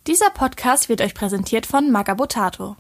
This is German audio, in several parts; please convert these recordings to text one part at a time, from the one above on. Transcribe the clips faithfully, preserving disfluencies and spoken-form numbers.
Dieser Podcast wird euch präsentiert von Magabotato.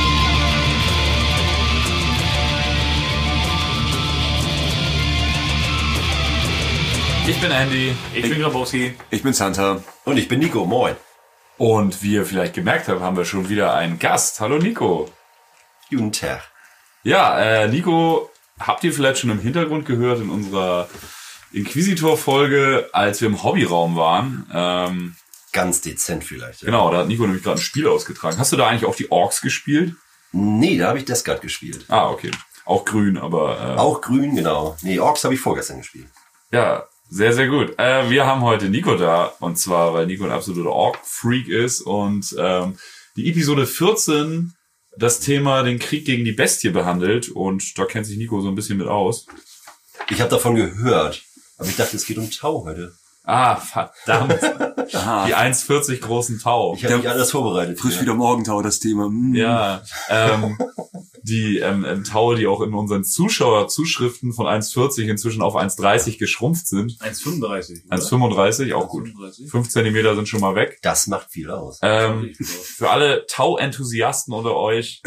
Ich bin Andy. Ich, ich bin Grabowski. Ich bin Santa. Und ich bin Nico. Moin. Und wie ihr vielleicht gemerkt habt, haben wir schon wieder einen Gast. Hallo Nico. Guten Tag. Ja, äh, Nico, habt ihr vielleicht schon im Hintergrund gehört in unserer Inquisitor-Folge, als wir im Hobbyraum waren. Ähm, Ganz dezent vielleicht. Ja. Genau, da hat Nico nämlich gerade ein Spiel ausgetragen. Hast du da eigentlich auch die Orks gespielt? Nee, da habe ich Deathguard gespielt. Ah, okay. Auch grün, aber... Äh, auch grün, genau. Nee, Orks habe ich vorgestern gespielt. Ja, sehr, sehr gut. Äh, wir haben heute Nico da, und zwar, weil Nico ein absoluter Ork-Freak ist und ähm, die Episode vierzehn das Thema den Krieg gegen die Bestie behandelt, und da kennt sich Nico so ein bisschen mit aus. Ich habe davon gehört, aber ich dachte, es geht um Tau heute. Ah, verdammt. Die eins vierzig großen Tau. Ich habe nicht alles vorbereitet. Frisch ja. Wieder Morgentau, das Thema. Mm. Ja, ähm, die ähm, Tau, die auch in unseren Zuschauerzuschriften von eins vierzig inzwischen auf eins dreißig geschrumpft sind. eins fünfunddreißig. eins fünfunddreißig, auch gut. fünf Zentimeter sind schon mal weg. Das macht viel aus. Ähm, für alle Tau-Enthusiasten unter euch.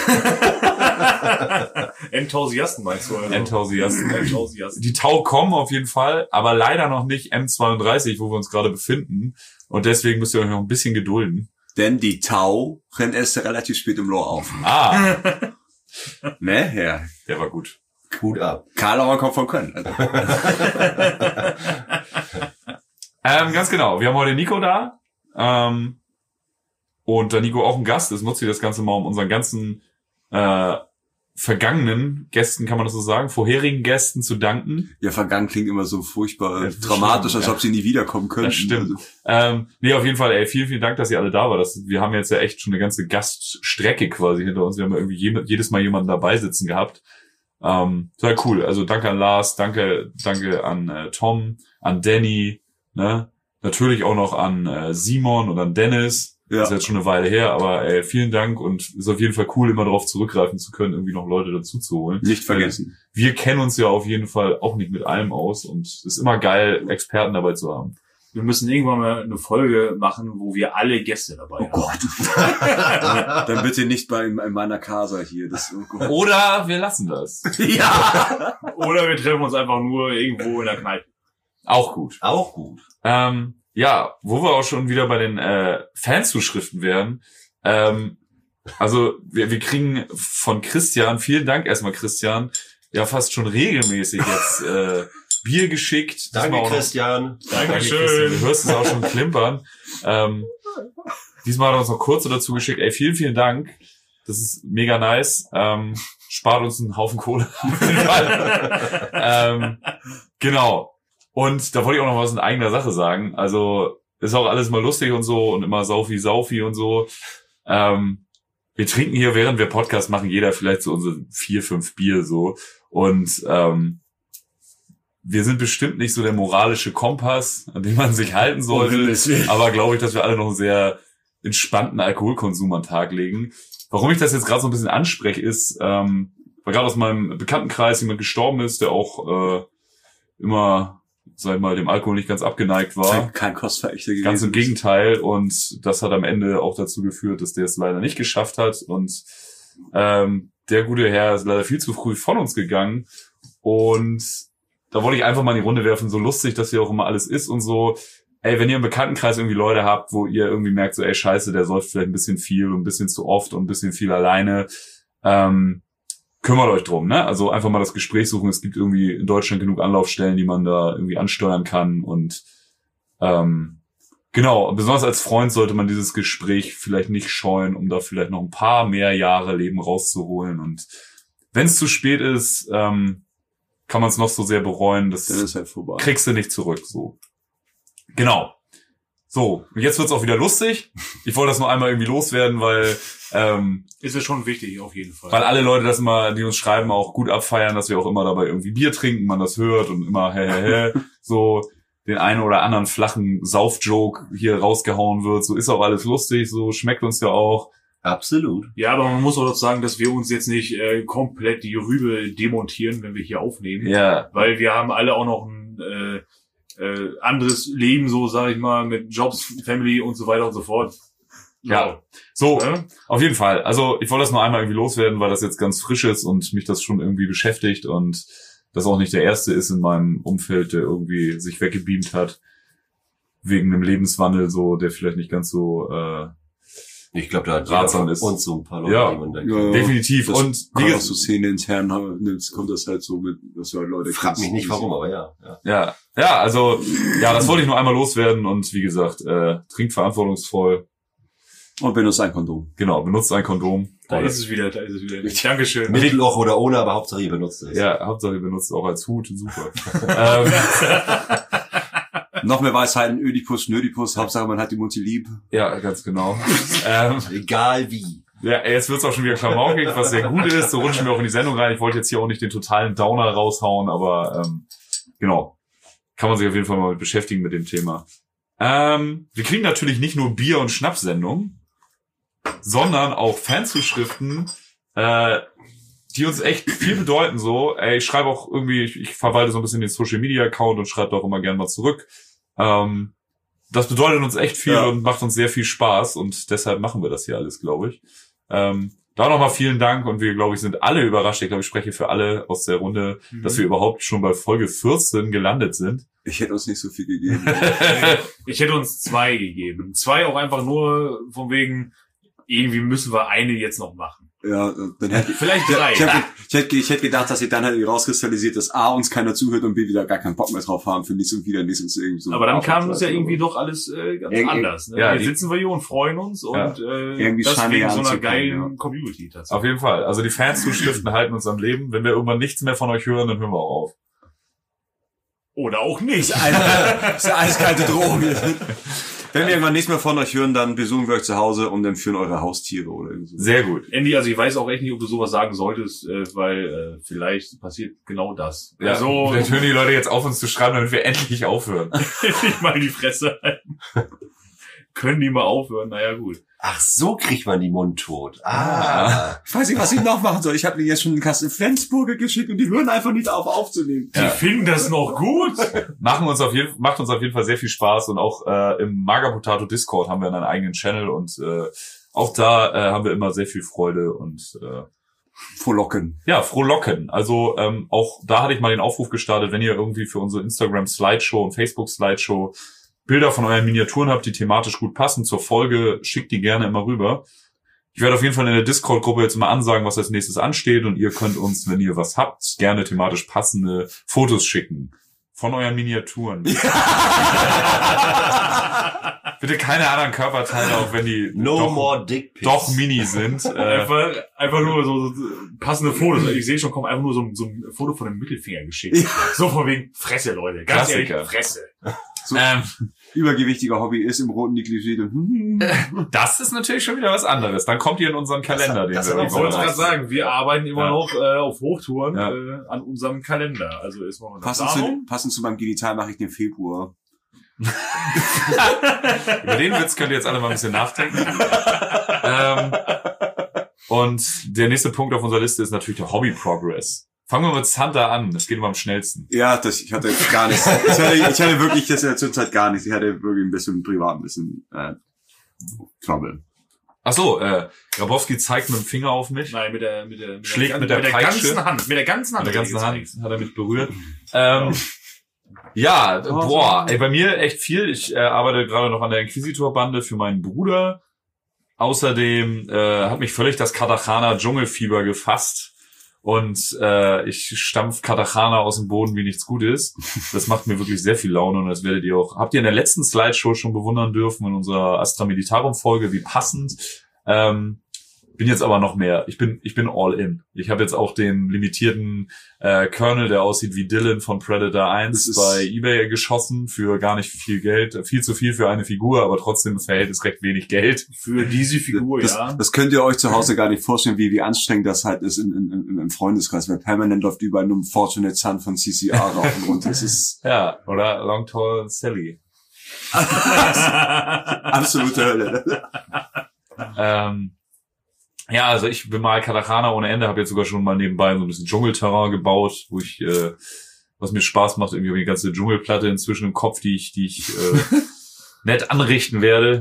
Enthusiasten meinst du? Also? Enthusiasten. Enthusiasten. Die Tau kommen auf jeden Fall, aber leider noch nicht M zweiunddreißig, wo wir uns gerade befinden. Und deswegen müsst ihr euch noch ein bisschen gedulden. Denn die Tau rennt erst relativ spät im Lore auf. Ah. Ne? Ja. Der war gut. Gut ab. Karlauer kommt von Köln. Also. ähm, ganz genau. Wir haben heute Nico da. Ähm, und da Nico auch ein Gast ist, nutze ich das Ganze mal, um unseren ganzen äh, vergangenen Gästen, kann man das so sagen, vorherigen Gästen zu danken. Ja, vergangen klingt immer so furchtbar ja, dramatisch, als ja. ob sie nie wiederkommen könnten. Das stimmt. Ähm, nee, auf jeden Fall, ey, vielen, vielen Dank, dass ihr alle da wart. Das, wir haben jetzt ja echt schon eine ganze Gaststrecke quasi hinter uns. Wir haben ja irgendwie je, jedes Mal jemanden dabei sitzen gehabt. Ähm, total cool. Also danke an Lars, danke, danke an äh, Tom, an Danny, ne? Natürlich auch noch an äh, Simon und an Dennis. Ja. Das ist jetzt schon eine Weile her, aber ey, vielen Dank, und ist auf jeden Fall cool, immer darauf zurückgreifen zu können, irgendwie noch Leute dazu zu holen. Nicht vergessen. Wir kennen uns ja auf jeden Fall auch nicht mit allem aus, und es ist immer geil, Experten dabei zu haben. Wir müssen irgendwann mal eine Folge machen, wo wir alle Gäste dabei oh haben. Gott. Dann bitte nicht bei, bei meiner Casa hier. Das, oh Gott. Oder wir lassen das. Ja. Oder wir treffen uns einfach nur irgendwo in der Kneipe. Auch gut. Auch gut. Ähm, ja, wo wir auch schon wieder bei den äh, Fanzuschriften wären. Ähm, also wir, wir kriegen von Christian, vielen Dank erstmal Christian, ja fast schon regelmäßig jetzt äh, Bier geschickt. Danke Christian. Dankeschön. Du hörst es auch schon klimpern. Ähm, diesmal hat er uns noch kurz dazu geschickt. Ey, vielen, vielen Dank. Das ist mega nice. Ähm, spart uns einen Haufen Kohle. ähm, genau. Und da wollte ich auch noch was in eigener Sache sagen. Also ist auch alles mal lustig und so und immer Saufi, Saufi und so. Ähm, wir trinken hier, während wir Podcast machen, jeder vielleicht so unsere vier, fünf Bier so. Und ähm, wir sind bestimmt nicht so der moralische Kompass, an dem man sich halten sollte. Aber glaube ich, dass wir alle noch einen sehr entspannten Alkoholkonsum an den Tag legen. Warum ich das jetzt gerade so ein bisschen anspreche, ist, ähm, weil gerade aus meinem Bekanntenkreis jemand gestorben ist, der auch äh, immer, sag ich mal, dem Alkohol nicht ganz abgeneigt war. Kein Kostverächter gewesen. Ganz im Gegenteil. Und das hat am Ende auch dazu geführt, dass der es leider nicht geschafft hat. Und ähm, der gute Herr ist leider viel zu früh von uns gegangen. Und da wollte ich einfach mal in die Runde werfen, so lustig, dass hier auch immer alles ist und so. Ey, wenn ihr im Bekanntenkreis irgendwie Leute habt, wo ihr irgendwie merkt, so ey, scheiße, der säuft vielleicht ein bisschen viel und ein bisschen zu oft und ein bisschen viel alleine, ähm, kümmert euch drum, ne? Also einfach mal das Gespräch suchen. Es gibt irgendwie in Deutschland genug Anlaufstellen, die man da irgendwie ansteuern kann, und ähm, genau, besonders als Freund sollte man dieses Gespräch vielleicht nicht scheuen, um da vielleicht noch ein paar mehr Jahre Leben rauszuholen. Und wenn es zu spät ist, ähm, kann man es noch so sehr bereuen, das dann ist halt vorbei. Kriegst du nicht zurück, so. Genau. So, und jetzt wird's auch wieder lustig. Ich wollte das nur einmal irgendwie loswerden, weil ähm, ist es schon wichtig, auf jeden Fall. Weil alle Leute das immer, die uns schreiben, auch gut abfeiern, dass wir auch immer dabei irgendwie Bier trinken, man das hört und immer hä hä hä so den einen oder anderen flachen Saufjoke hier rausgehauen wird. So ist auch alles lustig, so schmeckt uns ja auch. Absolut. Ja, aber man muss auch sagen, dass wir uns jetzt nicht äh, komplett die Rübe demontieren, wenn wir hier aufnehmen. Ja. Weil wir haben alle auch noch ein äh, äh, anderes Leben, so sage ich mal, mit Jobs, Family und so weiter und so fort. Ja, so, Ja? auf jeden Fall. Also ich wollte das nur einmal irgendwie loswerden, weil das jetzt ganz frisch ist und mich das schon irgendwie beschäftigt und das auch nicht der Erste ist in meinem Umfeld, der irgendwie sich weggebeamt hat wegen einem Lebenswandel, so der vielleicht nicht ganz so äh, Ich glaube, da hat ratsam jeder ist. von uns so ein paar Leute, Ja. die man da Ja, kennt. definitiv. Das Und wie kann auch gesagt, so Szene intern haben, jetzt kommt das halt so mit, dass du halt Leute Frag kennst, mich nicht die warum, sich- aber ja. ja. ja, ja, also ja, das wollte ich nur einmal loswerden und wie gesagt, äh, trinkt verantwortungsvoll. Und benutzt ein Kondom. Genau, benutzt ein Kondom. Da ist es wieder, da ist es wieder. Dankeschön. Mit Loch oder ohne, aber Hauptsache ihr benutzt es. Ja, Hauptsache ihr benutzt es auch als Hut, super. ähm, Noch mehr Weisheiten, Ödipus, Nödipus, Hauptsache man hat die Mutti lieb. ja, ganz genau. ähm, Egal wie. Ja, jetzt wird's auch schon wieder klamaukig, was sehr gut ist. So rutschen wir auch in die Sendung rein. Ich wollte jetzt hier auch nicht den totalen Downer raushauen, aber ähm, genau. Kann man sich auf jeden Fall mal mit beschäftigen mit dem Thema. Ähm, wir kriegen natürlich nicht nur Bier- und Schnapssendungen, sondern auch Fanzuschriften, äh, die uns echt viel bedeuten. So, ey, ich schreibe auch irgendwie, ich, ich verwalte so ein bisschen den Social-Media-Account und schreibe auch immer gerne mal zurück. Ähm, das bedeutet uns echt viel Ja. und macht uns sehr viel Spaß und deshalb machen wir das hier alles, glaube ich. Ähm, da nochmal vielen Dank und wir, glaube ich, sind alle überrascht. Ich glaube, ich spreche für alle aus der Runde, Mhm. dass wir überhaupt schon bei Folge vierzehn gelandet sind. Ich hätte uns nicht so viel gegeben. Ich hätte uns zwei gegeben. Zwei auch einfach nur von wegen, irgendwie müssen wir eine jetzt noch machen. Ja, dann hätte ich, Vielleicht Ja, drei. ich, hätte, ich, hätte, ich hätte gedacht, dass sich dann halt rauskristallisiert, dass A, uns keiner zuhört und B, wieder gar keinen Bock mehr drauf haben für nichts und wieder nichts und irgendwie so. Aber dann kam uns ja Aufwärts- irgendwie doch alles äh, ganz Irg- anders. Ne? ja, Jetzt die- sitzen wir hier und freuen uns und Ja. äh, Irgendwie das scheinen wir wegen ja so einer anzukommen, geilen ja. Community tatsächlich. Auf jeden Fall. Also die Fanzuschriften halten uns am Leben. Wenn wir irgendwann nichts mehr von euch hören, dann hören wir auch auf. Oder auch nicht. Das ist eine eiskalte Drohung. Wenn wir irgendwann nichts mehr von euch hören, dann besuchen wir euch zu Hause und dann führen eure Haustiere oder irgendwie so. Sehr gut. Andy, also ich weiß auch echt nicht, ob du sowas sagen solltest, äh, weil äh, vielleicht passiert genau das. Ja, Also, vielleicht hören die Leute jetzt auf, uns zu schreiben, damit wir endlich aufhören. nicht mal die Fresse halten. Können die mal aufhören? Naja, gut. Ach, so kriegt man die mundtot. Ah. Ich weiß nicht, was ich noch machen soll. Ich habe mir jetzt schon einen Kasten Flensburger geschickt und die hören einfach nicht auf aufzunehmen. Die finden das noch gut. Machen uns auf jeden, macht uns auf jeden Fall sehr viel Spaß und auch äh, im Magapotato Discord haben wir einen eigenen Channel und äh, auch da äh, haben wir immer sehr viel Freude und äh, Frohlocken. ja, frohlocken. Also ähm, auch da hatte ich mal den Aufruf gestartet, wenn ihr irgendwie für unsere Instagram Slideshow und Facebook Slideshow Bilder von euren Miniaturen habt, die thematisch gut passen zur Folge, schickt die gerne immer rüber. Ich werde auf jeden Fall in der Discord-Gruppe jetzt mal ansagen, was als nächstes ansteht und ihr könnt uns, wenn ihr was habt, gerne thematisch passende Fotos schicken von euren Miniaturen. Bitte keine anderen Körperteile, auch wenn die No doch, more dick pics. doch mini sind. Äh, Einfach, einfach nur so, so passende Fotos. Ich sehe schon, kommt einfach nur so, ein- so ein Foto von dem Mittelfinger geschickt. So von wegen Fresse, Leute. Ganz Klassiker. ehrlich, Fresse. So ähm, übergewichtiger Hobby ist im roten Negligé. das ist natürlich schon wieder was anderes. Dann kommt ihr in unseren Kalender, den das wir hat auch Ich irgendwann wollte Voll gerade machen. sagen, wir arbeiten immer Ja. noch äh, auf Hochtouren Ja. äh, an unserem Kalender. Also ist momentan Passend zu, darum. passend zu meinem Genital mache ich den Februar. Über den Witz könnt ihr jetzt alle mal ein bisschen nachdenken. ähm, und der nächste Punkt auf unserer Liste ist natürlich der Hobby Progress. Fangen wir mit Santa an. Das geht immer am schnellsten. Ja, das, ich hatte gar nichts. Ich hatte, ich hatte wirklich das in der Zwischenzeit gar nichts. Ich hatte wirklich ein bisschen privat, ein bisschen äh, Trouble. Ach so, äh, Grabowski zeigt mit dem Finger auf mich. Nein, mit der, mit der, mit Schlägt der, mit der mit der Peitsche. ganzen Hand. Mit der ganzen Hand. Mit der ganzen hat er Hand gezeigt. hat er mich berührt. Ähm, ja, boah, ey, bei mir echt viel. Ich äh, arbeite gerade noch an der Inquisitor-Bande für meinen Bruder. Außerdem äh, hat mich völlig das Katachana Dschungelfieber gefasst. Und äh, ich stampf Katachana aus dem Boden, wie nichts Gutes. Das macht mir wirklich sehr viel Laune und das werdet ihr auch, habt ihr in der letzten Slideshow schon bewundern dürfen in unserer Astra Militarum Folge, wie passend. Ähm, bin jetzt aber noch mehr. Ich bin ich bin all in. Ich habe jetzt auch den limitierten äh, Colonel, der aussieht wie Dylan von Predator eins, Das ist- bei eBay geschossen für gar nicht viel Geld. Viel zu viel für eine Figur, aber trotzdem im Verhältnis recht wenig Geld. Für diese Figur, Das, ja. das könnt ihr euch zu Hause gar nicht vorstellen, wie, wie anstrengend das halt ist in, in, in, im Freundeskreis, weil permanent läuft überall nur ein Fortunate Son von C C R rauf und runter. Das ist Ja, oder Long Tall Sally. absolute Hölle. Ähm, ja, also ich bemal Katachana ohne Ende, habe jetzt sogar schon mal nebenbei so ein bisschen Dschungelterrain gebaut, wo ich, äh, was mir Spaß macht, irgendwie die ganze Dschungelplatte inzwischen im Kopf, die ich, die ich äh, nett anrichten werde.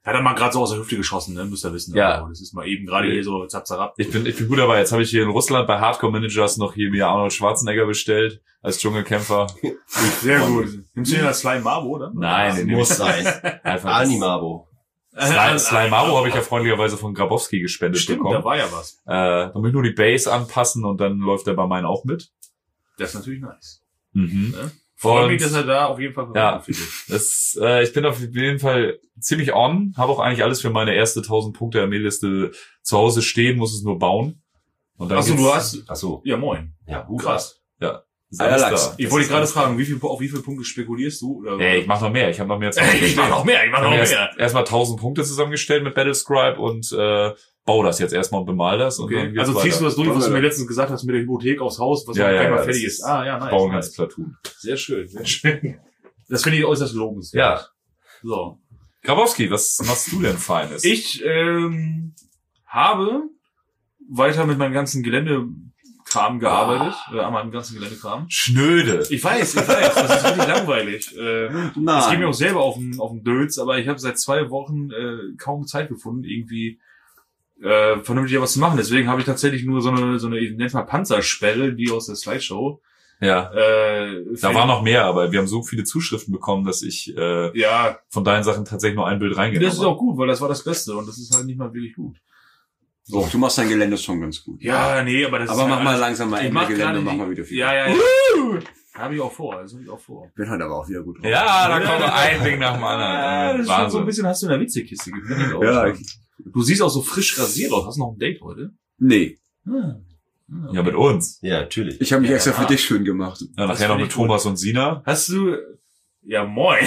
Hat er mal gerade so aus der Hüfte geschossen, ne? Müsst ihr wissen. Ja. Also, das ist mal eben gerade hier so zapzarab. Ich bin, ich bin gut dabei. Jetzt habe ich hier in Russland bei Hardcore Managers noch hier mir Arnold Schwarzenegger bestellt als Dschungelkämpfer. Sehr gut. Nimmst du den als Slime Marbo, oder? Nein, den Muss sein. einfach Animabo. Slime, Slime Maro habe ich ja freundlicherweise von Grabowski gespendet Stimmt, bekommen. da war ja was. Äh, da muss ich nur die Base anpassen und dann läuft er bei meinen auch mit. Das ist natürlich nice. Mhm. Ne? Freut Und- mich, dass er da auf jeden Fall Ja. findet. Das, äh, ich bin auf jeden Fall ziemlich on, habe auch eigentlich alles für meine erste tausend Punkte Armeeliste zu Hause stehen, muss es nur bauen. Und dann Achso, geht's- du hast, Ach so. ja moin. Ja, uh, Krass. ist alles Allerlei. da. Ich Das wollte ist dich gerade alles fragen, wie viel, auf wie viele Punkte spekulierst du? Oder? da. Ey, ich mach noch mehr, ich habe noch mehr. zu Hause ich mach stehen. noch mehr, ich mach Ich noch habe erst, mehr. erstmal tausend Punkte zusammengestellt mit Battlescribe und äh, baue das jetzt erstmal und bemal das. Und Okay. dann geht's Also weiter. ziehst du das durch, was du Weiter. mir letztens gesagt hast mit der Hypothek aufs Haus, was Ja, noch ja, einmal ja, fertig das ist. Ah, ja, nice. Bauen nice. ganz Platoon. Sehr schön, sehr schön. Das finde ich äußerst lobenswert. Ja. So. Grabowski, was machst du denn Feines? Ich ähm, habe weiter mit meinem ganzen Geländekram gearbeitet, äh, an meinem ganzen Geländekram. Schnöde. Ich weiß, ich weiß, das ist wirklich langweilig. Äh, Nein. das geht mir auch selber auf den, auf den Dötz, aber ich habe seit zwei Wochen äh, kaum Zeit gefunden, irgendwie äh, vernünftig was zu machen. Deswegen habe ich tatsächlich nur so eine, so eine, ich nenne mal Panzersperre, die aus der Slideshow. Ja. Äh, Da war noch mehr, aber wir haben so viele Zuschriften bekommen, dass ich äh, ja, von deinen Sachen tatsächlich nur ein Bild reingenommen das ist auch gut, weil das war das Beste und das ist halt nicht mal wirklich gut. So, du machst dein Gelände schon ganz gut. Ja, nee, aber das Aber ist mach halt mal alles- langsam mal ich Ende mach Gelände, gerade mach die- mal wieder viel. Ja, ja, ja. Habe ich auch vor, das habe ich auch vor. Bin halt aber auch wieder gut drauf. Ja, da kommt ein Ding nach dem Ja, anderen. das ist schon so ein Wahnsinn. bisschen, hast du in der Witzekiste gefunden. glaub Ja, ich. Du siehst auch so frisch rasiert aus. Hast du noch ein Date heute? Nee. Hm. Hm, Ja, mit uns. Ja, natürlich. Ich habe mich Ja, extra ja. für dich schön gemacht. Ja, Das nachher noch find mit ich gut. Thomas und Sina. Hast du, ja moin.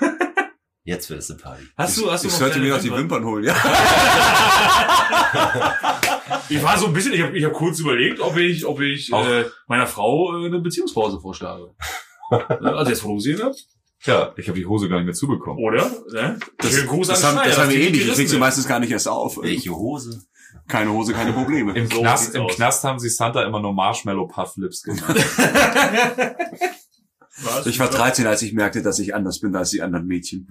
Jetzt wird es eine Party. Hast du, hast du Ich noch sollte kleine mir noch die Wimpern? Wimpern holen, ja. Ich war so ein bisschen, ich habe ich hab kurz überlegt, ob ich, ob ich Auch. äh, meiner Frau äh, eine Beziehungspause vorschlage. Als ihr das Foto gesehen habt, Ja, ich habe die Hose gar nicht mehr zubekommen. oder? Ne? Das, Schönen Gruß das an haben, Schneider, das haben wir die eh nicht. Ich gerissen krieg sie ist. meistens gar nicht erst auf. Welche Hose? Keine Hose, keine Probleme. Im, So Knast, sieht's Im aus. Knast haben sie Santa immer nur Marshmallow Puff Lips genannt. Was? Ich war dreizehn, als ich merkte, dass ich anders bin als die anderen Mädchen.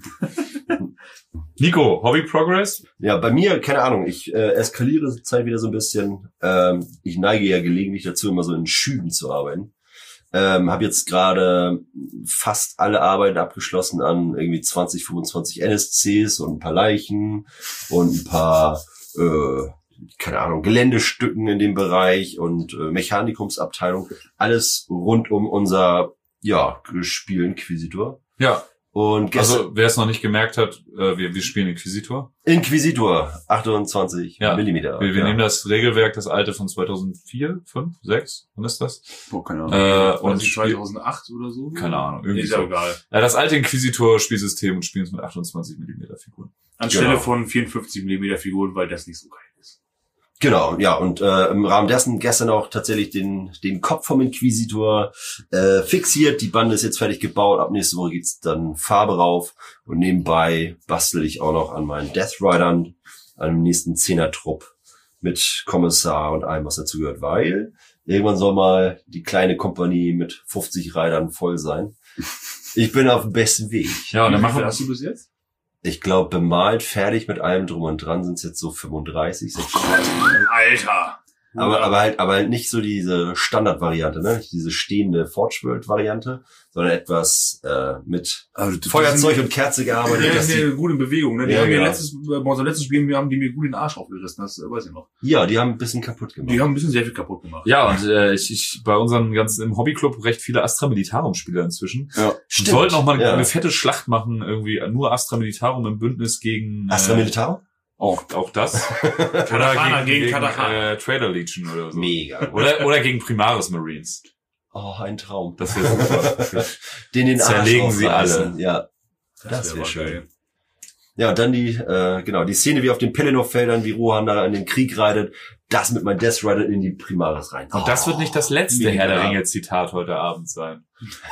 Nico, Hobby Progress? Ja, bei mir, keine Ahnung, ich äh, eskaliere zurzeit wieder so ein bisschen. Ähm, ich neige ja gelegentlich dazu, immer so in Schüben zu arbeiten. Ähm, habe jetzt gerade fast alle Arbeiten abgeschlossen an irgendwie zwanzig, fünfundzwanzig N S Cs und ein paar Leichen und ein paar, äh, keine Ahnung, Geländestücken in dem Bereich und äh, Mechanikumsabteilung. Alles rund um unser, ja, Spiel Inquisitor. Ja, Und gestern also wer es noch nicht gemerkt hat, äh, wir, wir spielen Inquisitor. Inquisitor, achtundzwanzig Ja. Millimeter. Wir, wir ja. nehmen das Regelwerk, das alte von zweitausendvier, fünf, sechs, wann ist das? Boah, keine Ahnung. Äh, Und und spiel- zweitausendacht oder so? keine Ahnung, irgendwie Ist ja so. egal. Ja, das alte Inquisitor-Spielsystem und spielen es mit achtundzwanzig Millimeter Figuren. Anstelle Genau. von vierundfünfzig Millimeter Figuren, weil das nicht so geil ist. Genau, ja, und äh, im Rahmen dessen gestern auch tatsächlich den den Kopf vom Inquisitor äh, fixiert. Die Bande ist jetzt fertig gebaut. Ab nächste Woche geht's dann Farbe rauf. Und nebenbei bastel ich auch noch an meinen Death Ridern, an dem nächsten Zehner-Trupp mit Kommissar und allem, was dazu gehört. Weil irgendwann soll mal die kleine Kompanie mit fünfzig Reitern voll sein. Ich bin auf dem besten Weg. Ja, und dann Wie machen viel wir hast du bis jetzt? Ich glaube, bemalt, fertig mit allem drum und dran sind es jetzt so fünfunddreißig. Alter! Aber, aber halt, aber halt nicht so diese Standardvariante, ne? Nicht diese stehende Forge World Variante, sondern etwas äh, mit Also, du- Feuerzeug und Kerze gearbeitet. Ja, dass ist die, eine gute Bewegung, ne? Die Ja, haben mir genau. letztes, bei unserem letzten Spiel haben die mir gut den Arsch aufgerissen, das äh, weiß ich noch. ja, die haben ein bisschen kaputt gemacht. Die haben ein bisschen sehr viel kaputt gemacht. Ja, und äh, ich, ich bei unseren ganzen im Hobbyclub recht viele Astra Militarum Spieler inzwischen. Ja. Wir sollten auch mal eine, ja. eine fette Schlacht machen, irgendwie nur Astra Militarum im Bündnis gegen Astra äh, Militar? auch auch das. Katachana gegen gegen Katachana. äh, Trader Legion oder so. Mega. Oder oder gegen Primaris Marines. Oh, ein Traum. Das wäre super. Den den Arsch Zerlegen sie aufreißen. alle. Ja. Das, Das wär wär aber schön. geil. Ja, und dann die, äh, genau, die Szene wie auf den Pelennor-Feldern, wie Rohan da in den Krieg reitet, das mit meinem Death Rider in die Primaris rein. Und das wird nicht das letzte Mega. Herr der Ringe Zitat heute Abend sein.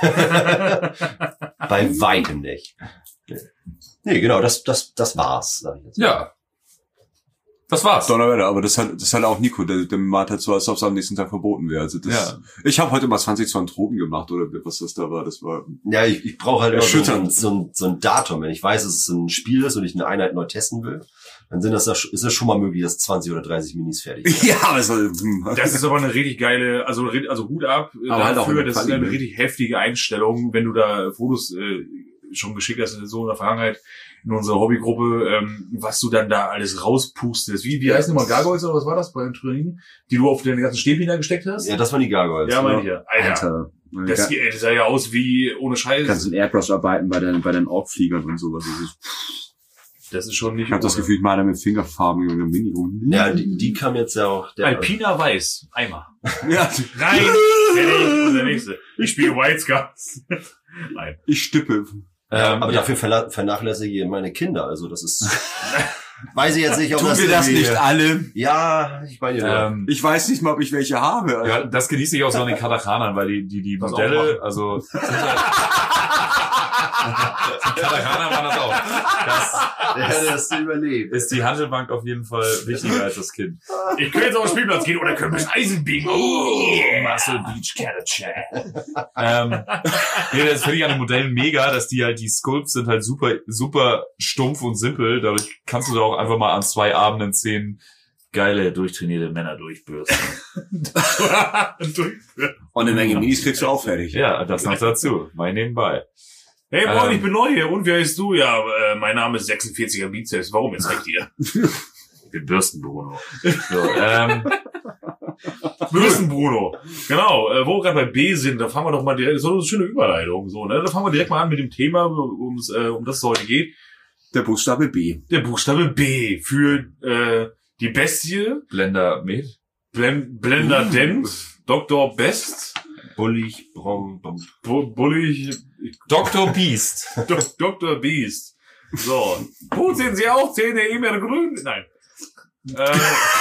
Bei weitem nicht. Nee, nee genau, das, das, das war's, sag ich jetzt. Ja. Das war's. Donnerwetter, aber das hat, das hat auch Nico, der, der malt halt so, als ob es am nächsten Tag verboten wäre. Also das, Ja. Ich habe heute mal zwanzig Zoanthropen gemacht, oder was das da war, das war... Ja, ich, ich brauche halt immer so, Erschütternd. so, ein, so ein Datum. Wenn ich weiß, dass es ein Spiel ist und ich eine Einheit neu testen will, dann sind das, da- ist es schon mal möglich, dass zwanzig oder dreißig Minis fertig sind. Ja, also, hm. Das ist aber eine richtig geile, also also Hut ab äh, Aber halt auch dafür, in der das ist eine Quali, ne? richtig heftige Einstellung, wenn du da Fotos äh, schon geschickt hast, so in der Vergangenheit in unserer Hobbygruppe, ähm, was du dann da alles rauspustest. Wie, wie heißen die mal, Gargoyles oder was war das bei den Turnieren, die du auf deine ganzen Stäbchen da gesteckt hast? Ja, das waren die Gargoyles. Ja, meine ich ja. Alter, Alter. das, Das das sah ja aus wie ohne Scheiß. ganzen Airbrush-Arbeiten bei den, bei den Ork-Fliegern und sowas. Das ist- Das ist schon nicht Ich habe das ohne. Gefühl, ich male mit Fingerfarben und einem Mini rum. Ja, die, die kam jetzt ja auch. Der, Alpina Weiß, Eimer. Ja, Rein, fertig, und der nächste. Ich spiele White Scars. Nein. ich stippe. Ja, Ähm, aber ja. dafür verla- vernachlässige ich meine Kinder. Also das ist, weiß ich jetzt nicht, ob Tun das wir das irgendwie- nicht alle? Ja, ich meine ja. Ähm, Ich weiß nicht mal, ob ich welche habe. Also, ja, das genieße ich auch so an den Katachanern, weil die, die, die Das auch Modelle, machen. also, sind halt, die Katachana waren das auch. Das Der hätte das überlebt. ist die Handelbank auf jeden Fall wichtiger als das Kind. Ich könnte jetzt auf den Spielplatz gehen oder können wir Eisenbiegen. Oh, Muscle Beach Catachan. ähm, nee, das finde ich an den Modellen mega, dass die halt, die Sculpts sind halt super, super stumpf und simpel. Dadurch kannst du da auch einfach mal an zwei Abenden zehn geile, durchtrainierte Männer durchbürsten. und eine Menge Minis kriegst du auch fertig. Ja, das noch dazu. Mein nebenbei. Hey, Braun, Ähm. ich bin neu hier. Und wie heißt du? Ja, äh, mein Name ist sechsundvierziger Bizeps. Warum jetzt zeig dir? Wir bürsten Bruno. So, ähm, Bürsten, Bruno. Genau, äh, wo wir gerade bei B sind, da fangen wir doch mal direkt, so eine schöne Überleitung, so, ne? Da fangen wir direkt mal an mit dem Thema, um's, äh, um das es heute geht. Der Buchstabe B. Der Buchstabe B für, äh, die Bestie, Blender mit. Blen Blender Uh. Dent, Doktor Best, Bullig, Brom, Bom. Bu- Bullig, Doktor Beast. Do Doktor Beast. So. Wo sehen Sie auch Zähne immer grün? Nein. Äh,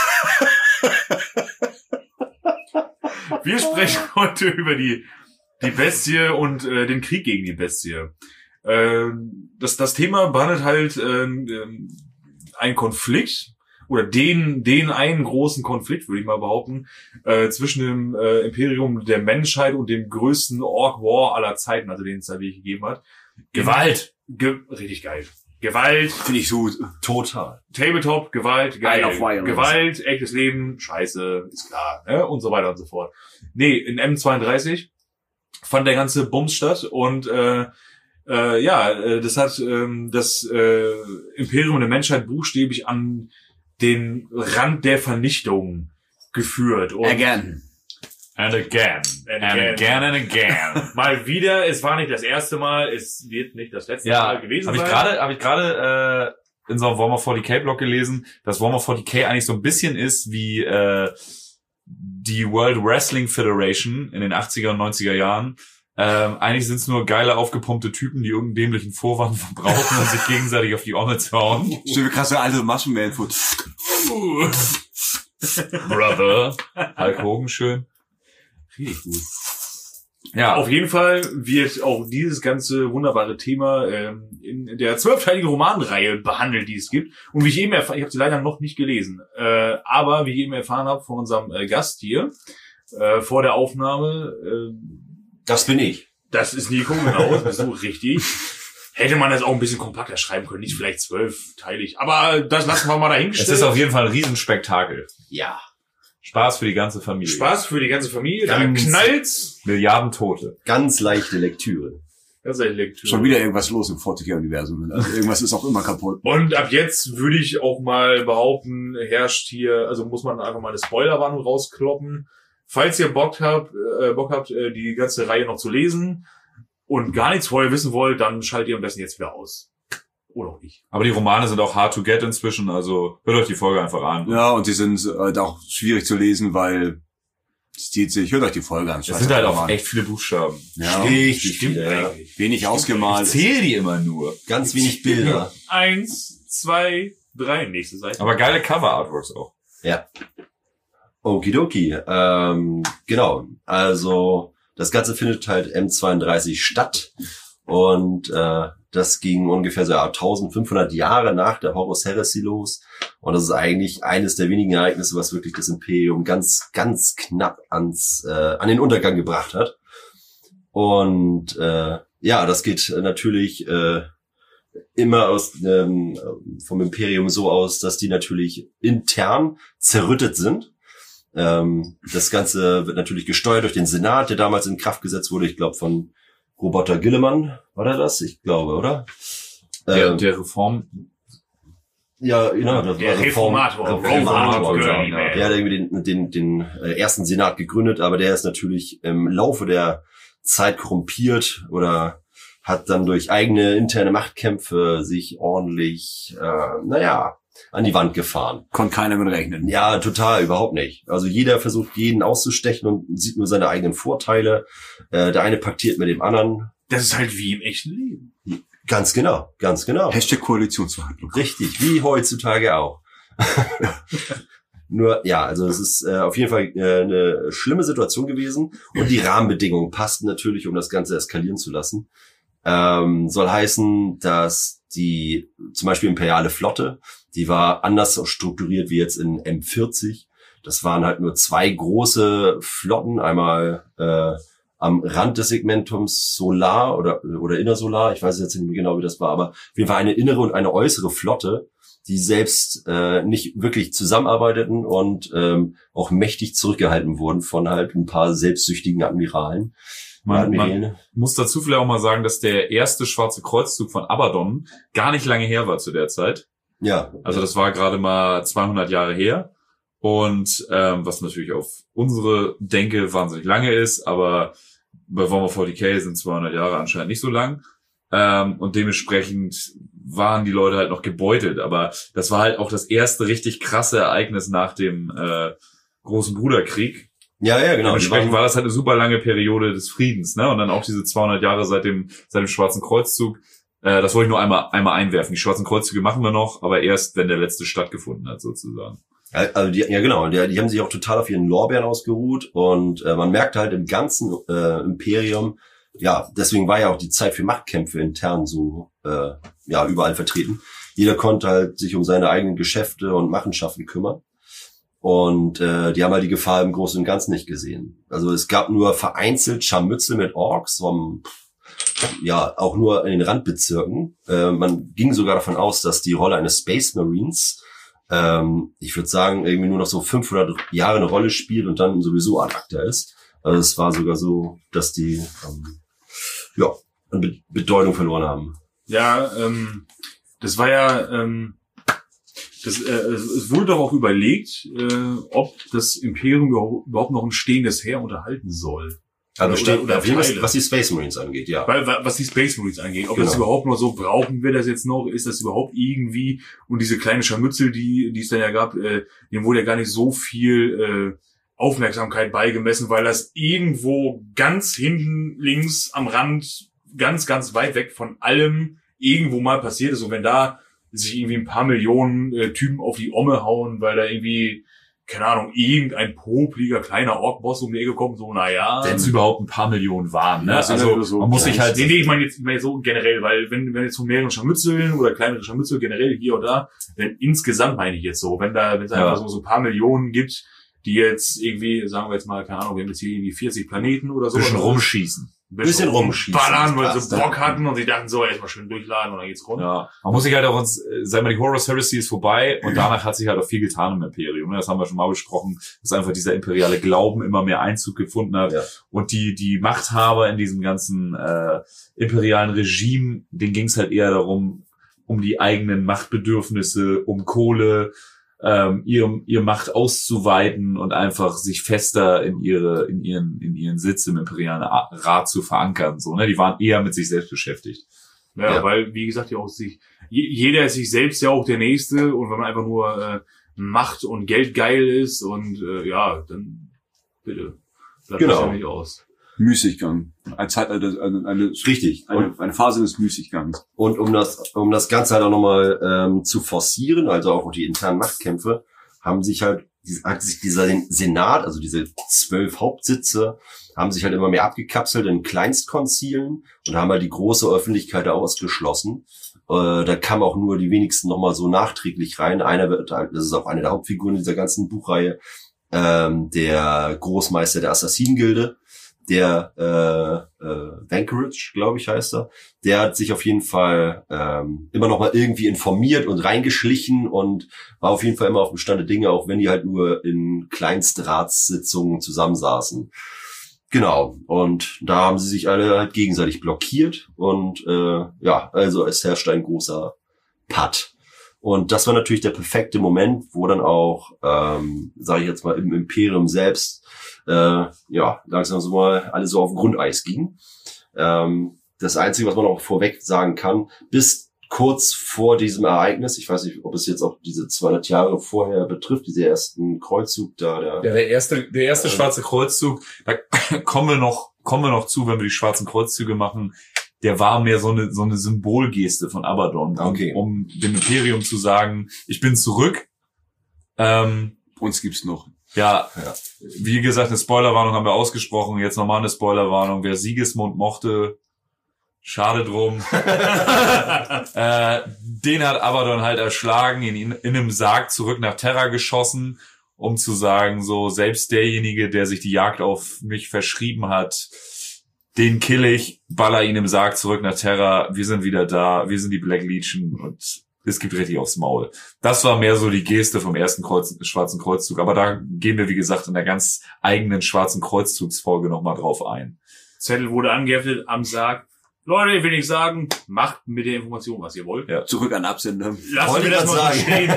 wir sprechen heute über die, die Bestie und äh, den Krieg gegen die Bestie. Äh, das, das Thema behandelt halt äh, äh, einen Konflikt oder den, den einen großen Konflikt, würde ich mal behaupten, äh, zwischen dem äh, Imperium der Menschheit und dem größten Orc War aller Zeiten, also den es da wirklich gegeben hat. Gewalt. Ge richtig geil. Gewalt, Finde ich so. Total. Tabletop, Gewalt, geil. Isle of Violence. Gewalt, echtes Leben, scheiße, ist klar, ne? Und so weiter und so fort. Nee, in M zweiunddreißig fand der ganze Bums statt und äh, äh, ja, äh, das hat ähm, das äh, Imperium der Menschheit buchstäblich an den Rand der Vernichtung geführt. Und Again. And again. And And again. again and again. mal wieder, es war nicht das erste Mal, es wird nicht das letzte Ja, Mal gewesen habe ich sein. gerade, habe ich gerade äh, in so einem Warhammer forty K Blog gelesen, dass Warhammer forty K eigentlich so ein bisschen ist wie äh, die World Wrestling Federation in den achtziger und neunziger Jahren. Ähm, eigentlich sind es nur geile, aufgepumpte Typen, die irgendeinen dämlichen Vorwand verbrauchen und sich gegenseitig auf die Omme hauen. Stimmt, wie krasse alte Maschenman-Foot. Brother. Hulk Hogan schön. Richtig gut. Ja, Auf jeden Fall wird auch dieses ganze wunderbare Thema ähm, in der zwölfteiligen Romanreihe behandelt, die es gibt. Und wie ich eben erfahren, ich habe sie leider noch nicht gelesen, äh, aber wie ich eben erfahren habe von unserem äh, Gast hier äh, vor der Aufnahme, äh, Das bin ich. das ist Nico, genau, das bist du richtig. Hätte man das auch ein bisschen kompakter schreiben können, nicht vielleicht zwölfteilig. Aber das lassen wir mal es dahingestellt. ist auf jeden Fall ein Riesenspektakel. Ja. Spaß für die ganze Familie. Spaß für die ganze Familie. Da Ganz- knallt's. Milliarden Tote. Ganz leichte Lektüre. Das ist eine Lektüre. Schon wieder irgendwas los im forty K-Universum. Also irgendwas ist auch immer kaputt. Und ab jetzt würde ich auch mal behaupten, herrscht hier, also muss man einfach mal eine Spoilerwarnung rauskloppen. Falls ihr Bock habt, äh, Bock habt, äh, die ganze Reihe noch zu lesen und gar nichts vorher wissen wollt, dann schaltet ihr am besten jetzt wieder aus. Oder auch nicht. Aber die Romane sind auch hard to get inzwischen, also hört euch die Folge einfach an. Ja, und die sind halt auch schwierig zu lesen, weil es zieht sich, hört euch die Folge an. Es sind halt auch echt viele Buchstaben. ja, Richtig Stimmt viele, ja. eigentlich. wenig Ich ausgemalt. zähle die immer nur. Ganz wenig Bilder. Eins, zwei, drei, nächste Seite. Aber geile Cover-Artworks auch. Ja. Okidoki. Ähm, genau. Also das Ganze findet halt M zweiunddreißig statt. Und äh, Das ging ungefähr so ja, eintausendfünfhundert Jahre nach der Horus Heresy los. Und das ist eigentlich eines der wenigen Ereignisse, was wirklich das Imperium ganz, ganz knapp ans äh, an den Untergang gebracht hat. Und äh, ja, das geht natürlich äh, immer aus ähm, vom Imperium so aus, dass die natürlich intern zerrüttet sind. Ähm, das Ganze wird natürlich gesteuert durch den Senat, der damals in Kraft gesetzt wurde. Ich glaube von Roboter Gillemann, war der das? Ich glaube, oder? Der, Ähm, der Reform... ja, genau. Das Der war Reform, Reformator. Reformator, Reformator, genau. genau. Der hat irgendwie den, den, den äh, ersten Senat gegründet, aber der ist natürlich im Laufe der Zeit korrumpiert oder hat dann durch eigene interne Machtkämpfe sich ordentlich, äh, naja, an die Wand gefahren. Konnte keiner mit rechnen. Ja, total, überhaupt nicht. Also jeder versucht, jeden auszustechen und sieht nur seine eigenen Vorteile. Äh, der eine paktiert mit dem anderen. Das ist halt wie im echten Leben. Ganz genau, ganz genau. Hashtag Koalitionsverhandlung. Richtig, wie heutzutage auch. Nur, ja, also es ist äh, auf jeden Fall äh, eine schlimme Situation gewesen und die Rahmenbedingungen passten natürlich, um das Ganze eskalieren zu lassen. Ähm, soll heißen, dass die zum Beispiel imperiale Flotte, die war anders strukturiert wie jetzt in M vierzig. Das waren halt nur zwei große Flotten, einmal äh, am Rand des Segmentums Solar oder oder Innersolar, ich weiß jetzt nicht mehr genau, wie das war, aber auf jeden Fall eine innere und eine äußere Flotte, die selbst äh, nicht wirklich zusammenarbeiteten und ähm, auch mächtig zurückgehalten wurden von halt ein paar selbstsüchtigen Admiralen. Man, man muss dazu vielleicht auch mal sagen, dass der erste schwarze Kreuzzug von Abaddon gar nicht lange her war zu der Zeit. Ja. Also das war gerade mal zweihundert Jahre her. Und ähm, was natürlich auf unsere Denke wahnsinnig lange ist, aber bei Warhammer vierzig K sind zweihundert Jahre anscheinend nicht so lang. Ähm, und dementsprechend waren die Leute halt noch gebeutelt. Aber das war halt auch das erste richtig krasse Ereignis nach dem äh, Großen Bruderkrieg. Ja, ja, genau. Dementsprechend war das halt eine super lange Periode des Friedens, ne? Und dann auch diese zweihundert Jahre seit dem seit dem Schwarzen Kreuzzug. Äh, das wollte ich nur einmal einmal einwerfen. Die Schwarzen Kreuzzüge machen wir noch, aber erst, wenn der letzte stattgefunden hat, sozusagen. Also die, ja genau, die, die haben sich auch total auf ihren Lorbeeren ausgeruht und äh, man merkt halt im ganzen äh, Imperium, ja, deswegen war ja auch die Zeit für Machtkämpfe intern so äh, ja überall vertreten. Jeder konnte halt sich um seine eigenen Geschäfte und Machenschaften kümmern. Und äh, die haben halt die Gefahr im Großen und Ganzen nicht gesehen. Also es gab nur vereinzelt Scharmützel mit Orks, vom, ja, auch nur in den Randbezirken. Äh, man ging sogar davon aus, dass die Rolle eines Space Marines, ähm, ich würde sagen, irgendwie nur noch so fünfhundert Jahre eine Rolle spielt und dann sowieso ad acta ist. Also es war sogar so, dass die ähm, ja an Be- Bedeutung verloren haben. Ja, ähm, das war ja... Ähm Das, äh, es wurde doch auch überlegt, äh, ob das Imperium überhaupt noch ein stehendes Heer unterhalten soll. Also oder, steht, oder was, Teile. was die Space Marines angeht, ja. Weil, was die Space Marines angeht. Ob Genau. das überhaupt noch so, brauchen wir das jetzt noch? Ist das überhaupt irgendwie? Und diese kleine Scharmützel, die, die es dann ja gab, äh, dem wurde ja gar nicht so viel äh, Aufmerksamkeit beigemessen, weil das irgendwo ganz hinten links am Rand, ganz, ganz weit weg von allem irgendwo mal passiert ist. Und wenn da sich irgendwie ein paar Millionen äh, Typen auf die Omme hauen, weil da irgendwie, keine Ahnung, irgendein popliger kleiner Ork-Boss um die Ecke kommt, so, naja. Wenn es überhaupt ein paar Millionen waren, ne? Ja, Also so man muss sich halt... Nee, nee, ich meine jetzt, ich meine so generell, weil wenn, wenn jetzt von mehreren Scharmützeln oder kleinere Scharmützel generell hier oder da, wenn insgesamt meine ich jetzt so, wenn da, wenn es Ja. einfach so, so ein paar Millionen gibt, die jetzt irgendwie, sagen wir jetzt mal, keine Ahnung, wir haben jetzt hier irgendwie vierzig Planeten oder so. Ein bisschen oder so. rumschießen. Ein Bisschen rumschießen, Ballern, weil das sie passt, Bock hatten und sie dachten so, erstmal schön durchladen und dann geht's rund. Ja, man muss sich halt auch, uns, äh, sagen wir, die Horus Heresy ist vorbei und danach hat sich halt auch viel getan im Imperium. ne? Das haben wir schon mal besprochen, dass einfach dieser imperiale Glauben immer mehr Einzug gefunden hat. Ja. Und die die Machthaber in diesem ganzen äh, imperialen Regime, denen ging es halt eher darum, um die eigenen Machtbedürfnisse, um Kohle, ähm, ihr, ihr Macht auszuweiten und einfach sich fester in ihre in ihren in ihren Sitz im imperialen Rat zu verankern. So, ne, die waren eher mit sich selbst beschäftigt. Ja, Ja. weil, wie gesagt, ja auch sich, je- jeder ist sich selbst ja auch der Nächste und wenn man einfach nur äh, Macht und Geld geil ist und äh, ja, dann bitte, bleibt Genau. das ja nicht aus. Müßiggang. Eine Zeit, eine, eine, eine, Richtig. Und, eine, eine Phase des Müßiggangs. und um das, um das Ganze halt auch nochmal ähm, zu forcieren, also auch die internen Machtkämpfe, haben sich halt hat sich dieser Senat, also diese zwölf Hauptsitze, haben sich halt immer mehr abgekapselt in Kleinstkonzilen und haben halt die große Öffentlichkeit ausgeschlossen. Äh, da kamen auch nur die wenigsten nochmal so nachträglich rein. Einer wird, das ist auch eine der Hauptfiguren dieser ganzen Buchreihe, ähm, der Großmeister der Assassinen-Gilde, der äh, äh, Vanqueridge, glaube ich, heißt er. Der hat sich auf jeden Fall ähm, immer noch mal irgendwie informiert und reingeschlichen und war auf jeden Fall immer auf dem Stand der Dinge, auch wenn die halt nur in Kleinstratssitzungen zusammensaßen. Genau, und da haben sie sich alle halt gegenseitig blockiert und äh, ja, also es herrscht ein großer Patt. Und das war natürlich der perfekte Moment, wo dann auch, ähm, sage ich jetzt mal, im Imperium selbst äh, ja, langsam so mal alles so auf Grundeis ging. Ähm, das Einzige, was man auch vorweg sagen kann, bis kurz vor diesem Ereignis, ich weiß nicht, ob es jetzt auch diese zweihundert Jahre vorher betrifft, diese ersten Kreuzzug da, der, ja, der erste, der erste äh, schwarze Kreuzzug, da kommen wir noch, kommen wir noch zu, wenn wir die schwarzen Kreuzzüge machen. Der war mehr so eine, so eine Symbolgeste von Abaddon, okay. um, um dem Imperium zu sagen, ich bin zurück. Ähm, Uns gibt's noch. Ja, ja, wie gesagt, eine Spoilerwarnung haben wir ausgesprochen. Jetzt nochmal eine Spoilerwarnung. Wer Sigismund mochte, schade drum. äh, den hat Abaddon halt erschlagen, ihn in, in einem Sarg zurück nach Terra geschossen, um zu sagen, so selbst derjenige, der sich die Jagd auf mich verschrieben hat, den kill ich, baller ihn im Sarg zurück nach Terra. Wir sind wieder da, wir sind die Black Legion und es gibt richtig aufs Maul. Das war mehr so die Geste vom ersten Kreuz, schwarzen Kreuzzug. Aber da gehen wir, wie gesagt, in der ganz eigenen schwarzen Kreuzzugsfolge nochmal drauf ein. Zettel wurde angeheftet am Sarg. Leute, ich will nicht sagen, macht mit der Information, was ihr wollt. Ja. Zurück an Absender. Lassen wir das mal so stehen.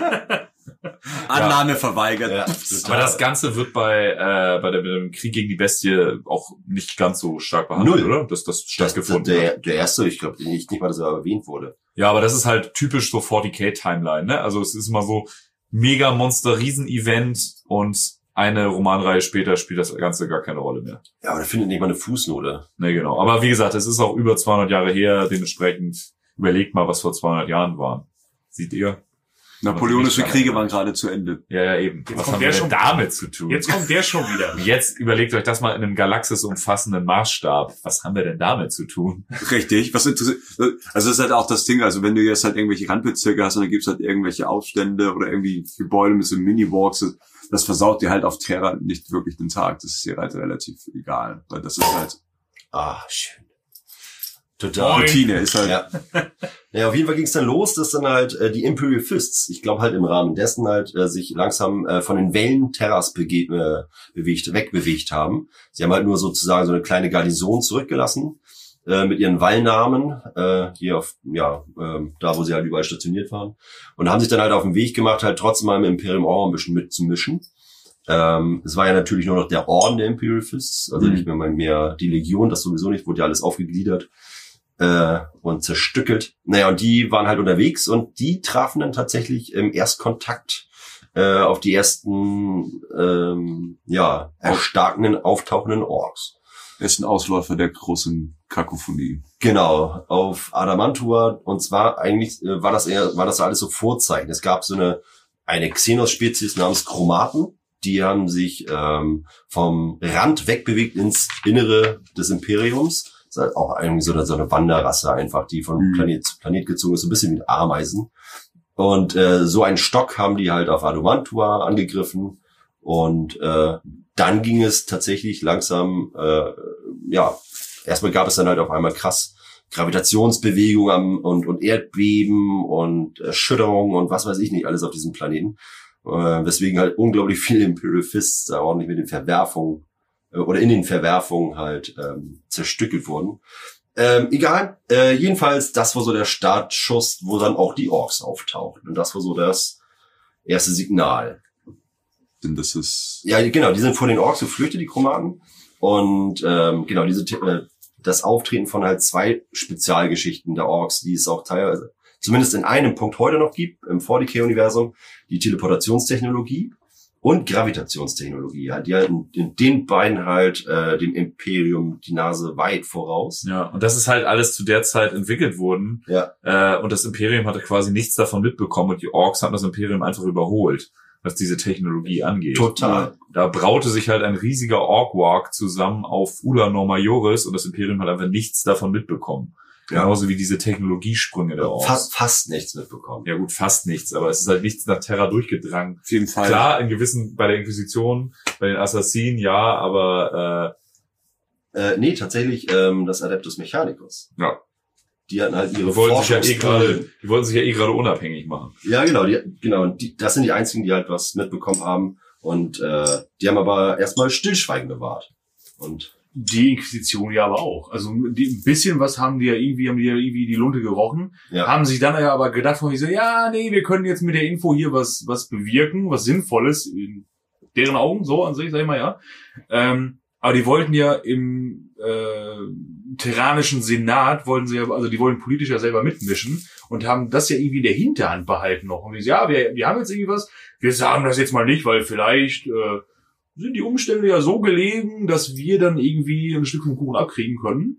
Annahme ja. verweigert. Ja, aber das Ganze wird bei äh, bei dem Krieg gegen die Bestie auch nicht ganz so stark behandelt, Null. oder? Dass das stattgefunden das, der, hat. Der erste, ich glaube nicht, nicht mal, dass er erwähnt wurde. Ja, aber das ist halt typisch so vierzig K Timeline, ne? Also es ist immer so mega Monster Riesen-Event und eine Romanreihe später spielt das Ganze gar keine Rolle mehr. Ja, aber da findet nicht mal eine Fußnote. Ne, genau. Aber wie gesagt, es ist auch über zweihundert Jahre her, dementsprechend überlegt mal, was vor zweihundert Jahren waren. Seht ihr? Napoleonische Kriege waren gerade zu Ende. Ja, ja, eben. Jetzt Was kommt haben der wir denn schon- damit zu tun? Jetzt kommt der schon wieder. Jetzt überlegt euch das mal in einem galaxisumfassenden Maßstab. Was haben wir denn damit zu tun? Richtig. Was interessiert, also das ist halt auch das Ding, also wenn du jetzt halt irgendwelche Randbezirke hast und dann gibt's halt irgendwelche Aufstände oder irgendwie Gebäude mit so Mini-Walks, das versaut dir halt auf Terra nicht wirklich den Tag. Das ist dir halt relativ egal, weil das ist halt Ah, schön. Total. Moin. Routine, ist halt, Ja. Ja, auf jeden Fall ging es dann los, dass dann halt äh, die Imperial Fists, ich glaube halt im Rahmen dessen halt äh, sich langsam äh, von den Wellen Terras bege- äh, bewegt, wegbewegt haben. Sie haben halt nur sozusagen so eine kleine Garnison zurückgelassen äh, mit ihren Wallnamen äh, hier auf, ja, äh, da wo sie halt überall stationiert waren und haben sich dann halt auf den Weg gemacht, halt trotzdem mal im Imperium auch ein bisschen mitzumischen. Ähm, es war ja natürlich nur noch der Orden der Imperial Fists, also Mhm. nicht mehr, mal mehr die Legion, das sowieso nicht, wurde ja alles aufgegliedert äh, und zerstückelt. Naja, und die waren halt unterwegs und die trafen dann tatsächlich im Erstkontakt äh, auf die ersten ähm, ja erstarkenden, auftauchenden Orks. ist ein Ausläufer der großen Kakophonie. Genau, auf Adamantua. Und zwar eigentlich äh, war das eher, war das alles so Vorzeichen. Es gab so eine eine Xenos-Spezies namens Chromaten. Die haben sich ähm, vom Rand wegbewegt ins Innere des Imperiums. Das ist halt auch irgendwie so eine, so eine Wanderrasse einfach, die von Mhm. Planet zu Planet gezogen ist, so ein bisschen wie Ameisen. Und äh, so einen Stock haben die halt auf Adamantua angegriffen. Und äh, dann ging es tatsächlich langsam, äh, ja, erstmal gab es dann halt auf einmal krass Gravitationsbewegungen und, und Erdbeben und Erschütterungen und was weiß ich nicht alles auf diesem Planeten. Äh, weswegen halt unglaublich viele Imperial Fists da ordentlich mit den Verwerfungen äh, oder in den Verwerfungen halt ähm, zerstückelt wurden. Ähm, egal, äh, jedenfalls, das war so der Startschuss, wo dann auch die Orks auftauchten. Und das war so das erste Signal. Denn das ist, Ja, genau, die sind vor den Orks geflüchtet, die Chromaten. Und ähm, genau, diese äh, das Auftreten von halt zwei Spezialgeschichten der Orks, die es auch teilweise, zumindest in einem Punkt heute noch gibt, im vierzig K-Universum, die Teleportationstechnologie und Gravitationstechnologie. Halt, die halt in, in den beiden halt äh, dem Imperium die Nase weit voraus. Ja, und das ist halt alles zu der Zeit entwickelt worden. Ja. Äh, und das Imperium hatte quasi nichts davon mitbekommen und die Orks hatten das Imperium einfach überholt. was diese Technologie angeht. Total. Da braute sich halt ein riesiger Orc-Walk zusammen auf Ula Norma Joris und das Imperium hat einfach nichts davon mitbekommen. Ja. Genauso wie diese Technologiesprünge der Orks. Fast, fast nichts mitbekommen. Ja gut, fast nichts, aber es ist halt nichts nach Terra durchgedrangen. Auf jeden Fall. Klar, in gewissen, bei der Inquisition, bei den Assassinen, ja, aber Äh, nee, tatsächlich ähm, das Adeptus Mechanicus. äh, ja, Die hatten halt ihre die wollten sich ja eh Forschungspunkte. gerade, die wollten sich ja eh gerade unabhängig machen. Ja, genau, die, genau. Und die, das sind die einzigen, die halt was mitbekommen haben. Und äh, die haben aber erstmal Stillschweigen bewahrt. Und Die Inquisition ja aber auch. Also die, ein bisschen was haben die ja irgendwie, haben die ja irgendwie die Lunte gerochen, ja, haben sich dann ja aber gedacht, von so, ja, nee, wir können jetzt mit der Info hier was was bewirken, was Sinnvolles in deren Augen, so an sich, sag ich mal, ja. Ähm, aber die wollten ja im äh, terranischen Senat, wollten sie ja, also die wollten politisch ja selber mitmischen und haben das ja irgendwie in der Hinterhand behalten noch. Und die so, ja, wir, wir haben jetzt irgendwie was, wir sagen das jetzt mal nicht, weil vielleicht äh, sind die Umstände ja so gelegen, dass wir dann irgendwie ein Stück vom Kuchen abkriegen können.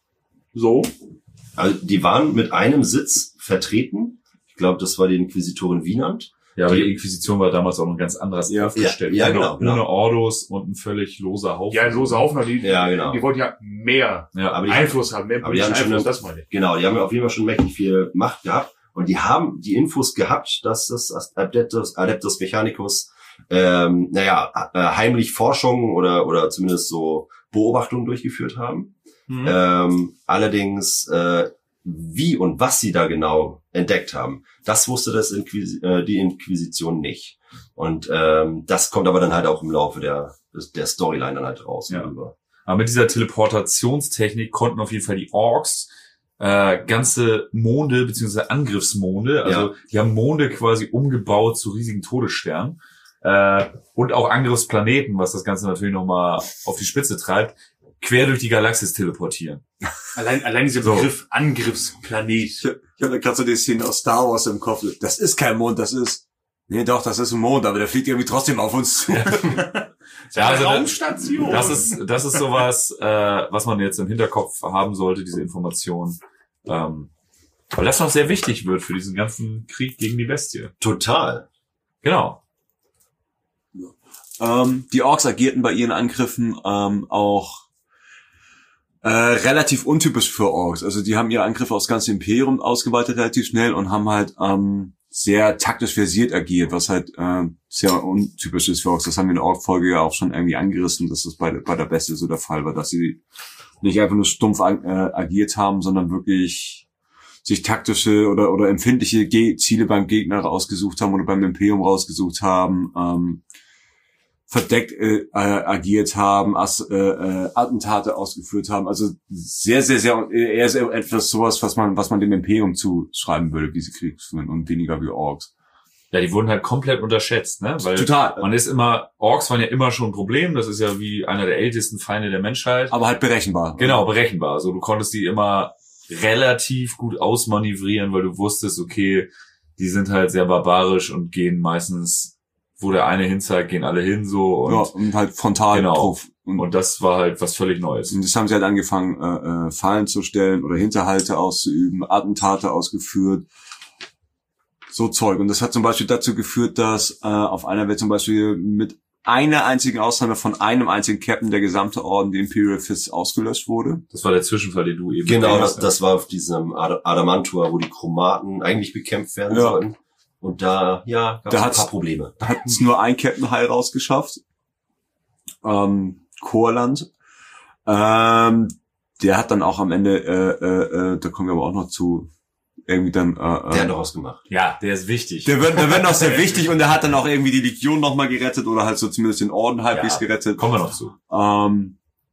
So. also die waren mit einem Sitz vertreten. Ich glaube, das war die Inquisitorin Wienand. Ja, aber die Inquisition war damals auch noch ganz anderes Ja, aufgestellt. ja, ja, ohne, genau, genau. ohne Ordos und ein völlig loser Haufen. Ja, so Haufen, die, Ja, genau. die wollten ja mehr Ja, Aber die Einfluss haben, mehr aber die politischen haben schon Einfluss, eine- das meine ich. Genau, die haben ja auf jeden Fall schon mächtig viel Macht gehabt. Und die haben die Infos gehabt, dass das Adeptus, Adeptus Mechanicus ähm, naja, äh, heimlich Forschungen oder oder zumindest so Beobachtungen durchgeführt haben. Mhm. Ähm, allerdings, äh, wie und was sie da genau entdeckt haben, das wusste das Inquis äh, die Inquisition nicht. Und ähm, das kommt aber dann halt auch im Laufe der der Storyline dann halt raus. Ja. Rüber. Aber mit dieser Teleportationstechnik konnten auf jeden Fall die Orks äh, ganze Monde beziehungsweise Angriffsmonde, also Ja. die haben Monde quasi umgebaut zu riesigen Todessternen äh, und auch Angriffsplaneten, was das Ganze natürlich nochmal auf die Spitze treibt, quer durch die Galaxis teleportieren. Allein, allein dieser So. Begriff Angriffsplanet. Ich, ich habe da gerade so die Szene aus Star Wars im Kopf. Das ist kein Mond, das ist... Nee, doch, das ist ein Mond, aber der fliegt irgendwie trotzdem auf uns zu. Ja, also das, Raumstation. das ist das ist sowas, äh, was man jetzt im Hinterkopf haben sollte, diese Information, ähm, weil das noch sehr wichtig wird für diesen ganzen Krieg gegen die Bestie. Total. Genau. Ähm, die Orks agierten bei ihren Angriffen ähm, auch äh, relativ untypisch für Orks. Also die haben ihre Angriffe aufs ganze Imperium ausgeweitet relativ schnell und haben halt ähm, sehr taktisch versiert agiert, was halt äh, sehr untypisch ist für Orks. Das haben wir in der Ork-Folge ja auch schon irgendwie angerissen, dass das bei, bei der Bestie so der Fall war, dass sie nicht einfach nur stumpf äh, agiert haben, sondern wirklich sich taktische oder oder empfindliche Ge- Ziele beim Gegner rausgesucht haben oder beim Imperium rausgesucht haben, ähm, verdeckt äh, äh, agiert haben, As, äh, äh, Attentate ausgeführt haben. Also sehr, sehr, sehr eher sehr etwas sowas, was man was man dem Imperium zuschreiben würde, wie sie Krieg führen und weniger wie Orks. Ja, die wurden halt komplett unterschätzt, ne? Weil Total. man ist immer, Orks waren ja immer schon ein Problem, das ist ja wie einer der ältesten Feinde der Menschheit. Aber halt berechenbar. Genau, berechenbar. Also du konntest die immer relativ gut ausmanövrieren, weil du wusstest, okay, die sind halt sehr barbarisch und gehen meistens, wo der eine hinzeigt, gehen alle hin so und, Ja, und halt frontal Genau. drauf. Und, und das war halt was völlig Neues. und das haben sie halt angefangen, äh, äh, Fallen zu stellen oder Hinterhalte auszuüben, Attentate ausgeführt. So Zeug. Und das hat zum Beispiel dazu geführt, dass äh, auf einer Welt zum Beispiel mit einer einzigen Ausnahme von einem einzigen Captain der gesamte Orden, die Imperial Fist, ausgelöscht wurde. Das war der Zwischenfall, den du eben Genau, erwähnt das, hast. das war auf diesem Ad- Adamantua, wo die Chromaten eigentlich bekämpft werden Ja. sollten. Und da, ja, gab Da es ein hat's- paar Probleme. Da hat es nur ein Captain Heil rausgeschafft. Ähm, Chorland. Ähm, der hat dann auch am Ende, äh, äh, äh, da kommen wir aber auch noch zu, irgendwie dann, äh, Der hat äh, noch was gemacht. Ja, der ist wichtig. der wird, der wird noch sehr wichtig und der hat dann auch irgendwie die Legion nochmal gerettet oder halt so zumindest den Orden halbwegs Ja. gerettet. Kommen wir noch zu. Ähm,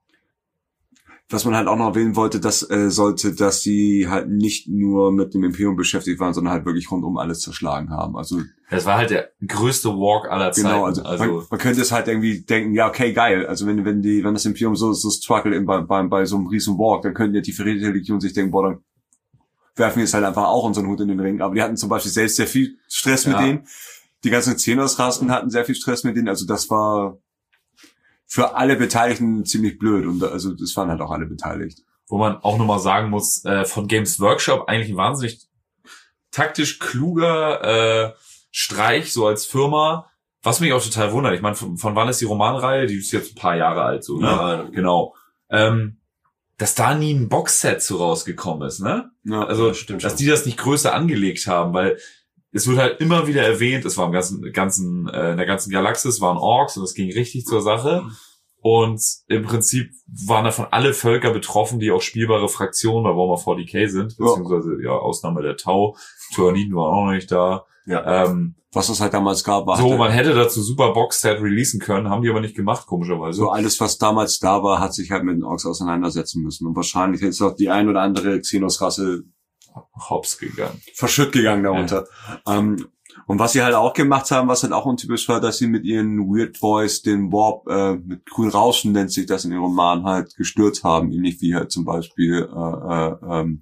was man halt auch noch erwähnen wollte, das äh, sollte, dass sie halt nicht nur mit dem Imperium beschäftigt waren, sondern halt wirklich rundum alles zerschlagen haben. Also Das war halt der größte Walk aller Zeiten. genau, also, also man, man könnte es halt irgendwie denken, ja okay, geil. Also wenn wenn die wenn das Imperium so so struggle in, bei, bei bei so einem riesen Walk, dann könnten ja die Verräter Legion sich denken, boah, dann werfen wir jetzt halt einfach auch unseren Hut in den Ring. Aber die hatten zum Beispiel selbst sehr viel Stress Ja. mit denen. Die ganzen Xenos-Rassen hatten sehr viel Stress mit denen. Also das war für alle Beteiligten ziemlich blöd. Und also das waren halt auch alle beteiligt. wo man auch nochmal sagen muss, äh, von Games Workshop eigentlich ein wahnsinnig taktisch kluger äh, Streich, so als Firma, was mich auch total wundert, ich meine, von, von wann ist die Romanreihe? Die ist jetzt ein paar Jahre alt, so, ne? Ja, Genau. Ähm, dass da nie ein Boxset so rausgekommen ist, ne? Ja, Also, stimmt dass schon. die das nicht größer angelegt haben, weil es wird halt immer wieder erwähnt, es war im ganzen, ganzen, äh, in der ganzen Galaxis waren Orks und es ging richtig zur Sache. Und im Prinzip waren davon alle Völker betroffen, die auch spielbare Fraktionen bei Warhammer forty K sind, beziehungsweise, ja, Ausnahme der Tau. Tyranniden waren auch noch nicht da. Ja. Ähm, Was es halt damals gab, war so, halt, man hätte dazu super Boxset releasen können, haben die aber nicht gemacht, komischerweise. so alles, was damals da war, hat sich halt mit den Orks auseinandersetzen müssen. Und wahrscheinlich ist auch die ein oder andere Xenos-Rasse Hops gegangen. verschütt gegangen darunter. Ja. Ähm, und was sie halt auch gemacht haben, was halt auch untypisch war, dass sie mit ihren Weird Boys den Warp, äh, mit grün Rauschen nennt sich das in ihrem Roman halt, gestört haben. Ähnlich wie halt zum Beispiel, äh, äh, ähm,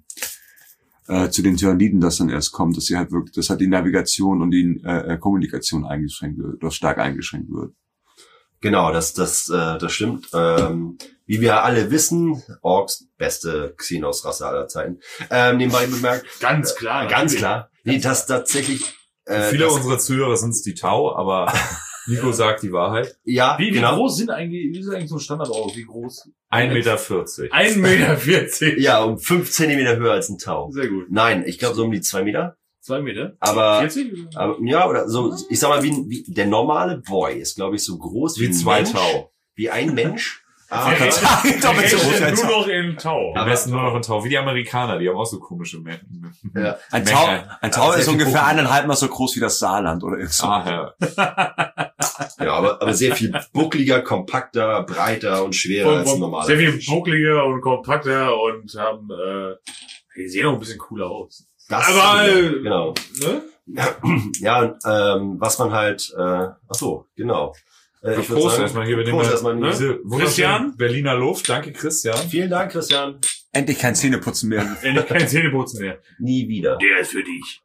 äh, zu den Tyranniden das dann erst kommt, dass sie halt wirklich, dass halt die Navigation und die äh, Kommunikation eingeschränkt wird, oder stark eingeschränkt wird. Genau, das, das, äh, das stimmt. Ähm, wie wir alle wissen, Orks, beste Xenos-Rasse aller Zeiten. Ähm, nebenbei bemerkt. Ganz klar. Äh, ganz klar. Nee, das tatsächlich, äh, Viele das, unserer Zuhörer sind es die Tau, aber Nico sagt die Wahrheit. ja, Wie, wie genau. groß sind eigentlich, wie ist eigentlich so ein Standard-Auto? Wie groß? ein Meter vierzig. ein Meter vierzig. Ja, um fünf Zentimeter höher als ein Tau. Sehr gut. Nein, ich glaube so um die zwei Meter. Zwei Meter? Aber, vierzig? aber ja, oder so, ich sag mal, wie, wie der normale Boy ist, glaube ich, so groß wie, Wie ein zwei Mensch, Tau. wie ein Mensch. Ah, Okay. Doppelt so groß Rechnet als nur noch in Tau. Am besten nur noch ein Tau. Wie die Amerikaner, die haben auch so komische Menschen. Ja. Ein Tau, ein Tau sehr ist viel ungefähr Pumpen. eineinhalb Mal so groß wie das Saarland oder irgend so. Ah, ja. ja, aber, aber sehr viel buckliger, kompakter, breiter und schwerer Und- als ein und normaler. Sehr viel Mensch. buckliger und kompakter und haben, äh, die sehen auch ein bisschen cooler aus. Das Aber, ja, äh, genau. Ne? Ja, und ähm, was man halt, äh, ach so, genau. Äh, ich würd Prost sagen, erstmal hier. Wir nehmen Prost mal erstmal, diese wunderschöne Christian? Berliner Luft. Danke, Christian. Vielen Dank, Christian. Endlich kein Zähneputzen mehr. Endlich kein Zähneputzen mehr. Nie wieder. Der ist für dich.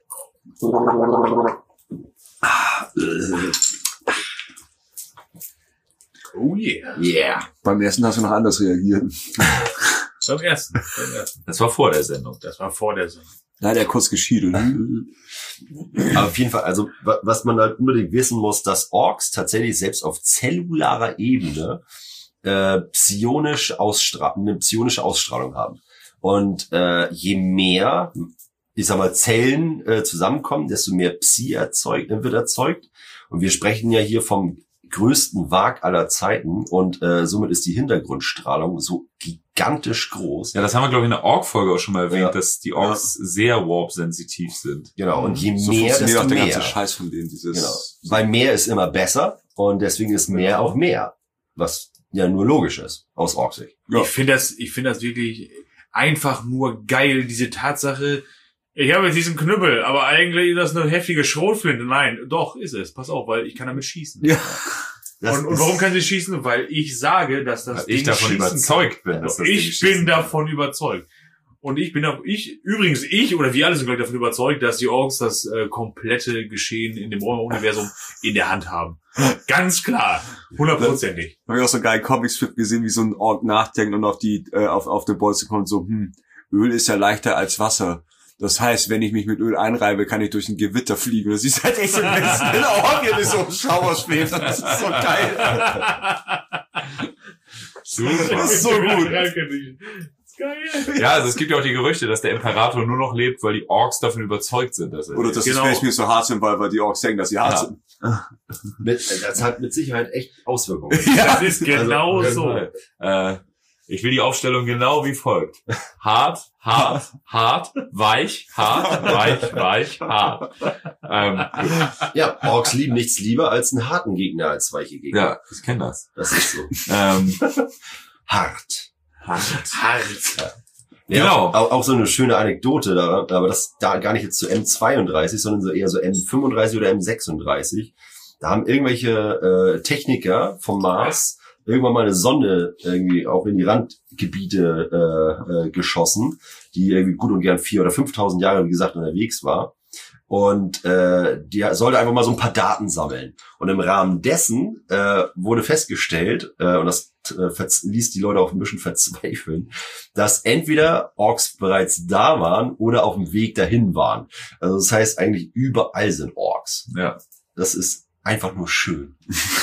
Oh yeah. Yeah. Beim ersten hast du noch anders reagiert. Beim ersten. Beim ersten. Das war vor der Sendung. Das war vor der Sendung. Da hat er kurz geschieden. Aber auf jeden Fall, also wa- was man halt unbedingt wissen muss, dass Orks tatsächlich selbst auf zellularer Ebene äh, psionisch ausstra- eine psionische Ausstrahlung haben. Und äh, je mehr, ich sag mal, Zellen äh, zusammenkommen, desto mehr Psi erzeugt, äh, wird erzeugt. Und wir sprechen ja hier vom größten Wag aller Zeiten und äh, somit ist die Hintergrundstrahlung so gigantisch groß. Ja, das haben wir, glaube ich, in der Ork-Folge auch schon mal erwähnt, Ja. dass die Orks sehr warp-sensitiv sind. Genau, und je So mehr, funktioniert desto auch der mehr. ganze Scheiß von denen. Dieses, Genau. Weil mehr ist immer besser und deswegen ist mehr auch mehr. Was ja nur logisch ist, aus Orksicht. Ja. Ich finde das, ich finde das wirklich einfach nur geil, diese Tatsache. Ich habe jetzt diesen Knüppel, aber eigentlich ist das eine heftige Schrotflinte. Nein, doch, ist es. Pass auf, weil ich kann damit schießen. Ja. Das Und, und ist- warum kann sie schießen? Weil ich sage, dass das Weil Ding ich davon schießen überzeugt kann. bin, dass das Ding Ich schießen bin kann. davon überzeugt. Und ich bin auch, ich, übrigens, ich oder wir alle sind, glaube ich, davon überzeugt, dass die Orks das äh, komplette Geschehen in dem Warhammer-Universum in der Hand haben. Ganz klar. Hundertprozentig. Habe ich auch so einen geilen Comic-Strip gesehen, wie so ein Ork nachdenkt und auf die, äh, auf, auf den Bolzen kommt so, hm, Öl ist ja leichter als Wasser. Das heißt, wenn ich mich mit Öl einreibe, kann ich durch ein Gewitter fliegen. Das ist halt echt so ein Ork, wie so ein Schauer schwebt. Das ist so geil. Super. Das ist so gut. Das ist geil. Ja, also es gibt ja auch die Gerüchte, dass der Imperator nur noch lebt, weil die Orks davon überzeugt sind, dass er Oder lebt. dass Genau. die Space Marines so hart sind, weil, weil die Orks denken, dass sie hart Ja. sind. mit, das hat mit Sicherheit echt Auswirkungen. Das ist genau Auf jeden so. Fall. Äh, ich will die Aufstellung genau wie folgt. Hart, hart, hart, weich, hart, weich, weich, hart. Ähm, gut. Ja, Orks lieben nichts lieber als einen harten Gegner als weiche Gegner. Ja, ich kenne das. Das ist so. Ähm, Hart. hart. Hart. Ja, Genau. Auch, auch so eine schöne Anekdote daran, aber das da gar nicht jetzt zu M zweiunddreißig, sondern so eher so M fünfunddreißig oder M sechsunddreißig. Da haben irgendwelche äh, Techniker vom Mars irgendwann mal eine Sonde irgendwie auch in die Randgebiete äh, äh, geschossen, die irgendwie gut und gern vier oder fünftausend Jahre, wie gesagt, unterwegs war. Und äh, die sollte einfach mal so ein paar Daten sammeln. Und im Rahmen dessen äh, wurde festgestellt, äh, und das äh, verz- ließ die Leute auch ein bisschen verzweifeln, dass entweder Orks bereits da waren oder auf dem Weg dahin waren. Also das heißt eigentlich überall sind Orks. Ja. Das ist einfach nur schön.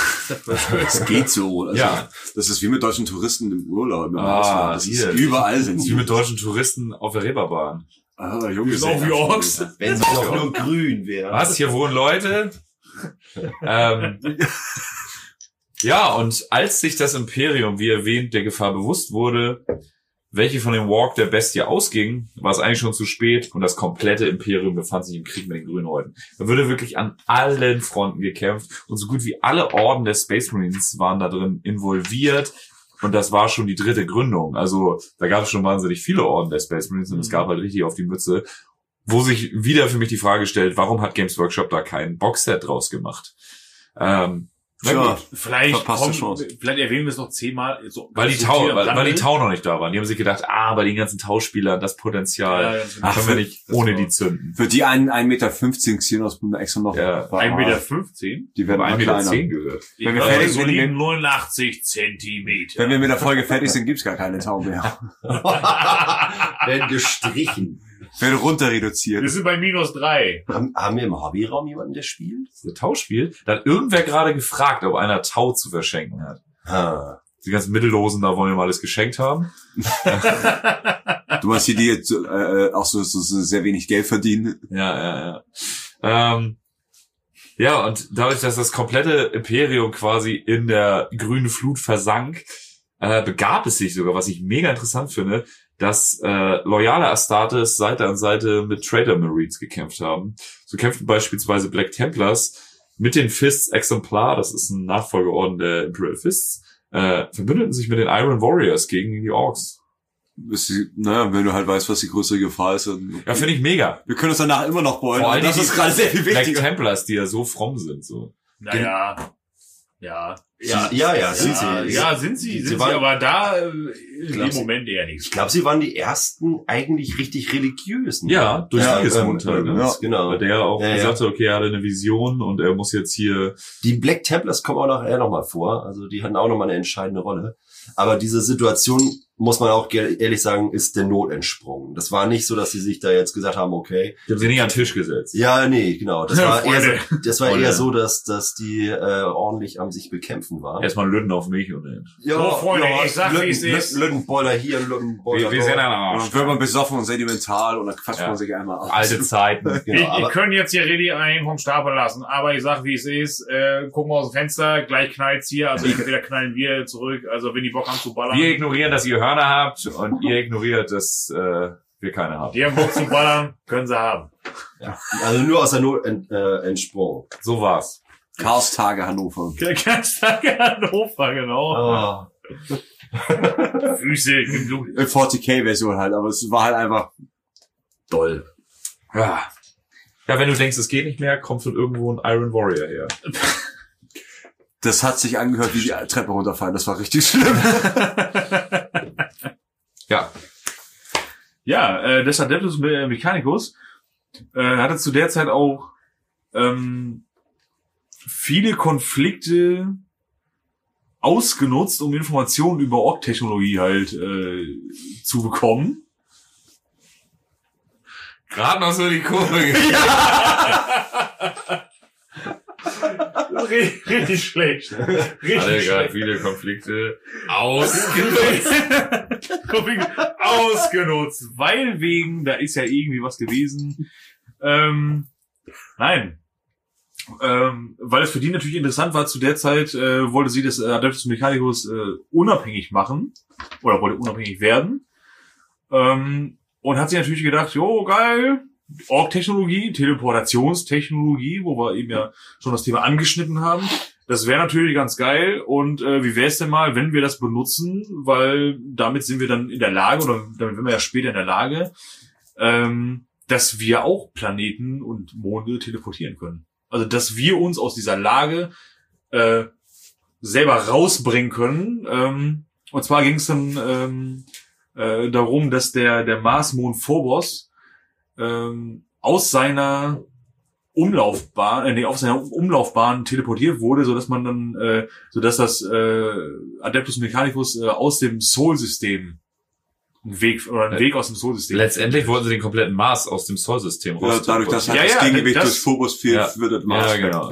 Es geht so. Also, Ja. Das ist wie mit deutschen Touristen im Urlaub. Im Ah, Ausland. Das hier. ist überall sind Wie mit deutschen Touristen auf der Reeperbahn. Ah, Junge, Genau wie Orks. Wenn sie doch nur grün wären. Was? Hier wohnen Leute? ähm, ja, und als sich das Imperium, wie erwähnt, der Gefahr bewusst wurde, welche von dem Walk der Bestie ausging, war es eigentlich schon zu spät und das komplette Imperium befand sich im Krieg mit den Grünhäuten. Da wurde wirklich an allen Fronten gekämpft und so gut wie alle Orden der Space Marines waren da drin involviert und das war schon die dritte Gründung. Also da gab es schon wahnsinnig viele Orden der Space Marines und es gab halt richtig auf die Mütze, wo sich wieder für mich die Frage stellt, warum hat Games Workshop da kein Boxset draus gemacht? Ähm, Tja, Vielleicht, verpasste kommt, Chance. vielleicht erwähnen wir es noch zehnmal. So, Weil die so Tau, hier am weil, weil Rande. die Tau noch nicht da waren. Die haben sich gedacht, ah, bei den ganzen Tauspielern, das Potenzial, Ja, ganz genau. ach, können wir für- nicht das ohne war- die zünden. Für die einen ein Meter fünfzehn Xenos müssen wir extra noch. Ja, ein Meter fünfzehn. Die werden ein immer Meter kleiner. zehn gehört. Wenn wir Also fertig sind, soliden wenn- neunundachtzig Zentimeter. Wenn wir mit der Folge fertig sind, gibt's gar keine Tau mehr. Werden gestrichen. Werden runter reduziert. Wir sind bei minus drei. Haben, haben wir im Hobbyraum jemanden, der spielt? Der Tauspiel, da hat irgendwer gerade gefragt, ob einer Tau zu verschenken hat. Ah. Die ganzen Mittellosen, da wollen wir mal alles geschenkt haben. Du meinst die, die jetzt äh, auch so, so, so sehr wenig Geld verdienen. Ja, ja, ja. Ähm, ja, und dadurch, dass das komplette Imperium quasi in der grünen Flut versank, äh, begab es sich sogar, was ich mega interessant finde, dass äh, loyale Astartes Seite an Seite mit Traitor Marines gekämpft haben. So kämpften beispielsweise Black Templars mit den Fists Exemplar, das ist ein Nachfolgeorden der Imperial Fists, äh, verbündeten sich mit den Iron Warriors gegen die Orks. Ist die- Naja, wenn du halt weißt, was die größere Gefahr ist. Dann Ja, finde ich mega. wir können uns danach immer noch beulen. Vor allem Das die ist gerade sehr viel Black wichtiger. Templars, die ja so fromm sind. So. Naja. Ja. Ja, ja, ja, sind ja, sie. ja, sind sie, Sie sind sie, waren- aber da äh, in glaub, dem sie- Moment eher nicht. Ich glaube, sie waren die ersten eigentlich richtig religiösen. Ja, durch ja, Sigismund ähm, halt. Ne? ja, genau. Weil der auch Ja, ja. gesagt hat, okay, er hatte eine Vision und er muss jetzt hier... Die Black Templars kommen auch nachher nochmal vor. Also die hatten auch nochmal eine entscheidende Rolle. Aber diese Situation, muss man auch ge- ehrlich sagen, ist der Not entsprungen. Das war nicht so, dass sie sich da jetzt gesagt haben, okay. Die haben sie nicht an den Tisch gesetzt. Ja, nee, genau. Das war eher Freunde. so, das war Freunde. eher so, dass, dass die äh, ordentlich am sich bekämpfen waren. Erstmal Lütten auf mich und den. Ja, So, Freunde, ich sag, wie es Lütten- ist. Lüttenboiler hier, Lüttenboiler Wir, wir dort. sind am Und Arsch. dann wird man besoffen und sentimental und dann quatscht Ja. man sich einmal aus. Alte Zeiten. Genau, ich, ihr aber, könnt jetzt hier Redi ein vom Stapel lassen, aber ich sag, wie es ist, äh, gucken wir aus dem Fenster, gleich knallt's hier, also entweder knallen wir zurück, also wenn die Bock haben zu ballern. Wir ignorieren, dass ihr Hörner habt und ihr ignoriert, dass äh, wir keine haben. Die haben Bock zu ballern, können sie haben. also nur aus der Not ent, äh, entsprungen. So war's. Chaos-Tage Hannover. Ganz Tage Hannover, genau. Ah. Füße im Blut. Äh, vierzig K-Version halt, aber es war halt einfach doll. Ja. Ja, wenn du denkst, es geht nicht mehr, kommt von irgendwo ein Iron Warrior her. Das hat sich angehört, wie die Treppe runterfallen. Das war richtig schlimm. Ja. Ja, äh, des Adeptus Me- Mechanicus äh, hatte zu der Zeit auch ähm, viele Konflikte ausgenutzt, um Informationen über Ork-Technologie halt äh, zu bekommen. Gerade noch so die Kurve. Richtig schlecht. Richtig Alle gerade schlecht. viele Konflikte ausgenutzt. Konflikte ausgenutzt, weil wegen, da ist ja irgendwie was gewesen. Ähm, nein. Ähm, weil es für die natürlich interessant war, zu der Zeit äh, wollte sie das Adeptus Mechanicus äh, unabhängig machen oder wollte unabhängig werden ähm, und hat sich natürlich gedacht, jo, geil, Org-Technologie, Teleportationstechnologie, wo wir eben ja schon das Thema angeschnitten haben, das wäre natürlich ganz geil und äh, wie wäre es denn mal, wenn wir das benutzen, weil damit sind wir dann in der Lage oder damit sind wir ja später in der Lage, ähm, dass wir auch Planeten und Monde teleportieren können. Also, dass wir uns aus dieser Lage äh, selber rausbringen können. Ähm, und zwar ging es dann ähm, äh, darum, dass der der Marsmond Phobos ähm, aus seiner Umlaufbahn, äh, nee, auf seiner Umlaufbahn teleportiert wurde, so dass man dann, äh, so dass das äh, Adeptus Mechanicus äh, aus dem Sol-System einen Weg oder einen Weg aus dem Sol-System. Letztendlich wollten sie den kompletten Mars aus dem Solar-System Ja, raus. dadurch, dass halt Ja, das ja, Gegengewicht das- des Phobos fehlt, Ja. wird das Mars Ja, genau, weg. ja.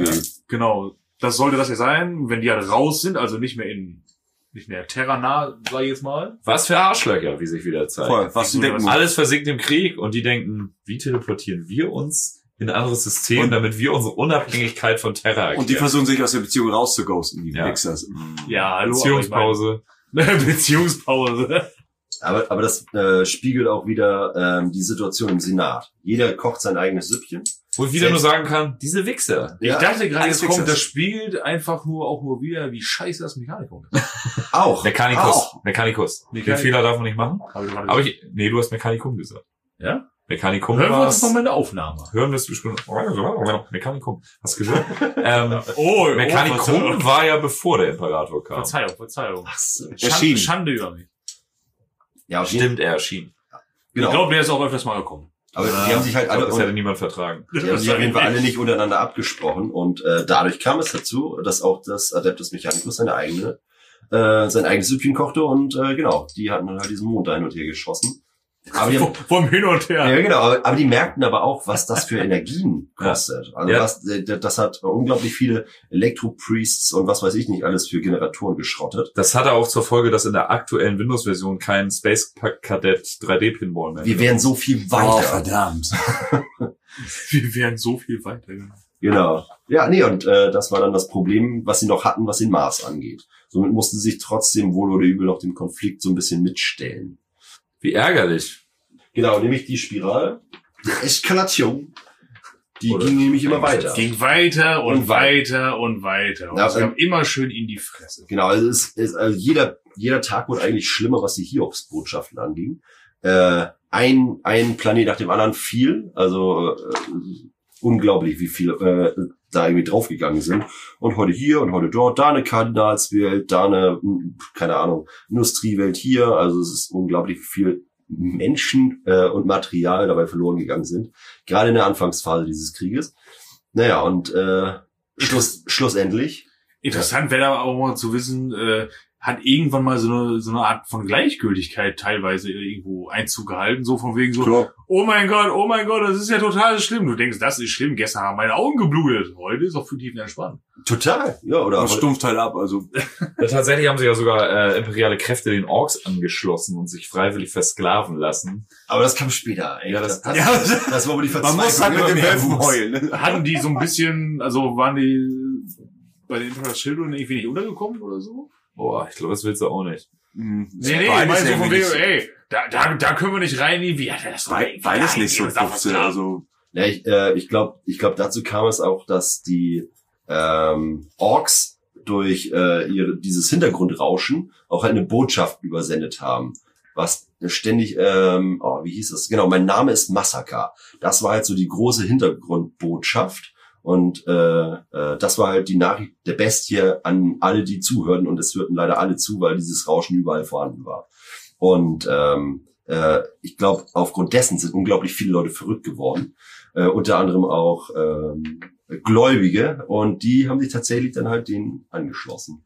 Genau. Das sollte das ja sein, wenn die halt raus sind, also nicht mehr in, nicht mehr terranah, sag ich jetzt mal. Was für Arschlöcher, wie sich wieder zeigt. Voll, was Wieso denken das- Alles versinkt im Krieg und die denken, wie teleportieren wir uns in ein anderes System, Und- damit wir unsere Unabhängigkeit von Terra erklären. Und die versuchen sich aus der Beziehung rauszughosten, die Ja. Wichsers. Ja, hallo. Beziehungspause. aber ich meine- Beziehungspause. Aber, aber das äh, spiegelt auch wieder ähm, die Situation im Senat. Jeder kocht sein eigenes Süppchen. Wo ich wieder Selbst- nur sagen kann, diese Wichser. Ich Ja, dachte gerade, alles jetzt kommt, Wichser. das spielt einfach nur auch nur wieder, wie scheiße das Mechanikum ist. Auch. Mechanikus. Auch. Mechanikus. Den Mechanik- Fehler darf man nicht machen. Hab ich gerade Aber ich, nee, du hast Mechanikum gesagt. Ja? Mechanikum Hören wir war uns nochmal eine Aufnahme. Hören wir es bestimmt. Mechanikum. Hast du gehört? ähm, Oh, Mechanikum war ja bevor der Imperator kam. Verzeihung, Verzeihung. Ach so. Schande, Erschienen. Schande über mich. Ja, auf jeden Stimmt, er erschien. Genau. Ich glaube, der ist auch öfters mal gekommen. Aber die haben sich halt Ich glaub, alle, das hätte niemand vertragen. die haben sich auf jeden Fall alle nicht untereinander abgesprochen und äh, dadurch kam es dazu, dass auch das Adeptus Mechanicus seine eigene, äh, sein eigenes Süppchen kochte und äh, genau, die hatten dann halt diesen Mond da hin und her geschossen. Aber die haben, Vom Hin und Her. ja genau, aber, aber die merkten aber auch, was das für Energien kostet. Also Ja. was, äh, das hat unglaublich viele Elektropriests und was weiß ich nicht alles für Generatoren geschrottet. Das hatte auch zur Folge, dass in der aktuellen Windows-Version kein Space Cadet drei D Pinball mehr Wir gibt. wären so viel Oh, weiter. verdammt. Wir wären so viel weiter. Genau. Ja, nee, und äh, das war dann das Problem, was sie noch hatten, was den Mars angeht. Somit mussten sie sich trotzdem wohl oder übel noch dem Konflikt so ein bisschen mitstellen. Wie ärgerlich. Genau, nämlich die Spirale, die Eskalation, die Oder- ging nämlich immer weiter. Ging weiter und, Und weit- weiter und weiter. Und Ja, es ähm, kam immer schön in die Fresse. Genau, also, es ist, also jeder, jeder Tag wurde eigentlich schlimmer, was die Hiobsbotschaften anging. Äh, ein, ein Planet nach dem anderen fiel, also äh, unglaublich, wie viel äh, da irgendwie draufgegangen sind. Und heute hier und heute dort, da eine Kardinalswelt, da eine, hm, keine Ahnung, Industriewelt hier. Also es ist unglaublich, wie viel Menschen äh, und Material dabei verloren gegangen sind. Gerade in der Anfangsphase dieses Krieges. Naja, und äh, Schluss, schlussendlich. Interessant wäre aber auch mal zu wissen, äh, hat irgendwann mal so eine, so eine Art von Gleichgültigkeit teilweise irgendwo Einzug gehalten, so von wegen so, Klar. oh mein Gott, oh mein Gott, das ist ja total schlimm. Du denkst, das ist schlimm, gestern haben meine Augen geblutet. Heute ist auch für die entspannt. Total. Ja, oder Und stumpft halt ab, also. Ja, tatsächlich haben sich ja sogar äh, imperiale Kräfte den Orks angeschlossen und sich freiwillig versklaven lassen. aber das kam später. Ey. Ja, das- das, Ja, das, das war wohl die Man Verzweiflung. muss halt mit immer dem mehr Helfen wuchs. heulen. Ne? Hatten die so ein bisschen, also waren die bei den Imperial Children irgendwie nicht untergekommen oder so? Boah, ich glaube, das willst du auch nicht. Hm, Nee, nee, ich beides meine so von irgendwie wegen, nicht- ey, da, da, da können wir nicht rein, wie hat er das doch Be- Beides nicht so dufte, also. Ja, ich äh, ich glaube, ich glaub, dazu kam es auch, dass die ähm, Orks durch äh, ihre, dieses Hintergrundrauschen auch halt eine Botschaft übersendet haben. Was ständig, ähm, oh, wie hieß das? Genau, mein Name ist Massaker. Das war halt so die große Hintergrundbotschaft. Und äh, äh, das war halt die Nachricht der Bestie an alle, die zuhörten. Und es hörten leider alle zu, weil dieses Rauschen überall vorhanden war. Und ähm, äh, ich glaube, aufgrund dessen sind unglaublich viele Leute verrückt geworden. Äh, unter anderem auch ähm, Gläubige. Und die haben sich tatsächlich dann halt denen angeschlossen.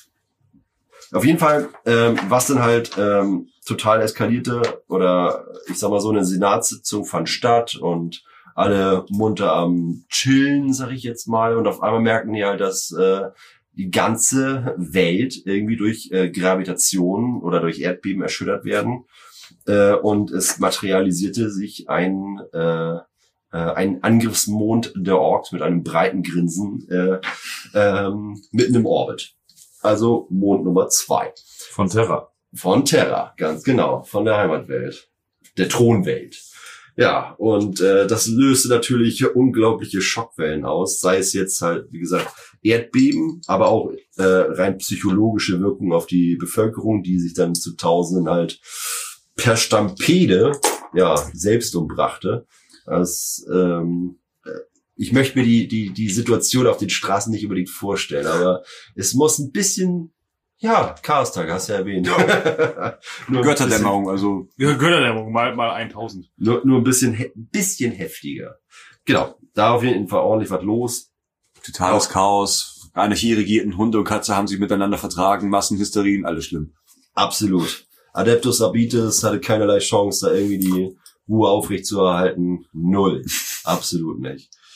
Auf jeden Fall, ähm, was dann halt ähm, total eskalierte, oder ich sag mal so, eine Senatssitzung fand statt und alle munter am Chillen, sag ich jetzt mal, und auf einmal merken die halt, dass äh, die ganze Welt irgendwie durch äh, Gravitation oder durch Erdbeben erschüttert werden, äh, und es materialisierte sich ein äh, äh, ein Angriffsmond der Orks mit einem breiten Grinsen äh, ähm, mitten im Orbit. Also Mond Nummer zwei. Von Terra. Von Terra, ganz genau, von der Heimatwelt, der Thronwelt. Ja, und äh, das löste natürlich unglaubliche Schockwellen aus, sei es jetzt halt, wie gesagt, Erdbeben, aber auch äh, rein psychologische Wirkung auf die Bevölkerung, die sich dann zu Tausenden halt per Stampede ja selbst umbrachte. Das, ähm, ich möchte mir die die die Situation auf den Straßen nicht unbedingt vorstellen, aber es muss ein bisschen, ja, Chaos-Tag, hast du ja erwähnt. Nur ein bisschen- Götterdämmerung, also. Ja, Götterdämmerung, mal, mal tausend. Nur, nur ein bisschen, he- bisschen heftiger. Genau, da auf jeden Fall ordentlich was los. Totales Chaos. Anarchie regierten Hunde und Katze haben sich miteinander vertragen, Massenhysterien, alles schlimm. Absolut. Adeptus Arbites hatte keinerlei Chance, da irgendwie die Ruhe aufrechtzuerhalten. Null. Absolut nicht.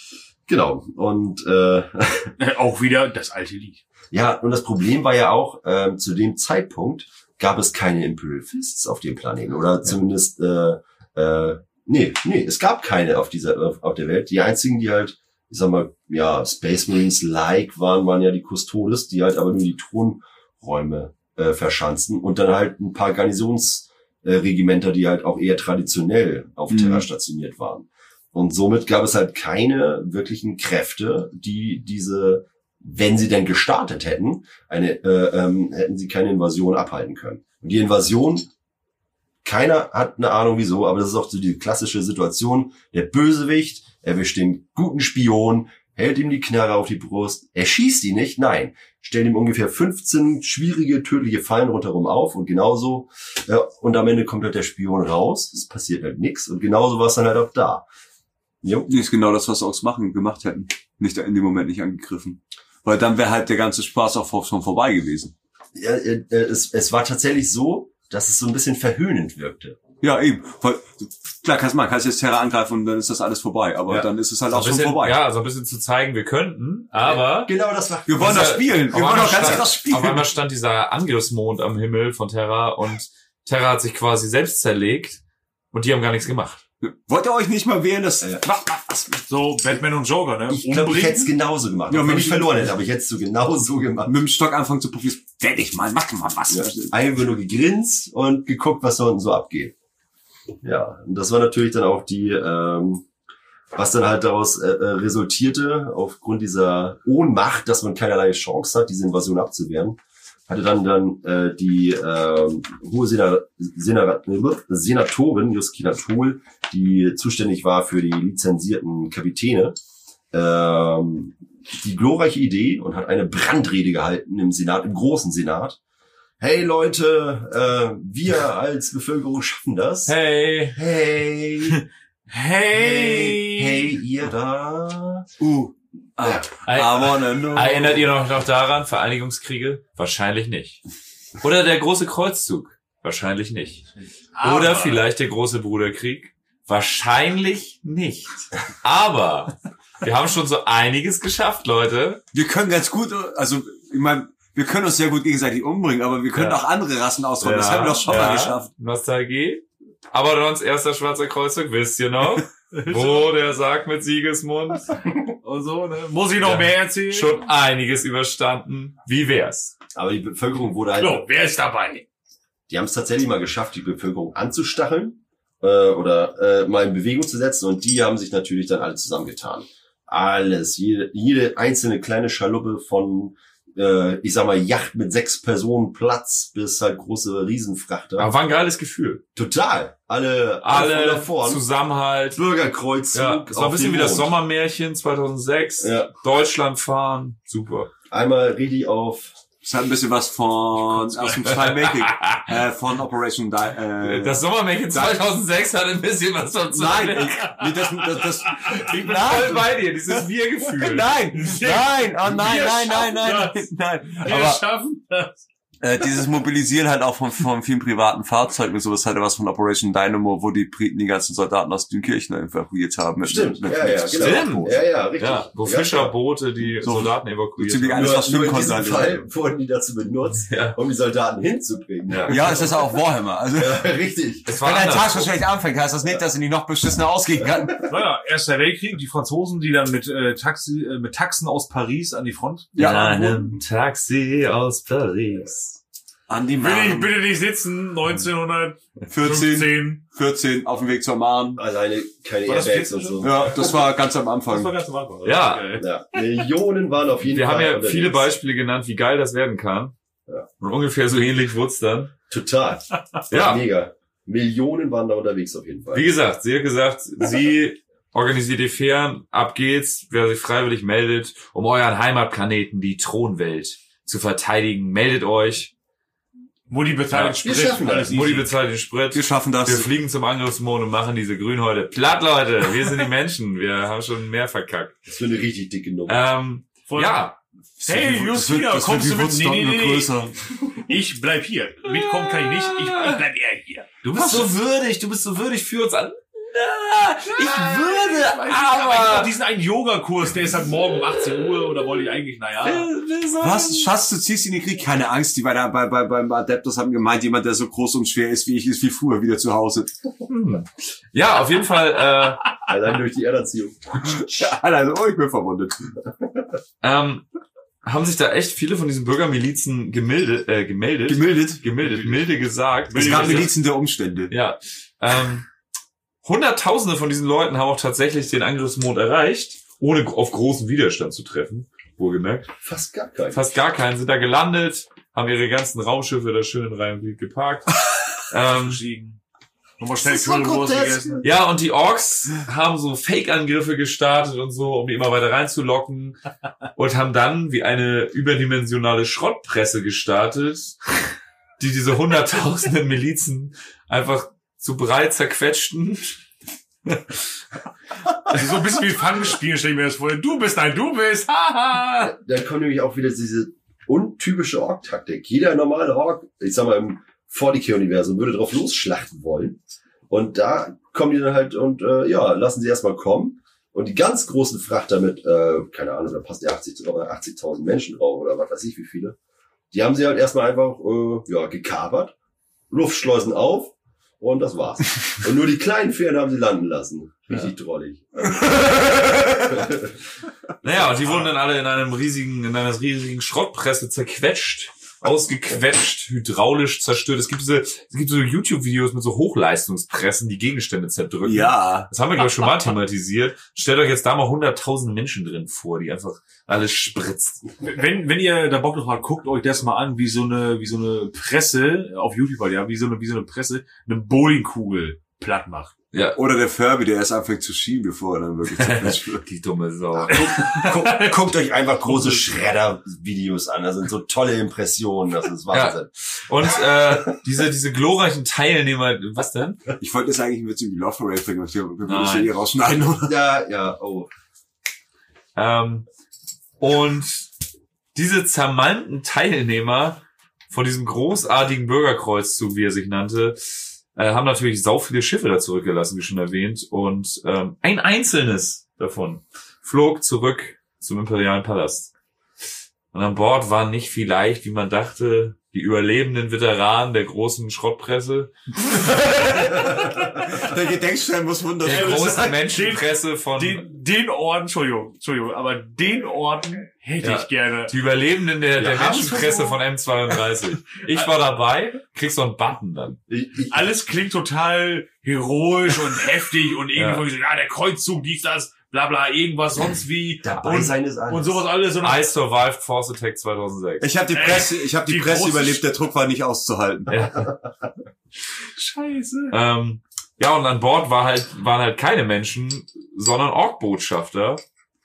Genau. Und äh, Auch wieder das alte Lied. ja, und das Problem war ja auch, ähm, zu dem Zeitpunkt gab es keine Imperial Fists auf dem Planeten. Oder zumindest, äh, äh, nee, nee, es gab keine auf dieser, auf, auf der Welt. Die einzigen, die halt, ich sag mal, ja, Space Marines-like waren, waren ja die Custodes, die halt aber nur die Thronräume äh, verschanzen. Und dann halt ein paar Garnisonsregimenter, äh, die halt auch eher traditionell auf Mhm. Terra stationiert waren. Und somit gab es halt keine wirklichen Kräfte, die diese, wenn sie denn gestartet hätten, eine, äh, ähm, hätten sie keine Invasion abhalten können. Und die Invasion, keiner hat eine Ahnung wieso, aber das ist auch so die klassische Situation. Der Bösewicht erwischt den guten Spion, hält ihm die Knarre auf die Brust, er schießt ihn nicht, nein, stellt ihm ungefähr fünfzehn schwierige, tödliche Fallen rundherum auf und genauso, äh, und am Ende kommt halt der Spion raus, es passiert halt nichts und genauso war es dann halt auch da. Jo. Das ist genau das, was sie auch machen, gemacht hätten. Nicht in dem Moment nicht angegriffen. Weil dann wäre halt der ganze Spaß auch schon vorbei gewesen. Ja, äh, es, es war tatsächlich so, dass es so ein bisschen verhöhnend wirkte. Ja, eben. Weil, klar, kannst du mal, kannst jetzt Terra angreifen und dann ist das alles vorbei. Aber Ja. dann ist es halt So auch ein schon bisschen, vorbei. ja, so ein bisschen zu zeigen, wir könnten, aber Genau, das war. Wir wollen Dieser- das spielen. Wir auf wollen einmal doch ganz stand- krass spielen. Auf einmal stand dieser Angriffsmond am Himmel von Terra und Terra hat sich quasi selbst zerlegt und die haben gar nichts gemacht. Wollt ihr euch nicht mal wehren, dass... Ja. Was, was, was? So, Batman und Joker, ne? Ich glaube, ich hätte es Umbringen. genauso gemacht. Ja, Ja, wenn mit- ich verloren hätte, aber ich hätte es so genauso gemacht. Mit dem Stock anfangen zu probieren. Werd ich mal, mach mal was. Ja. Einfach nur gegrinst und geguckt, was da unten so abgeht. Ja, und das war natürlich dann auch die, ähm, was dann halt daraus äh, äh, resultierte, aufgrund dieser Ohnmacht, dass man keinerlei Chance hat, diese Invasion abzuwehren, hatte dann dann äh, die äh, hohe Sena Sena Senatorin Juskina Thol, die zuständig war für die lizenzierten Kapitäne, ähm, die glorreiche Idee und hat eine Brandrede gehalten im Senat, im großen Senat. Hey Leute, äh, wir als Bevölkerung schaffen das. Hey, Hey, Hey! hey, ihr da. Uh. Ja. I wanna know. erinnert ihr noch, noch daran, Vereinigungskriege? Wahrscheinlich nicht. Oder der große Kreuzzug? Wahrscheinlich nicht. Aber- Oder vielleicht der große Bruderkrieg? Wahrscheinlich nicht. Aber wir haben schon so einiges geschafft, Leute. Wir können ganz gut, also, ich meine, wir können uns sehr gut gegenseitig umbringen, aber wir können Ja. auch andere Rassen ausrotten. Das haben wir doch schon mal geschafft. Nostalgie. Abaddons erster schwarzer Kreuzzug, wisst ihr noch? Wo der Sarg mit Sigismund. Und so, ne? Muss ich noch Ja. mehr erzählen? Schon einiges überstanden. Wie wär's? Aber die Bevölkerung wurde halt, So, wer ist dabei? die haben es tatsächlich mal geschafft, die Bevölkerung anzustacheln äh, oder äh, mal in Bewegung zu setzen und die haben sich natürlich dann alle zusammengetan. Alles, jede, jede einzelne kleine Schaluppe von, äh, ich sag mal, Yacht mit sechs Personen Platz bis halt große Riesenfrachter. Aber war ein geiles Gefühl. Total. Alle, alle, Alle von vorn. Zusammenhalt. Bürgerkreuzzug. Ja, es war ein auf bisschen dem wie das Mond. Sommermärchen zweitausendsechs. Ja. Deutschland fahren. Super. Einmal richtig auf. Das hat ein bisschen was von, aus dem Zweiten Weltkrieg, äh, von Operation Die, äh, Das Sommermärchen zweitausendsechs hat ein bisschen was von nein, ich, nee, das, das, das, Ich bin voll bei dir, dieses Wir-Gefühl. nein, nein, oh nein, Wir nein, nein, schaffen nein, das. nein, Wir aber, schaffen das. äh, dieses Mobilisieren halt auch von, von vielen privaten Fahrzeugen und sowas hatte was von Operation Dynamo, wo die Briten die ganzen Soldaten aus Dünkirchen evakuiert haben. Mit, Stimmt. mit, Ja, ja, mit, genau. Stimmt. Ja, ja, richtig. Ja, wo Ja, Fischerboote die So. Soldaten evakuiert Bezüglich haben. alles, Nur, was nur schwimmen in diesem konnte. Fall wurden die dazu benutzt, Ja. um die Soldaten hinzubringen. Ja. Ja, es ist auch Warhammer. Also, Ja, richtig. Es war wenn ein Tag anders. schon schlecht anfängt, heißt das nicht, dass er nicht noch beschissener ausgehen kann. Naja, Erster Weltkrieg, die Franzosen, die dann mit, äh, Taxi, äh, mit Taxen aus Paris an die Front In gefahren wurden. einem Taxi aus Paris. An die Bitte, Marne. bitte nicht sitzen, neunzehnhundertfünfzehn. vierzehn, vierzehn, auf dem Weg zur Marne. Alleine keine War das Airbags und vierzehn so. Ja, das war ganz am Das Anfang. war ganz am Anfang. oder? Ja. Geil. Ja, Millionen waren auf jeden Wir Fall haben ja unterwegs. viele Beispiele genannt, wie geil das werden kann. Ja. Und ungefähr so ähnlich wurde es dann. Total. Ja, Mega. Millionen waren da unterwegs auf jeden Fall. wie gesagt, sie hat gesagt, sie organisiert die Fähren, ab geht's, wer sich freiwillig meldet, um euren Heimatplaneten, die Thronwelt, zu verteidigen. Meldet euch. Mutti bezahlt Ja. den Wir Sprit. schaffen das. alles Mutti easy. bezahlt den Sprit. Wir schaffen das. Wir fliegen zum Angriffsmond und machen diese Grünhäute platt, Leute. Wir sind die Menschen. Wir haben schon mehr verkackt. Das wird eine richtig dicke Nummer. Ähm, Voll- ja, Hey, Justina, das kommst wird du wie mit? Nee, Woodstock nee, nur nee, nee. größer. Ich bleib hier. Mitkommen kann ich nicht. Ich, ich bleib eher hier. du bist so würdig, du bist so würdig für uns an. Ich würde, Aber aber... diesen einen Yoga-Kurs, der ist halt morgen um achtzehn Uhr, oder wollte ich eigentlich, naja. Was? Schatz, du ziehst in den Krieg? Keine Angst, die bei, der, bei, bei, beim Adeptus haben gemeint, jemand, der so groß und schwer ist wie ich, ist wie früher wieder zu Hause. Hm. Ja, auf jeden Fall, äh, Allein durch die Erderziehung. Allein, oh, ich bin verwundet. ähm, haben sich da echt viele von diesen Bürgermilizen gemildet, äh, gemeldet, Gemildet. gemeldet, milde gesagt. Es gab Milizen der Umstände. Ja, ähm, Hunderttausende von diesen Leuten haben auch tatsächlich den Angriffsmond erreicht, ohne auf großen Widerstand zu treffen, wohlgemerkt. Fast gar kein. Fast gar keinen, sind da gelandet, haben ihre ganzen Raumschiffe da schön in Reihe und Glied geparkt. ähm, Schiegen. Nochmal schnell Das ist so Currywurst grotesk. gegessen. ja, und die Orks haben so Fake-Angriffe gestartet und so, um die immer weiter reinzulocken und haben dann wie eine überdimensionale Schrottpresse gestartet, die diese hunderttausenden Milizen einfach zu breit zerquetschten. Also so ein bisschen wie Fangspiel, stell ich mir das vor. Du bist ein, du bist, haha. Dann kommt nämlich auch wieder diese untypische Ork-Taktik. Jeder normale Ork, ich sag mal im forty K-Universum, würde drauf losschlachten wollen. Und da kommen die dann halt und äh, ja, lassen sie erstmal kommen. Und die ganz großen Frachter mit, äh, keine Ahnung, da passen ja achtzigtausend Menschen drauf oder was weiß ich wie viele. Die haben sie halt erstmal einfach äh, ja gekapert, Luftschleusen auf und das war's. Und nur die kleinen Fähren haben sie landen lassen. Richtig drollig. Naja, und die wurden dann alle in einem riesigen, in einer riesigen Schrottpresse zerquetscht, ausgequetscht, hydraulisch zerstört. Es gibt diese, es gibt so YouTube-Videos mit so Hochleistungspressen, die Gegenstände zerdrücken. Ja. Das haben wir, glaube ich, schon mal thematisiert. Stellt euch jetzt da mal hunderttausend Menschen drin vor, die einfach alles spritzt. Wenn, wenn ihr da Bock drauf habt, guckt euch das mal an, wie so eine, wie so eine Presse auf YouTube, halt, ja, wie so eine, wie so eine Presse eine Bowlingkugel platt macht. Ja, Oder der Furby, der erst anfängt zu schieben, bevor er dann wirklich zerquetscht wird. die dumme Sau. Guckt, guckt euch einfach große Schredder-Videos an. Das sind so tolle Impressionen. Das ist Wahnsinn. Und äh, diese diese glorreichen Teilnehmer, was denn? Ich wollte das eigentlich ein bisschen wie Love Parade bringen, aber wir würden das Nein. hier rausschneiden, oder? Ja, ja, oh. Ähm, und diese zermalmten Teilnehmer von diesem großartigen Bürgerkreuzzug, wie er sich nannte, äh, haben natürlich sau viele Schiffe da zurückgelassen, wie schon erwähnt. Und ähm, ein einzelnes davon flog zurück zum imperialen Palast. Und an Bord waren nicht vielleicht, wie man dachte, die überlebenden Veteranen der großen Schrottpresse, Der Gedenkstein muss der wunderschön großen sein. Menschenpresse von... Den, den Orden, Entschuldigung, Entschuldigung, aber den Orden hätte Ja. ich gerne. Die Überlebenden der, der Wir haben's Menschenpresse versucht. von M zweiunddreißig. Ich war dabei, kriegst so einen Button dann. Ich, ich, Alles klingt total heroisch und heftig und irgendwie Ja. so, ja, der Kreuzzug, dies, das, bla bla, irgendwas sonst wie. dabei und, sein ist alles. und sowas alles. Und I survived Force Attack zweitausendsechs. Ich habe die Presse, ich habe die, Die Presse große überlebt, Sch- der Druck war nicht auszuhalten. Ja. Scheiße. Ähm, ja, und an Bord war halt, waren halt keine Menschen, sondern Ork-Botschafter,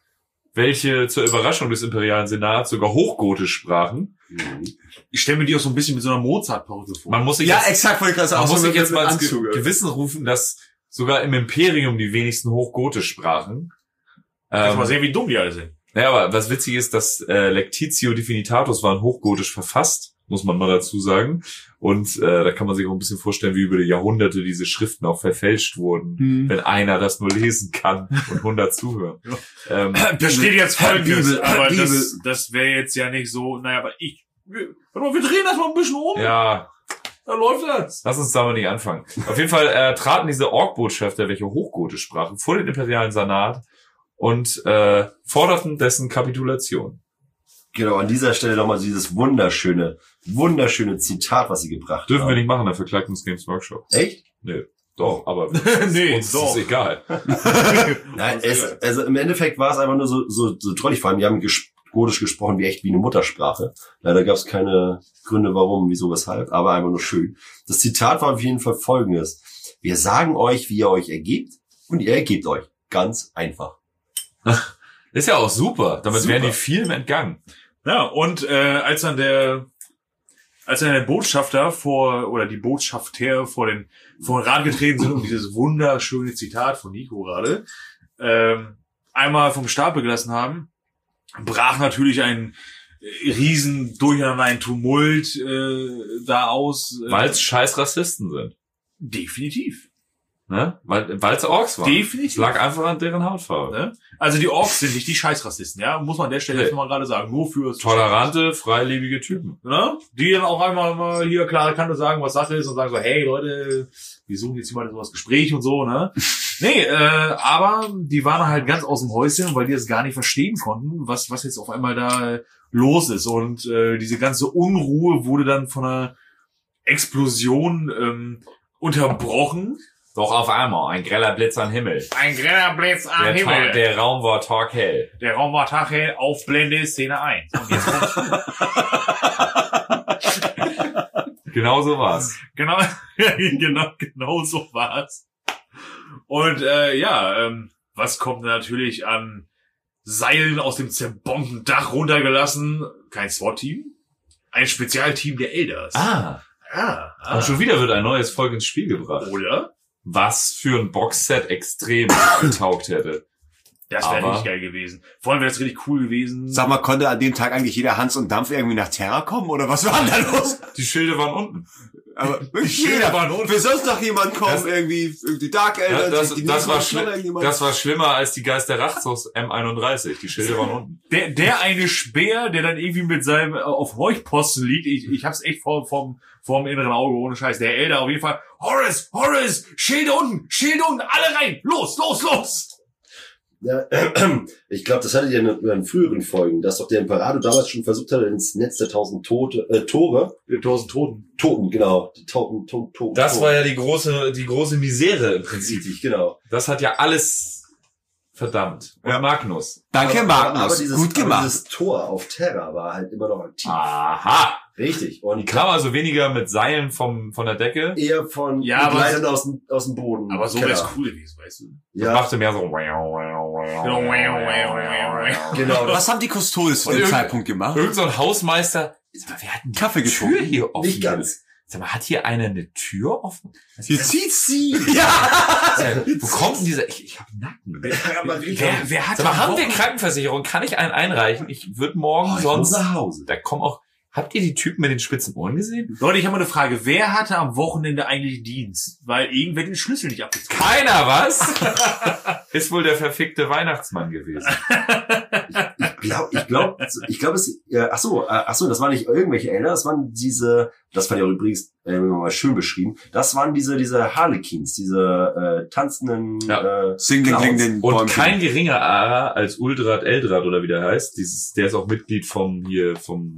welche zur Überraschung des imperialen Senats sogar Hochgotisch sprachen. Ich stelle mir die auch so ein bisschen mit so einer Mozart-Pause vor. Man muss sich Ja, jetzt, exakt, wollte ich gerade sagen. man Auch muss so sich mit- jetzt mit mal ins Ge Anzug. Gewissen rufen, dass sogar im Imperium die wenigsten Hochgotisch sprachen. Kannst Ähm, mal sehen, wie dumm die alle sind. Naja, aber was witzig ist, dass äh, Lectitio Divinitatus war in Hochgotisch verfasst, muss man mal dazu sagen. Und äh, da kann man sich auch ein bisschen vorstellen, wie über die Jahrhunderte diese Schriften auch verfälscht wurden, Hm. wenn einer das nur lesen kann und hundert zuhören. Ähm, Da steht jetzt Folgendes, Bibel, aber Bibel. das, das wäre jetzt ja nicht so, naja, aber ich, wir, warte mal, wir drehen das mal ein bisschen um, ja, da läuft das. lass uns damit nicht anfangen. Auf jeden Fall äh, traten diese Ork-Botschafter, welche Hochgotisch sprachen, vor den imperialen Senat und äh, forderten dessen Kapitulation. Genau, an dieser Stelle nochmal dieses wunderschöne, wunderschöne Zitat, was sie gebracht Dürfen haben. wir nicht machen, dafür klagt uns Games Workshop. Echt? Doch, aber Nee, uns doch. ist es egal. Nein, es, also im Endeffekt war es einfach nur so, so, so trollig. Vor allem, die haben ges Godisch gesprochen wie echt wie eine Muttersprache. Leider gab es keine Gründe, warum, wieso, weshalb, aber einfach nur schön. Das Zitat war auf jeden Fall folgendes. Wir sagen euch, wie ihr euch ergebt und ihr ergebt euch. Ganz einfach. Ist ja auch super. Damit Super. wären die vielem entgangen. Ja, und äh, als dann der als dann der Botschafter vor oder die Botschafter vor den vor den Rat getreten sind und dieses wunderschöne Zitat von Nico gerade ähm, einmal vom Stapel gelassen haben, brach natürlich ein riesen Durcheinander, ein Tumult äh, da aus. Äh, Weil es scheiß Rassisten sind. definitiv. Ne? Weil weil es Orks waren. Definitiv. Es lag einfach an deren Hautfarbe. Ne? Also die Orks sind nicht die Scheißrassisten, ja, muss man an der Stelle Nee. jetzt mal gerade sagen. Nur für Tolerante, freiliebige Typen. ne? Die dann auch einmal mal hier klare Kante sagen, was Sache ist und sagen so, hey Leute, wir suchen jetzt hier mal so das Gespräch und so, ne? Nee, äh, aber die waren halt ganz aus dem Häuschen, weil die das gar nicht verstehen konnten, was was jetzt auf einmal da los ist. Und äh, diese ganze Unruhe wurde dann von einer Explosion ähm, unterbrochen. Doch auf einmal ein greller Blitz am Himmel. Ein greller Blitz am Der, Himmel. Ta- der Raum war taghell. Der Raum war taghell, Aufblende, Szene eins. Und jetzt kommt Genau so war's. genau, genau, genau so war's. Und äh, ja, ähm, was kommt natürlich an Seilen aus dem zerbombten Dach runtergelassen? Kein SWAT-Team, ein Spezialteam der Elders. Ah, ah, ah. und schon wieder wird ein neues Volk ins Spiel gebracht. Oder? Was für ein Boxset extrem getaugt hätte. Das wäre Aber- richtig geil gewesen. Vor allem wäre es richtig cool gewesen. Sag mal, konnte an dem Tag eigentlich jeder Hans und Dampf irgendwie nach Terra kommen oder was war denn da los? Die Schilde waren unten. Aber wirklich Schilder jeder. waren unten. Will sonst noch jemand kommen? Das- irgendwie, irgendwie Dark Ja, Elder, das, die das, war nächste Woche schli- irgendjemand. das war schlimmer als die Geister Rachts aus M einunddreißig. Die Schilde waren unten. Der, der eine Speer, der dann irgendwie mit seinem äh, auf Heuchposten liegt, ich, ich hab's echt vor, vom, vorm inneren Auge, ohne Scheiß. Der Elder auf jeden Fall, Horace, Horace, Schilde unten, Schilde unten, alle rein, los, los, los! Ja, ich glaube, das hattet ihr in, in früheren Folgen, dass doch der Imperator damals schon versucht hat, ins Netz der tausend Tote, äh, Tore, Tausend Toten. Toten, genau, die Toten, Toten, Toten. Das Toten. war ja die große, die große Misere im Prinzip. Richtig, genau. Das hat ja alles verdammt. Und Ja. Magnus. Danke, aber, Magnus. aber dieses, Gut aber gemacht. dieses Tor auf Terra war halt immer noch aktiv. Aha. Richtig. Die Und kam also weniger mit Seilen vom, von der Decke. eher von Ja, aber- Begleitern aus dem, aus dem Boden. Aber so Keller. wär's cool gewesen, weißt du? Das Ja, machte mehr so. genau. Was haben die Custodes zu Und dem irgend- Zeitpunkt gemacht? Irgend so ein Hausmeister. Sag mal, wer hat eine Kaffee Tür getrunken? hier offen? Nicht ganz. Sag mal, hat hier einer eine Tür offen? Hier zieht sie. Ja. Wo kommt denn dieser? Ich, ich hab Nacken. aber richtig. Wer, wer hat Sag mal, am haben wir Wochen- Krankenversicherung? Kann ich einen einreichen? Ich würde morgen Oh, ich muss sonst. nach Hause. Da kommen auch. Habt ihr die Typen mit den spitzen Ohren gesehen? Leute, ich habe mal eine Frage. Wer hatte am Wochenende eigentlich Dienst? Weil irgendwer den Schlüssel nicht abgezogen hat. Keiner, was? Ist wohl der verfickte Weihnachtsmann gewesen. Ich glaube, ich glaube, ich glaube, es, äh, ach so, äh, ach so, das waren nicht irgendwelche Elder, das waren diese, das fand ich auch übrigens äh, mal schön beschrieben, das waren diese, diese Harlequins, diese äh, tanzenden, Ja. äh, Sing den, kling den Und Bäumchen. kein geringerer als Uldrad Eldrad oder wie der heißt. Dieses, der ist auch Mitglied vom hier vom.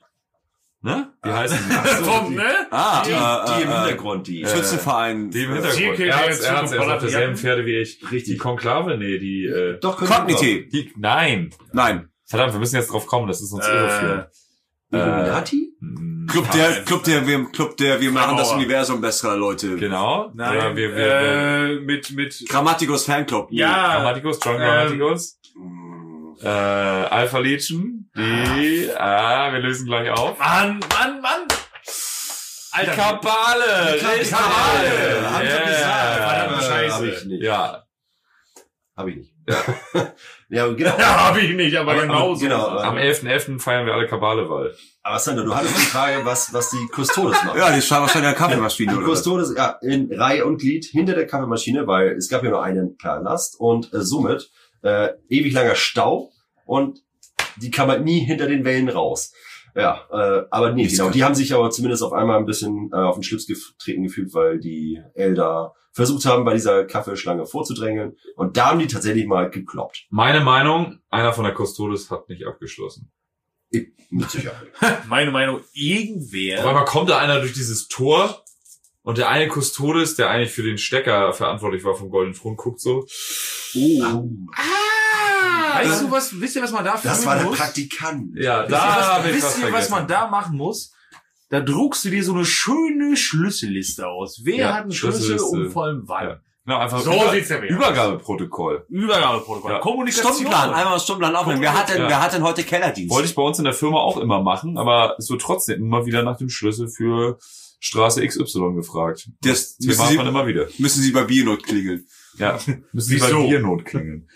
Ne? Wie heißt denn Vom, ne? Ah, die, äh, die im äh, Hintergrund, die. äh, Schützenverein. Die im äh, Hintergrund. Zirkel Er der hat, er hat, er hat Zukunft- derselben Pferde wie ich. Die Richtig. Konklave? Nee, die, äh, Doch, können wir Kogniti. die, nein. Nein. Verdammt, wir müssen jetzt drauf kommen, das ist uns Äh, irreführend. auch. Illuminati? Hm, Club der, Club der, wir, Club der, wir machen das Mauer. Universum besserer Leute. Genau. Nein, Oder wir, wir, wir, äh, mit, mit, Grammaticus Fanclub. ja, Grammaticus, John ähm, Grammaticus. Hm. Äh, Alpha Legion. Die, ah, wir lösen gleich auf. Mann, Mann, Mann! Alter, Die Kabale! Die Kabale. richtig. Hab ich doch gesagt. Yeah. Verdammte Scheiße. Hab ich nicht. Ja. Hab ich nicht. Ja, genau. ja, hab ich nicht, aber Aber- genau so. genau, Am elften elften feiern wir alle Kabalewahl. Aber Sandra, du hattest die Frage, was, was die Custodes machen. Ja, die schreiben wahrscheinlich eine Kaffeemaschine, Die oder? was? Custodes, ja, in Reihe und Glied hinter der Kaffeemaschine, weil es gab ja nur einen Perlast und äh, somit äh, ewig langer Stau und die kam halt nie hinter den Wellen raus. Ja, äh, aber nee, Nichts genau. kann- Die haben sich aber zumindest auf einmal ein bisschen äh, auf den Schlips getreten gefühlt, weil die Elder versucht haben, bei dieser Kaffeeschlange vorzudrängeln. Und da haben die tatsächlich mal gekloppt. Meine Meinung, einer von der Custodes hat nicht abgeschlossen. Ich, mit Sicherheit. Meine Meinung, irgendwer. Auf einmal kommt da einer durch dieses Tor und der eine Custodes, der eigentlich für den Stecker verantwortlich war vom Goldenen Thron, guckt so. Oh, Weißt du was, wisst ihr, was man da das fühlen war der muss? Praktikant. Ja, Wisst ihr, da was, habe ich wisst was ihr, was vergessen. man da machen muss? Da druckst du dir so eine schöne Schlüsselliste aus. Wer Ja, hat einen Schlüssel Schlüsselliste. und vor allem wann? Ja. Genau, einfach So Über sieht's ja wieder aus. Übergabeprotokoll. Übergabeprotokoll. Ja. Kommunikation. Stundenplan, einmal Stundenplan aufnehmen. Wer hat denn, Ja. wer hat denn heute Kellerdienst? Wollte ich bei uns in der Firma auch immer machen, aber es wird trotzdem immer wieder nach dem Schlüssel für Straße X Y gefragt. Das Thema müssen hat Sie, man immer wieder. müssen Sie bei Biernot klingeln. Ja, müssen Sie bei Wieso? Biernot klingeln.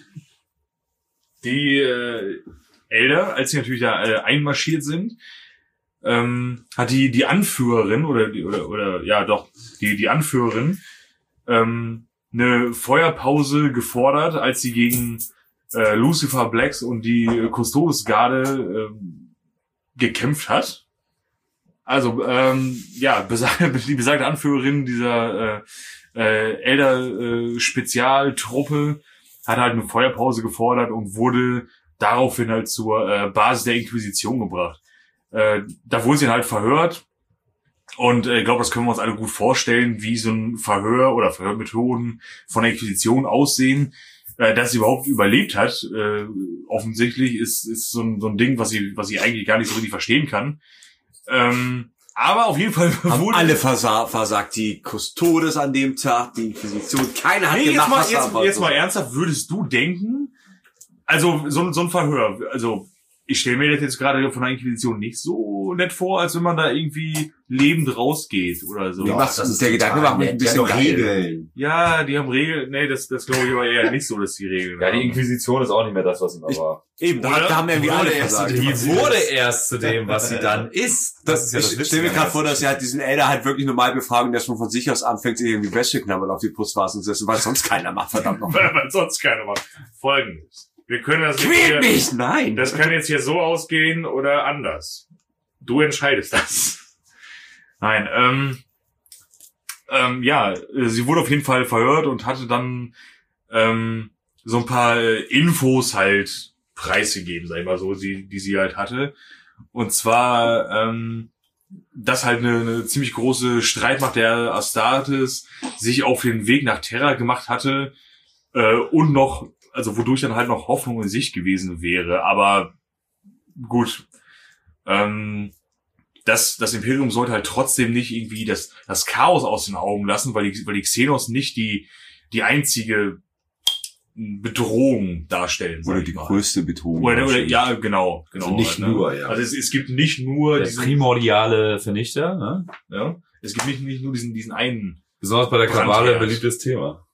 Die äh, Elder, als sie natürlich da äh, einmarschiert sind, ähm, hat die die Anführerin oder die oder oder ja doch die die Anführerin ähm, eine Feuerpause gefordert, als sie gegen äh, Lucifer Blacks und die Custodes-Garde äh, gekämpft hat. Also, ähm, ja, besagte, die besagte Anführerin dieser äh, äh, Elder-Spezialtruppe hat halt eine Feuerpause gefordert und wurde daraufhin halt zur äh, Basis der Inquisition gebracht. Äh, da wurde sie halt verhört. Und äh, ich glaube, das können wir uns alle gut vorstellen, wie so ein Verhör oder Verhörmethoden von der Inquisition aussehen. Äh, dass sie überhaupt überlebt hat, äh, offensichtlich, ist ist so ein, so ein Ding, was sie was sie eigentlich gar nicht so richtig verstehen kann. Ähm, aber auf jeden Fall Haben wurde... alle versa versagt, die Custodes an dem Tag, die Inquisition, keiner hat Nee, gemacht, jetzt mal, was er jetzt, wollte. jetzt mal ernsthaft, würdest du denken, also so, so ein Verhör, also ich stelle mir das jetzt gerade von der Inquisition nicht so nett vor, als wenn man da irgendwie lebend rausgeht oder so. Ja, Ach, das ist der Gedanke total macht mich ein nett. bisschen Die haben doch geil. Regeln. Ja, die haben Regeln, nee, das, das glaube ich aber eher nicht so, dass die Regeln Ja, die haben. Inquisition ist auch nicht mehr das, was immer war. Eben, da, Oder? da haben irgendwie alle Wurde erst zu versagt. dem, die wurde erst zu dem, was sie dann ist. Das ist ja das Ich Witzige stelle mir an gerade der vor, dass sie Geschichte. halt diesen Elder halt wirklich normal befragen, der schon von sich aus anfängt, sich irgendwie Wäscheknabbern auf die Brustwarzen zu setzen, weil sonst keiner macht, verdammt noch. Weil sonst keiner macht. Folgendes. Wir können das jetzt Quält hier, mich! Nein! das kann jetzt hier so ausgehen oder anders. Du entscheidest das. Nein, ähm, ähm, ja, sie wurde auf jeden Fall verhört und hatte dann ähm, so ein paar Infos halt preisgegeben, sag ich mal so, die, die sie halt hatte. Und zwar, ähm, dass halt eine, eine ziemlich große Streitmacht der Astartes sich auf den Weg nach Terra gemacht hatte äh, und noch, also wodurch dann halt noch Hoffnung in Sicht gewesen wäre. Aber gut, ähm, das, das Imperium sollte halt trotzdem nicht irgendwie das, das Chaos aus den Augen lassen, weil die, weil die Xenos nicht die, die einzige Bedrohung darstellen. sag Oder ich die mal. größte Betonung. Oder, oder, ja, genau, genau. Also nicht halt, ne? nur, ja. Also es, es gibt nicht nur Der diesen, primordiale Vernichter, ne? ja, es gibt nicht, nicht nur diesen, diesen einen. Besonders bei der Kabale Brandherd. beliebtes Thema.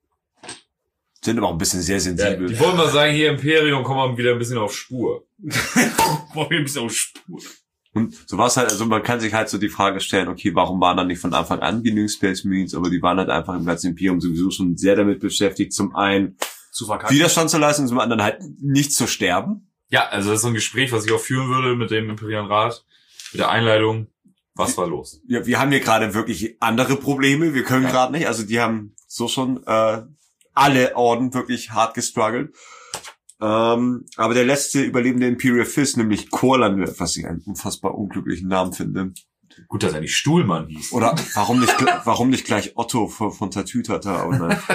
Sind aber auch ein bisschen sehr Ja, sensibel. die wollen mal sagen, hier Imperium, kommen wir wieder ein bisschen auf Spur. Wollen wir ein bisschen auf Spur. Und so war es halt, also man kann sich halt so die Frage stellen, okay, warum waren dann nicht von Anfang an genügend Space Marines, aber die waren halt einfach im ganzen Imperium sowieso schon sehr damit beschäftigt, zum einen Zu verkacken. Widerstand zu leisten und zum anderen halt nicht zu sterben. Ja, also das ist so ein Gespräch, was ich auch führen würde mit dem Imperialen Rat, mit der Einleitung. Was war los? Ja, wir haben hier gerade wirklich andere Probleme, wir können Ja. gerade nicht, also die haben so schon äh, alle Orden wirklich hart gestruggelt. Ähm, aber der letzte überlebende Imperial Fist, nämlich Corlan, was ich einen unfassbar unglücklichen Namen finde. Gut, dass er nicht Stuhlmann hieß. Oder warum nicht, warum nicht gleich Otto von, von Tatütata? Und dann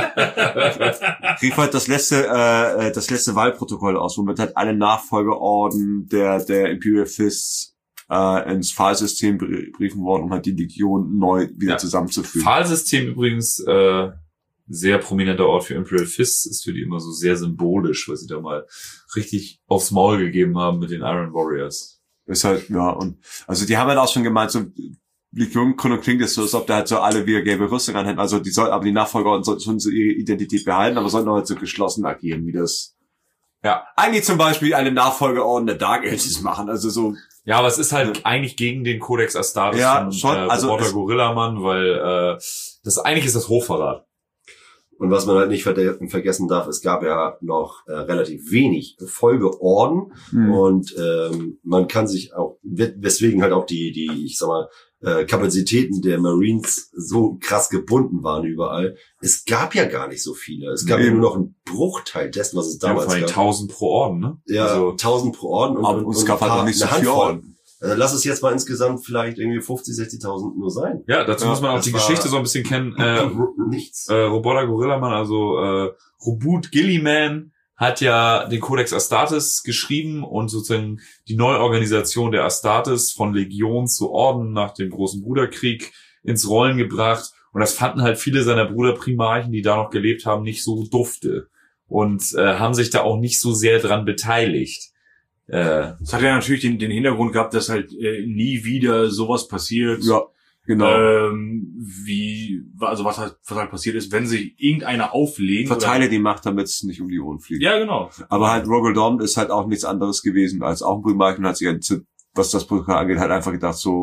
rief halt das letzte, äh, das letzte Wahlprotokoll aus, womit halt alle Nachfolgeorden der, der Imperial Fists äh, ins Pfahlsystem briefen worden, um halt die Legion neu wieder Ja. zusammenzufügen. Pfahlsystem übrigens, äh, sehr prominenter Ort für Imperial Fists, ist für die immer so sehr symbolisch, weil sie da mal richtig aufs Maul gegeben haben mit den Iron Warriors. Ist halt, ja, und, also die haben halt auch schon gemeint, so, Legiongründung klingt es so, als ob da halt so alle wieder gelbe Rüstung anhätten, also die sollten, aber die Nachfolger sollten schon so ihre Identität behalten, aber sollten auch halt so geschlossen agieren, wie das, Ja. eigentlich zum Beispiel eine Nachfolgeorden der Dark Ages machen, also so, Ja, aber es ist halt eigentlich gegen den Codex Astartes Ja, von schon, äh, also Roboter es- Gorillamann, weil äh, das eigentlich ist das Hochverrat. Und was man halt nicht ver- vergessen darf, es gab ja noch äh, relativ wenig Folgeorden Mhm. und ähm, man kann sich auch, weswegen halt auch die, die, ich sag mal, äh, Kapazitäten der Marines so krass gebunden waren überall. Es gab ja gar nicht so viele. Es gab ja Eben. nur noch einen Bruchteil dessen, was es Ja, damals vor allem gab. tausend pro Orden, ne? Ja, Also, tausend pro Orden und, aber und, es und gab ein halt paar- auch nicht so eine viele Handvoll. Orden. Also lass es jetzt mal insgesamt vielleicht irgendwie fünfzig, sechzigtausend nur sein. ja, dazu Ja, muss man auch das die war- Geschichte so ein bisschen kennen. Äh, Nichts. äh, Roboter Gorillamann, also äh, Robot Gilliman hat ja den Codex Astartes geschrieben und sozusagen die Neuorganisation der Astartes von Legion zu Orden nach dem Großen Bruderkrieg ins Rollen gebracht. Und das fanden halt viele seiner Bruderprimarchen, die da noch gelebt haben, nicht so dufte. Und äh, haben sich da auch nicht so sehr dran beteiligt. Äh, Das hat ja natürlich den, den Hintergrund gehabt, dass halt äh, nie wieder sowas passiert. Ja, genau. Ähm, wie, also was halt, was halt passiert ist, wenn sich irgendeiner auflehnt. Verteile die Macht, damit es nicht um die Ohren fliegt. Oder, ja, genau. Aber halt Rogel Dorn ist halt auch nichts anderes gewesen als auch ein Primarch und hat sich halt, zu- was das Protokoll angeht, halt einfach gedacht so,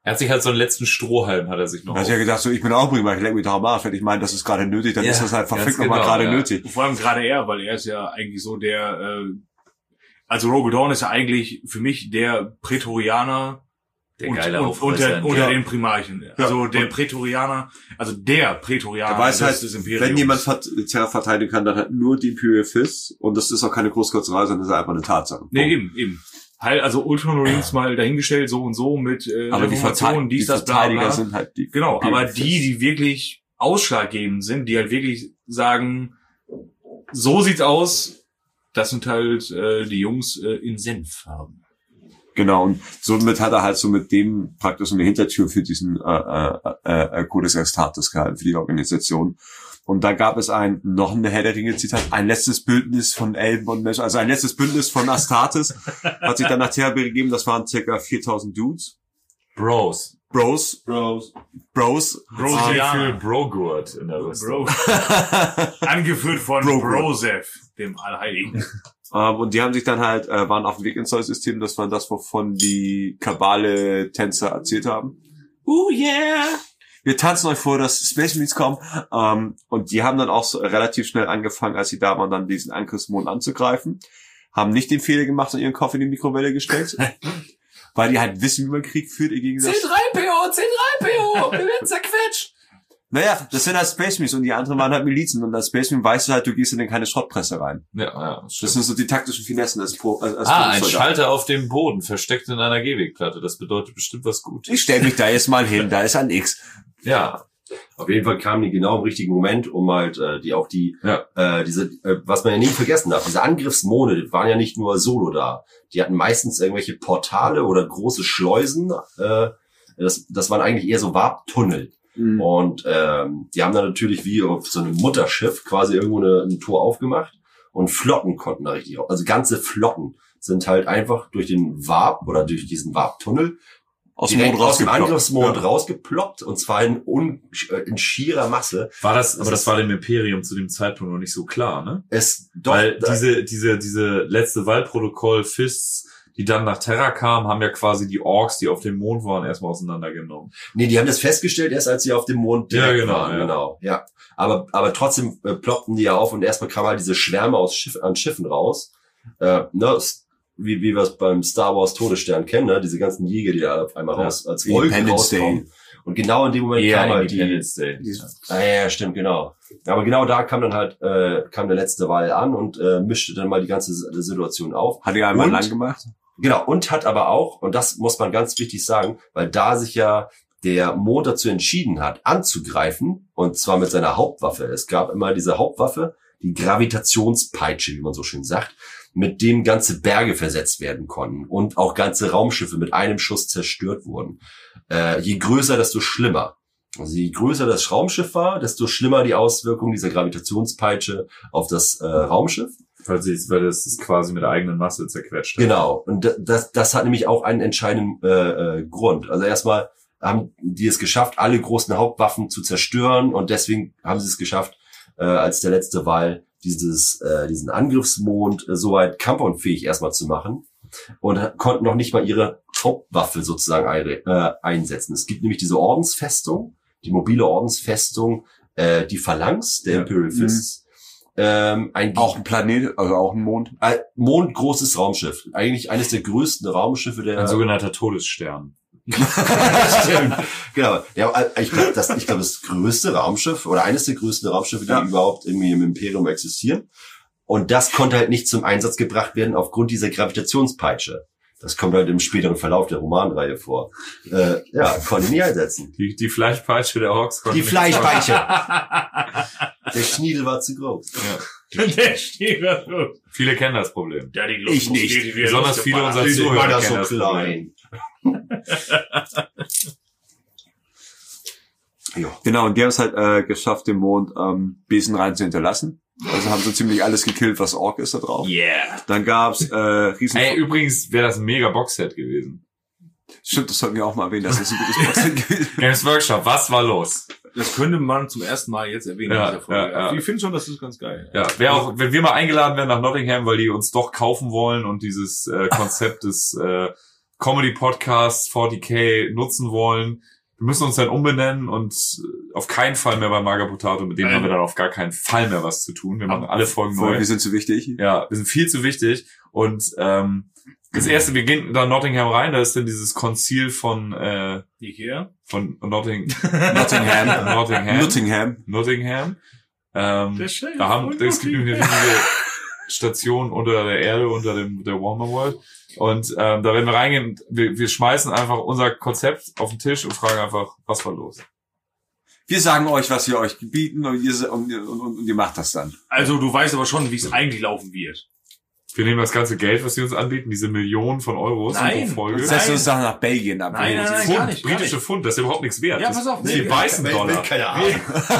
Er hat sich halt so einen letzten Strohhalm, hat er sich noch. Da hat ja gedacht, so, ich bin auch prima, ich leck mich doch am Arsch. Wenn ich meine, das ist gerade nötig, dann Ja, ist das halt verfickt ganz nochmal genau, gerade ja. nötig. Vor allem gerade er, weil er ist ja eigentlich so der, äh, also Rogue Dawn ist ja eigentlich für mich der Prätorianer Der und, geile und, Aufreißer. unter, unter Ja. den Primarchen. Also Ja. der Und- Prätorianer, also der Prätorianer Er weiß des, halt, des Imperiums. wenn jemand vert- Terra verteidigen kann, dann halt nur die Imperial Fist. Und das ist auch keine Großkotzerei, sondern das ist einfach eine Tatsache. Nee, eben, eben. Halt, also Ultramarines mal dahingestellt, so und so, mit äh, Aber die, Reformationen, Verteidiger, die dies, das, bla, Verteidiger bla. sind halt die. Genau, Imperial aber die, Fist. die wirklich ausschlaggebend sind, die halt wirklich sagen, so sieht's aus, das sind halt äh, die Jungs äh, in Senffarben. Genau, und somit hat er halt so mit dem praktisch so eine Hintertür für diesen äh, äh, äh, Codex Astartes gehalten, für die Organisation. Und da gab es ein, noch eine Herr der Ringe-Zitat, ein letztes Bündnis von Elben und Menschen, also ein letztes Bündnis von Astartes, hat sich dann nach Terra begeben, das waren circa viertausend Dudes. Bros. Bros, Bros. Bros. Bros, Ah, ja. viel Brogurt in der Rüstung. Bro. Angeführt von Bro- Broseph, dem Allheiligen. Ähm, und die haben sich dann halt, äh, waren auf dem Weg ins neue System, das war das, wovon die Kabale-Tänzer erzählt haben. Oh yeah! Wir tanzen euch vor, dass Space Marines kommen. Ähm, und die haben dann auch so relativ schnell angefangen, als sie da waren, dann diesen Angriffsmond anzugreifen. Haben nicht den Fehler gemacht und ihren Kopf in die Mikrowelle gestellt. Weil die halt wissen, wie man Krieg führt, im Gegensatz. C drei P O, C drei P O, wir werden zerquetscht. Naja, das sind halt Space Marines und die anderen waren halt Milizen. Und als Space Marine weißt du halt, du gehst in keine Schrottpresse rein. Ja, ja, das Das stimmt. sind so die taktischen Finessen als Pro, als, als Ah, ein Berufssoldat. Schalter auf dem Boden, versteckt in einer Gehwegplatte. Das bedeutet bestimmt was Gutes. Ich stell mich da jetzt mal hin, da ist ein X. Ja. Auf jeden Fall kamen die genau im richtigen Moment, um halt äh, die auch die Ja. äh, diese äh, was man ja nie vergessen darf, diese Angriffsmone waren ja nicht nur solo da. Die hatten meistens irgendwelche Portale oder große Schleusen. Äh, das das waren eigentlich eher so Warptunnel. Mhm. Und ähm, die haben dann natürlich wie auf so einem Mutterschiff quasi irgendwo eine, ein Tor aufgemacht und Flotten konnten da richtig raus. Also ganze Flotten sind halt einfach durch den Warp oder durch diesen Warptunnel Aus dem direkt Mond aus dem rausgeploppt. Angriffsmond Ja. rausgeploppt und zwar in, un, in schierer Masse. War das, Das aber das ist- war dem Imperium zu dem Zeitpunkt noch nicht so klar, ne? Es doch Weil da- diese, diese, diese letzte Wahlprotokoll Fists, die dann nach Terra kamen, haben ja quasi die Orks, die auf dem Mond waren, erstmal auseinandergenommen. nee, die haben das festgestellt erst, als sie auf dem Mond direkt Ja, genau, waren. ja. Genau, ja. Aber aber trotzdem äh, ploppten die ja auf und erstmal kamen halt diese Schwärme aus Schiff, an Schiffen raus. Äh, ne, s- wie wie wir es beim Star Wars Todesstern kennen, ne? Diese ganzen Jäger, die da auf einmal Ja. raus als Wolken Independence rauskommen. Und genau in dem Moment Eher kam halt die Independence Day. Ah, ja, ja, stimmt, genau. Aber genau da kam dann halt, äh, kam der letzte Wahl an und äh, mischte dann mal die ganze S- Situation auf. Hat er einmal Und- lang gemacht? Genau, und hat aber auch, und das muss man ganz wichtig sagen, weil da sich ja der Mond dazu entschieden hat, anzugreifen, und zwar mit seiner Hauptwaffe. Es gab immer diese Hauptwaffe, die Gravitationspeitsche, wie man so schön sagt, mit dem ganze Berge versetzt werden konnten und auch ganze Raumschiffe mit einem Schuss zerstört wurden. Äh, je größer, desto schlimmer. Also je größer das Raumschiff war, desto schlimmer die Auswirkung dieser Gravitationspeitsche auf das äh, Raumschiff. Weil, sie, weil das ist quasi mit der eigenen Masse zerquetscht. Genau. Und da- das, das hat nämlich auch einen entscheidenden äh, äh, Grund. Also erstmal haben die es geschafft, alle großen Hauptwaffen zu zerstören, und deswegen haben sie es geschafft, äh, als der letzte Wahl dieses äh, diesen Angriffsmond äh, soweit kampfunfähig erstmal zu machen, und ha- konnten noch nicht mal ihre Hauptwaffe sozusagen ein, äh, einsetzen. Es gibt nämlich diese Ordensfestung, die mobile Ordensfestung, äh, die Phalanx der Ja. Imperial Fists. Ähm, ein Auch ein Planet, also auch ein Mond. ein mondgroßes Raumschiff. Eigentlich eines der größten Raumschiffe der... Ein sogenannter Todesstern. Stimmt. Genau. Ja, ich glaube, das, ich glaube, das größte Raumschiff oder eines der größten Raumschiffe, die Ja. überhaupt irgendwie im Imperium existieren. Und das konnte halt nicht zum Einsatz gebracht werden aufgrund dieser Gravitationspeitsche. Das kommt halt im späteren Verlauf der Romanreihe vor. Äh, ja, konnte nie einsetzen. Die, die Fleischpeitsche der Orks konnte Die nicht- Fleischpeitsche. Der Schniedel war zu groß. Ja. Der steht da so. Viele kennen das Problem. Der die Ich nicht. geht, wie er Besonders Lust viele geballert. unserer Ich Zuhörer war da kennen so das Problem. klein. Ja. Genau, und die haben es halt äh, geschafft, den Mond ähm, Besen rein zu hinterlassen. Also haben so ziemlich alles gekillt, was Ork ist da drauf. Yeah. Dann gab's äh, riesen... Ey, übrigens wäre das ein mega Boxset gewesen. Stimmt, das sollten wir auch mal erwähnen, dass das ein gutes Boxing gewesen. Games Workshop, was war los? Das könnte man zum ersten Mal jetzt erwähnen Ja, in dieser Folge. ja, ja. Ich finde schon, das ist ganz geil. Ja, wer auch, wenn wir mal eingeladen werden nach Nottingham, weil die uns doch kaufen wollen und dieses äh, Konzept des äh, Comedy-Podcast forty K nutzen wollen. Wir müssen uns dann umbenennen und auf keinen Fall mehr bei Magabotato, mit dem Nein. haben wir dann auf gar keinen Fall mehr was zu tun. Wir machen alle Folgen Voll, neu. wir sind zu wichtig. Ja, wir sind viel zu wichtig. Und ähm, das erste, wir gehen da in Nottingham rein, da ist dann dieses Konzil von äh, Ikea. von Notting, Nottingham. Nottingham. Nottingham. Nottingham. Ähm, Der Chef da haben, von es gibt eine riesige Station unter der Erde, unter dem der Warmer World. Und ähm, da werden wir reingehen. Wir, wir schmeißen einfach unser Konzept auf den Tisch und fragen einfach, was war los? Wir sagen euch, was wir euch bieten und ihr, und, und, und ihr macht das dann. Also du weißt aber schon, wie es eigentlich laufen wird. Wir nehmen das ganze Geld, was sie uns anbieten, diese Millionen von Euros Nein. pro Folge. Das heißt, uns dann nach Belgien ab. Nein, nein, nein. Pfund, gar nicht, gar britische nicht. Pfund, das ist ja überhaupt nichts wert. Ja, das pass auf, das nee, die weißen will- Dollar. will keine Ahnung.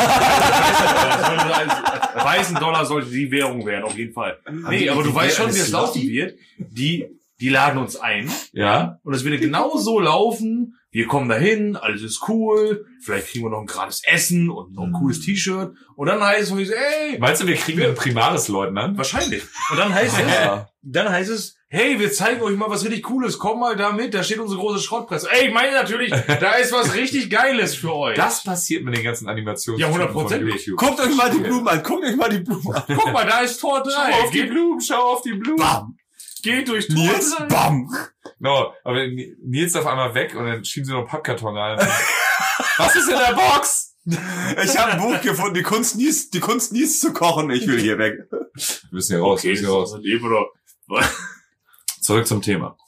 Weißen Dollar sollte die Währung werden, auf jeden Fall. Nee, die- aber du die weißt schon, Währung wie es ist laufen Slotty? wird. Die, die laden uns ein. Ja, Und es wird genau so laufen. Wir kommen dahin, alles ist cool. Vielleicht kriegen wir noch ein gratis Essen und noch ein cooles T-Shirt. Und dann heißt es, ey, meinst du, wir kriegen einen Primaris-Leutnant? wahrscheinlich. Und dann heißt es, Ja. dann heißt es, hey, wir zeigen euch mal was richtig Cooles. Komm mal da mit, da steht unsere große Schrottpresse. Ey, ich meine natürlich, da ist was richtig Geiles für euch. Das passiert mit den ganzen Animationen. Ja, hundertprozentig. Guckt euch mal die Blumen an, guckt euch mal die Blumen an. Guck mal, da ist Tor Schau drei. auf die Geht, Blumen, schau auf die Blumen. Bam. geht durch Tor Nils, drei. bam. No, aber Nils auf einmal weg und dann schieben sie noch einen Pappkarton rein. Was ist in der Box? Ich habe ein Buch gefunden, die Kunst Nils, die Kunst Nils zu kochen. Ich will hier weg. Wir müssen hier raus, wir Okay, müssen hier raus. das ist eben oder. Zurück zum Thema.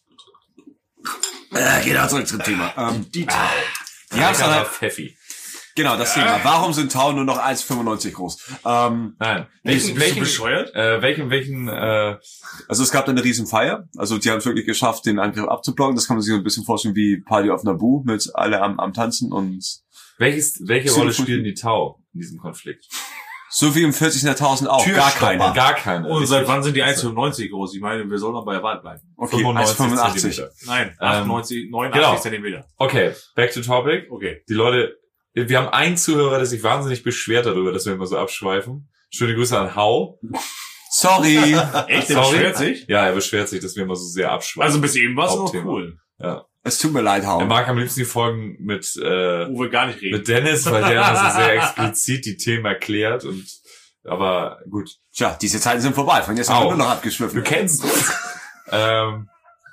Äh, genau, zurück zum Thema. Ähm, Die Tau. die haben's dann Leckerer halt, Pfeffi. genau, das Thema. Warum sind Tauen nur noch eins Komma fünfundneunzig groß? Ähm, Nein. Bist Welchen, du welchen, bescheuert? äh, welchen, welchen, äh, also es gab dann eine riesen Feier. Also die haben es wirklich geschafft, den Angriff abzublocken. Das kann man sich so ein bisschen vorstellen wie Party of Naboo mit alle am, am Tanzen und welches, welche Sind Rolle wir- spielen die Tau in diesem Konflikt? so wie im vierzigtausend auch. Gar Türstopper. keine. Gar keine. Und seit wann sind die eins Komma fünfundneunzig groß? Ich meine, wir sollen noch bei der Wahl bleiben. Okay, eins Komma fünfundachtzig. Zentimeter. Nein, Ähm, achtundneunzig, neunundachtzig genau. Zentimeter. Okay, back to topic. Okay. Die Leute, wir haben einen Zuhörer, der sich wahnsinnig beschwert darüber, dass wir immer so abschweifen. Schöne Grüße an Hau. Sorry. Echt? Der Sorry. beschwert sich? Ja, er beschwert sich, dass wir immer so sehr abschweifen. Also bis eben war es noch Hauptthema. cool. Ja. Es tut mir leid, Er Hau. mag am liebsten die Folgen mit, äh, Wo wir gar nicht reden. mit Dennis, weil der immer so sehr explizit die Themen erklärt und, aber gut. Tja, diese Zeiten sind vorbei. Von jetzt haben wir Au. nur noch Du abgeschwiffen. kennst uns. ähm,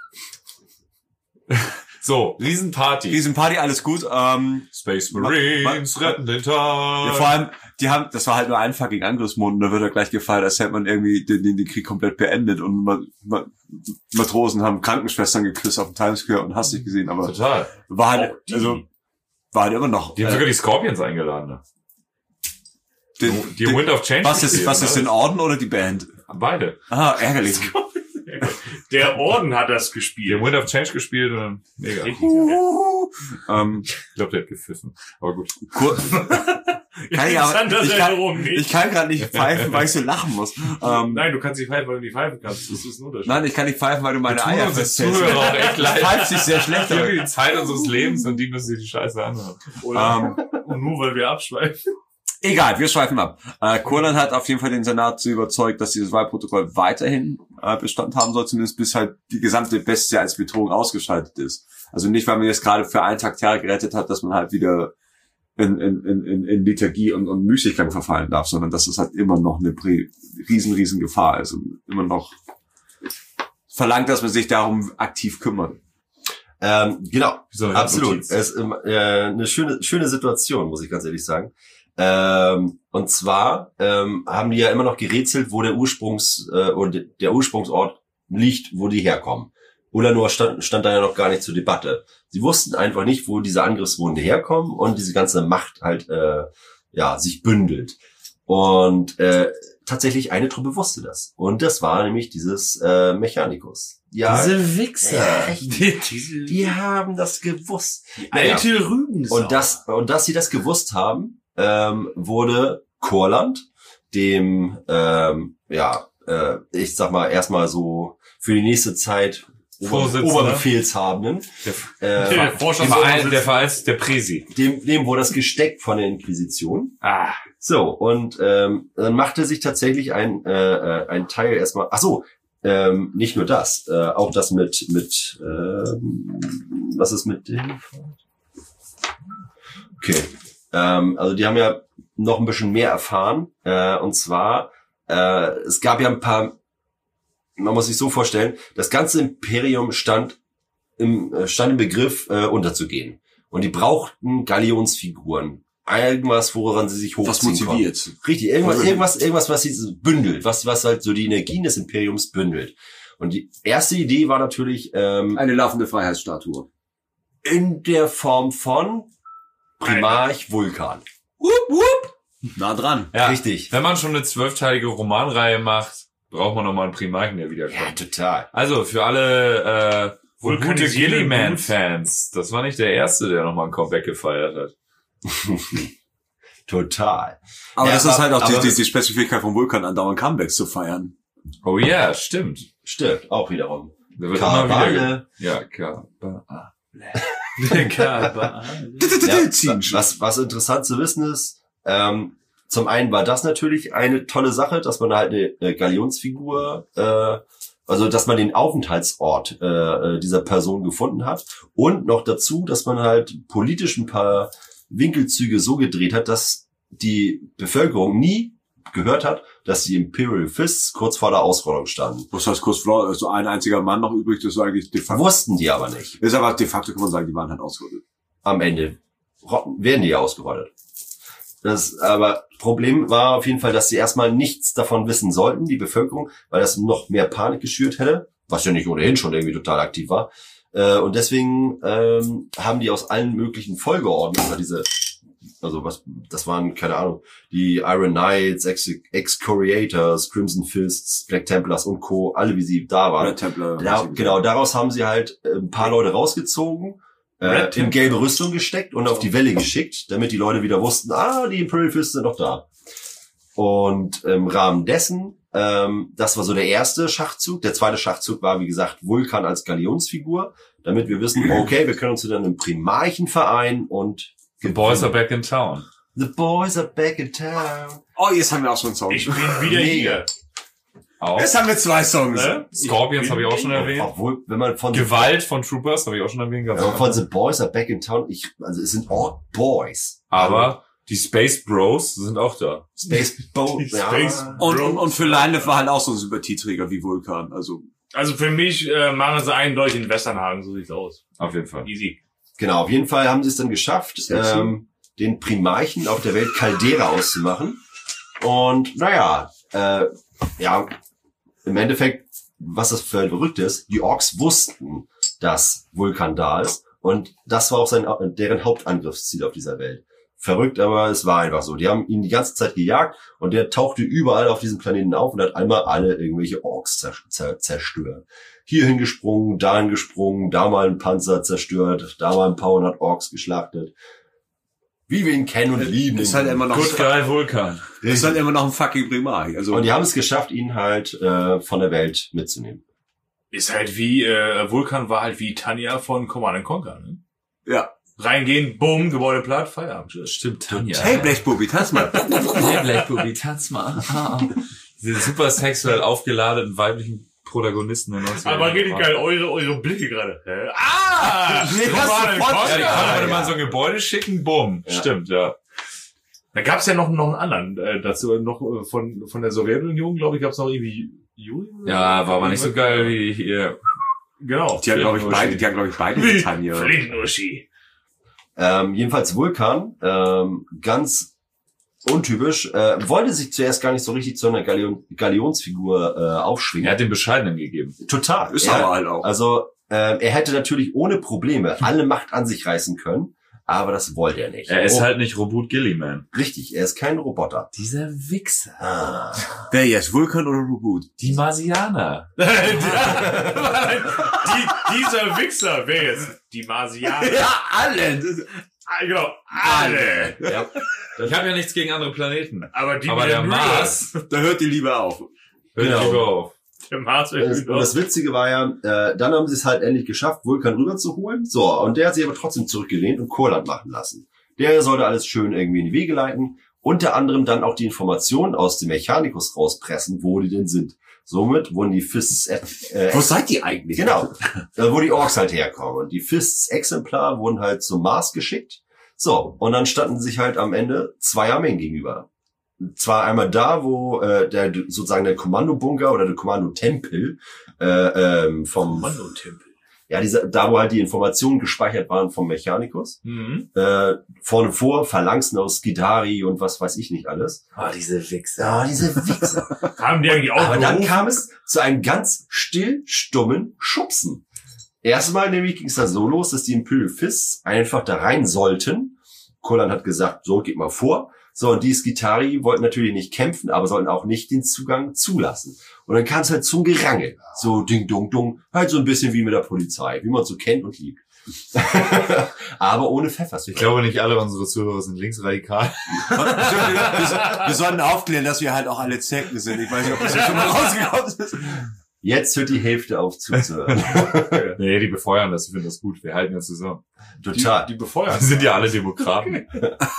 so, Riesenparty. Riesenparty, alles gut. Ähm, Space Ma- Marines ma- retten den ja, Tag. vor allem, die haben, das war halt nur ein fucking Angriffsmond und da wird er gleich gefeiert, als hätte man irgendwie den, den, den Krieg komplett beendet und Ma Ma Matrosen haben Krankenschwestern geküsst auf dem Times Square und hast nicht gesehen, aber Total. war halt, Auch die. also, war halt immer noch. Die haben äh, sogar die Scorpions eingeladen. Ne? den, Die den, Wind of Change. was ist, gespielt, was ist ne? den Orden oder die Band? Beide. Ah, ärgerlich. Der Orden hat das Die gespielt. haben Wind of Change gespielt und dann, mega. Ich ähm, glaube, der hat gepfiffen. Aber gut. kur kann ich, aber, Interessanter ich kann, Erinnerung nicht. ich kann gerade nicht pfeifen, weil ich so lachen muss. Ähm, Nein, du kannst nicht pfeifen, weil du nicht pfeifen kannst. Das ist ein Unterschied. nein, ich kann nicht pfeifen, weil du meine Wir tun Eier uns als festhältst. Zuhörer auch echt leid. Pfeift sich sehr schlecht. Wir aber- haben die Zeit unseres Lebens und die müssen sich die Scheiße anhören. Oder? Ähm, Und nur weil wir abschweifen. Egal, wir schweifen ab. Äh, Kurland hat auf jeden Fall den Senat so überzeugt, dass dieses Wahlprotokoll weiterhin äh, Bestand haben soll, zumindest bis halt die gesamte Bestie als Bedrohung ausgeschaltet ist. Also nicht, weil man jetzt gerade für einen Tag Terror gerettet hat, dass man halt wieder in, in, in, in Lethargie und, und Müßiggang verfallen darf, sondern dass es halt immer noch eine prä- riesen, riesen Gefahr ist und immer noch verlangt, dass man sich darum aktiv kümmert. Ähm, genau, So eine absolut. Notiz. Es ist ähm, äh, eine schöne, schöne Situation, muss ich ganz ehrlich sagen. Ähm, und zwar ähm, haben die ja immer noch gerätselt, wo der Ursprungs äh, oder der Ursprungsort liegt, wo die herkommen. Ulanor stand, stand da ja noch gar nicht zur Debatte. Sie wussten einfach nicht, wo diese Angriffswunde herkommen und diese ganze Macht halt äh, ja sich bündelt. Und äh, tatsächlich eine Truppe wusste das. Und das war nämlich dieses äh, Mechanicus. Ja, Wichser. Ja, echt. Die, diese, die haben das gewusst. die Naja. alte Rübensau. Und das, und dass sie das gewusst haben, ähm, wurde Kurland, dem, ähm, ja, äh, ich sag mal, erstmal so für die nächste Zeit Ober Vorsitzender. Oberbefehlshabenden, Der, äh, Der der Vorstandsvorsitzende. Verein, der Vereins, der Präsi. dem, dem wurde das gesteckt von der Inquisition. Ah. So, und ähm, dann machte sich tatsächlich ein, äh, äh, ein Teil erstmal, ach so, ähm, nicht nur das, äh, auch das mit, mit ähm, was ist mit dem? Okay, ähm, also die haben ja noch ein bisschen mehr erfahren, äh, und zwar, äh, es gab ja ein paar, man muss sich so vorstellen, das ganze Imperium stand im, stand im Begriff, äh, unterzugehen. Und die brauchten Galionsfiguren. Irgendwas, woran sie sich hochziehen Was motiviert. konnten. Richtig, irgendwas, irgendwas, irgendwas, was sie bündelt, was, was halt so die Energien des Imperiums bündelt. Und die erste Idee war natürlich, ähm, Eine laufende Freiheitsstatue. in der Form von Primarch Vulkan. Wupp, wupp. Nah dran. Ja, Richtig. wenn man schon eine zwölfteilige Romanreihe macht, braucht man noch mal einen Primarchen, der Ja, wiederkommt. total. Also für alle äh, wohl gute Vulkanisierte Gilliman-Fans, das war nicht der Erste, der nochmal ein Comeback gefeiert hat. Total. Aber Ja, das ist halt auch aber- die, die, die Spezifikkeit von Vulkan, andauernd Comebacks zu feiern. Oh ja, stimmt. Stimmt, auch wiederum. Der wird immer wieder. Kabale. Ja, Kabale. Ja, Ziehen. was, was interessant zu wissen ist, ähm, zum einen war das natürlich eine tolle Sache, dass man halt eine, eine Galionsfigur, äh, also dass man den Aufenthaltsort äh, dieser Person gefunden hat und noch dazu, dass man halt politisch ein paar Winkelzüge so gedreht hat, dass die Bevölkerung nie gehört hat, dass die Imperial Fists kurz vor der Ausrollung standen. Was heißt kurz vor, also ein einziger Mann noch übrig, das ist eigentlich de facto. Wussten die aber nicht. Ist aber de facto, kann man sagen, die waren halt ausgerottet. Am Ende rotten- werden die ja ausgerottet. Das aber Problem war auf jeden Fall, dass sie erstmal nichts davon wissen sollten, die Bevölkerung, weil das noch mehr Panik geschürt hätte, was ja nicht ohnehin schon irgendwie total aktiv war. Äh, und deswegen ähm, haben die aus allen möglichen Folgeorden, also diese, also was, das waren, keine Ahnung, die Iron Knights, Ex- Excoriators, Crimson Fists, Black Templars und Co., alle wie sie da waren. Red Templar. Da, genau, daraus haben sie halt äh, ein paar Leute rausgezogen, äh, in gelbe Rüstung gesteckt und auf die Welle geschickt, damit die Leute wieder wussten, ah, die Imperial Fists sind noch da. Und im Rahmen dessen, ähm, das war so der erste Schachzug. Der zweite Schachzug war, wie gesagt, Vulkan als Galionsfigur, damit wir wissen, okay, wir können uns wieder einen Primarchen vereinen und The boys are back in town. The boys are back in town. Oh, jetzt haben wir auch schon einen Song. Ich bin wieder Mega. hier. Auch. Jetzt haben wir zwei Songs. Ne? Scorpions habe ich auch schon erwähnt. Obwohl, wenn man von Gewalt von Troopers habe ich auch schon erwähnt wenn man von gehabt. The Boys are back in town, ich, also es sind all Boys. Aber die Space Bros sind auch da. Space Bo Die ja. Space- Und, und, und für Leinef war halt auch so ein Sympathieträger wie Vulkan. Also, Also für mich äh, machen sie eindeutig in Westernhagen, so sieht's aus. Auf jeden Fall. Easy. Genau, auf jeden Fall haben sie es dann geschafft, Sehr ähm, den Primarchen auf der Welt Caldera auszumachen. Und naja, äh, ja, im Endeffekt, was das für ein Verrückt ist, die Orks wussten, dass Vulkan da ist. Und das war auch sein, deren Hauptangriffsziel auf dieser Welt. Verrückt, aber es war einfach so. Die haben ihn die ganze Zeit gejagt und der tauchte überall auf diesem Planeten auf und hat einmal alle irgendwelche Orks zer zer zerstört. Hierhin gesprungen, dahin gesprungen, da mal ein Panzer zerstört, da mal ein paar hundert Orks geschlachtet. Wie wir ihn kennen und lieben. ist halt immer noch, Good Guy Vulkan. ist halt immer noch ein fucking Primarch. Also, Und die haben es geschafft, ihn halt äh, von der Welt mitzunehmen. Ist halt wie, äh, Vulkan war halt wie Tanja von Command and Conquer, ne? ja. Reingehen, bumm, Gebäude platt, Feierabend, tschüss. Stimmt, Tanja. Hey, Blechbubi, tanz mal. Hey, Black Booby, tanz mal. Diese super sexuell aufgeladenen weiblichen Protagonisten der neunziger Aber Jahre. richtig geil, eure, eure Blicke gerade. Hä? Ah! Nee, Command hast du and voll- Conquer. Ja, die kann Ja, man ja. mal so ein Gebäude schicken, bumm. Ja. Stimmt, ja. Da gab's ja noch, noch einen anderen, äh, dazu noch äh, von, von der Sowjetunion, glaube ich, gab's noch irgendwie Juli? Ja, war aber nicht so geil wie hier. Genau. Die haben, glaube ich, beide, die haben, glaube ich, beide die Tanja. Flintenuschi. Ähm, jedenfalls Vulkan, ähm, ganz untypisch, äh, wollte sich zuerst gar nicht so richtig zu einer Galeon Galionsfigur äh, aufschwingen. Er hat den Bescheidenen gegeben. Total. Ist er, aber halt auch. Also äh, er hätte natürlich ohne Probleme alle Macht an sich reißen können, aber das wollte er nicht. Er ist Oh, halt nicht Robot Gilliman. richtig, er ist kein Roboter. Dieser Wichser. Ah. Wer jetzt, Vulkan oder Reboot? Die Marsianer. die, dieser Wichser, wer jetzt? Die Marsianer. alle. Ah, genau, alle. Ja. Ich habe ja nichts gegen andere Planeten. Aber die Aber mit der Mühe. Mars Da hört die Liebe auf. hört Genau. lieber auf. Der Mars Und wird das, und das Witzige war ja, äh, dann haben sie es halt endlich geschafft, Vulkan rüberzuholen. So, und der hat sich aber trotzdem zurückgelehnt und Kurland machen lassen. Der sollte alles schön irgendwie in die Wege leiten. Unter anderem dann auch die Informationen aus dem Mechanikus rauspressen, wo die denn sind. Somit wurden die Fists, äh, äh, Wo seid ihr eigentlich? genau, äh, wo die Orks halt herkommen. Und die Fists-Exemplar wurden halt zum Mars geschickt. So, und dann standen sich halt am Ende zwei Armeen gegenüber. Zwar einmal da, wo äh, der sozusagen der Kommandobunker oder der Kommandotempel äh, ähm, vom Kommandotempel. ja, diese, da wo halt die Informationen gespeichert waren vom Mechanicus. Mhm. Äh, vorne vor, Phalanxen aus Skidari und was weiß ich nicht alles. Oh, diese Wichser. Ja, diese Wichser. Haben die eigentlich auch Aber dann gerufen? kam es zu einem ganz still, stummen Schubsen. Erstmal nämlich ging es dann so los, dass die Imperial Fists einfach da rein sollten. Kollan hat gesagt, so, geht mal vor. So, und die Skitari wollten natürlich nicht kämpfen, aber sollten auch nicht den Zugang zulassen. Und dann kam es halt zum Gerangel. So ding, dong, dong. Halt so ein bisschen wie mit der Polizei, wie man so kennt und liebt. Aber ohne Pfeffers. Ich glaube, nicht alle unsere Zuhörer sind linksradikal. wir, wir sollten aufklären, dass wir halt auch alle Zecken sind. Ich weiß nicht, ob das schon mal rausgekommen ist. Jetzt hört die Hälfte auf zuzuhören. Nee, die befeuern das. Ich finde das gut. Wir halten ja zusammen. Total. Die befeuern. Wir sind ja alle Demokraten.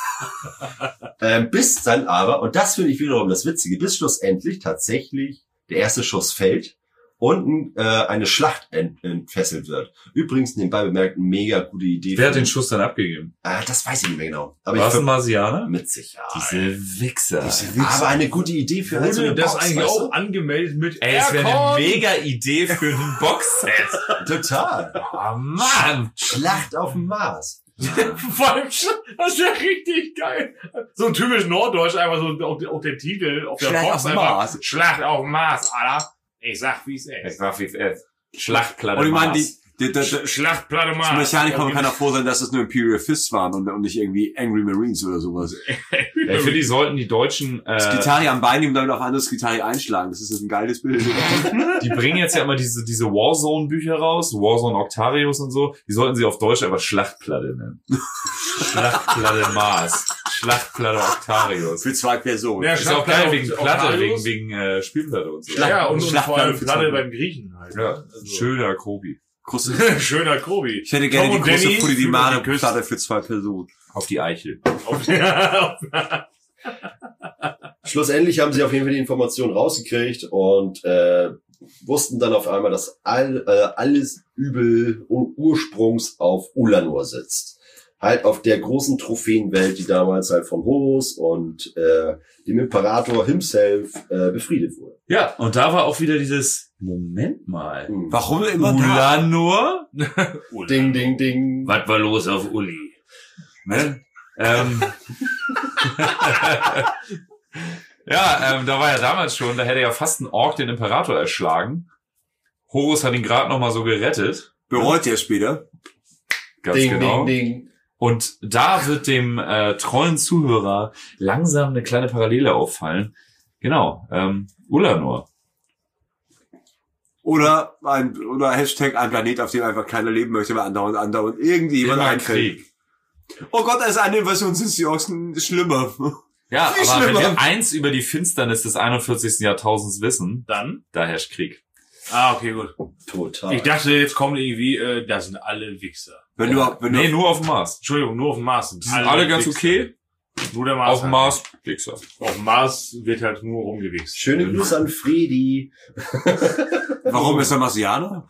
Ähm, bis dann aber, und das finde ich wiederum das Witzige, bis schlussendlich tatsächlich der erste Schuss fällt und äh, eine Schlacht ent entfesselt wird. Übrigens, nebenbei bemerkt, mega gute Idee. Wer hat von- den Schuss dann abgegeben? Ah, das weiß ich nicht mehr genau. Aber War ich es ein ver- Marsianer? mit Sicherheit. Diese Wichser. Aber eine gute Idee für halt so Wurde eine das Box, eigentlich weißt auch angemeldet mit Ey, es wäre eine Aircon? mega Idee für ein Boxset. du? Total. Oh Mann. Schlacht auf dem Mars. Vor allem, das wäre richtig geil. So typisch Norddeutsch, einfach so auch, auch der Titel auf der Schlacht Box auf dem einfach. Mars. Schlacht auf dem Mars, Alter. Ich sag, wie es Ich ist. war wie es. Schlachtplatte. Und ich meine, Mars. die, die, die, die Sch- Schlachtplatte das Mars. Mechaniker kann auch froh sein, dass es nur Imperial Fists waren und, und nicht irgendwie Angry Marines oder sowas. Ja, ich finde, die sollten die Deutschen, äh, Skitari am Bein nehmen, damit auf andere Skitari einschlagen. Das ist ein geiles Bild. die bringen jetzt ja immer diese, diese Warzone-Bücher raus, Warzone Octarius und so. Die sollten sie auf Deutsch einfach Schlachtplatte nennen. Schlachtplatte Mars. Schlachtplatte Octarius. Für zwei Personen. Ja, Ist auch geil wegen Schlachtplatte Platte, wegen, Octarius. wegen äh, Spielplatte und so. Ja, ja, und, und Schlachtplatte vor allem für Platte zwei. beim Griechen halt. Ja, Also. schöner Kobi. Große, Schöner Kobi. ich hätte gerne Tom die und große Danny Fully die fühlen Mare die Küste. Platte für zwei Personen. Auf die Eichel. Auf- Ja, Schlussendlich haben sie auf jeden Fall die Information rausgekriegt und äh, wussten dann auf einmal, dass all, äh, alles Übel Ur- Ursprungs auf Ulanor sitzt. Halt auf der großen Trophäenwelt, die damals halt von Horus und äh, dem Imperator himself äh, befriedet wurde. Ja, und da war auch wieder dieses, Moment mal. Hm. Warum immer da? Ulanor? Ding, ding, ding. Was war los auf Uli? Ne? ähm. Ja, ähm, da war ja damals schon, da hätte ja fast ein Ork den Imperator erschlagen. Horus hat ihn gerade noch mal so gerettet. Bereut ihr später? Ganz Ding, genau. ding, ding. Und da wird dem äh, treuen Zuhörer langsam eine kleine Parallele auffallen. Genau, ähm, Ulanor. Oder ein, oder Hashtag ein Planet, auf dem einfach keiner leben möchte, weil andauernd, andauernd irgendwie jemand Immer ein einkriegt. Krieg. Oh Gott, als eine Invasion sind die Orks schlimmer. Ja, Viel aber wenn schlimmer. wir eins über die Finsternis des einundvierzigsten Jahrtausends wissen, dann? da herrscht Krieg. Ah, okay, gut. Total. Ich dachte, jetzt kommt irgendwie, äh, da sind alle Wichser. Wenn du, wenn du, Nee, nur auf dem Mars. Entschuldigung, nur auf dem Mars. Die sind alle ganz Wichser. okay. Nur der Mars. Auf dem Mars, Wichser. Auf dem Mars wird halt nur rumgewichst. Schöne Grüße an Fredi. warum ist er Marsianer?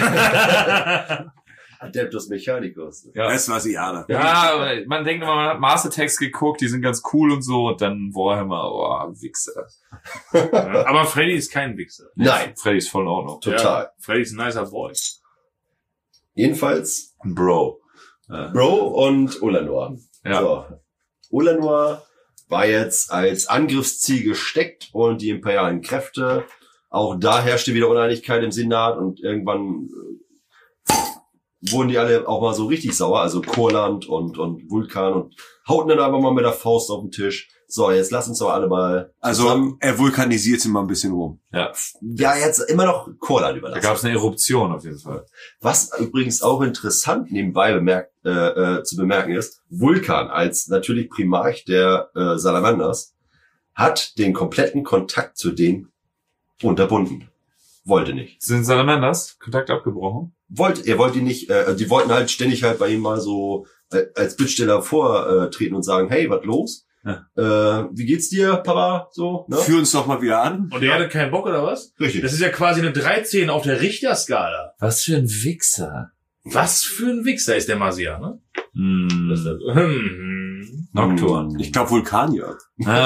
Adeptus Mechanicus. Ja. Er ist Marsianer. Ja, aber man denkt immer, man hat Mars Attacks geguckt, die sind ganz cool und so, und dann Warhammer, oh, Wichser. Ja, aber Freddy ist kein Wichser. Nein, Freddy ist voll in Ordnung. total. Ja, Freddy ist ein nicer Boy. Jedenfalls Bro. Bro und Ulanor. Ja. So. Ulanor war jetzt als Angriffsziel gesteckt und die imperialen Kräfte. Auch da herrschte wieder Uneinigkeit im Senat und irgendwann äh, wurden die alle auch mal so richtig sauer, also Korland und, und Vulkan und hauten dann einfach mal mit der Faust auf den Tisch. So, jetzt lass uns doch alle mal Also, zusammen. er vulkanisiert sie mal ein bisschen rum. Ja. Ja, jetzt immer noch Korland Da überlassen. gab es eine Eruption auf jeden Fall. Was übrigens auch interessant nebenbei bemerkt, äh, äh, zu bemerken ist, Vulkan als natürlich Primarch der äh, Salamanders hat den kompletten Kontakt zu denen unterbunden. Wollte nicht. Sind Salamanders? Kontakt abgebrochen? Wollte, er wollte ihn nicht, äh, die wollten halt ständig halt bei ihm mal so äh, als Bittsteller vortreten und sagen, hey, was los? Ja. Äh, wie geht's dir, Papa? So, ne? Führ uns doch mal wieder an. Und der hatte keinen Bock, oder was? Richtig. Das ist ja quasi eine dreizehn auf der Richterskala. Was für ein Wichser. Was für ein Wichser ist der Marsianer, ne? Hm. Das ist das. Hm. Nocturne. Ich glaube Vulkanier.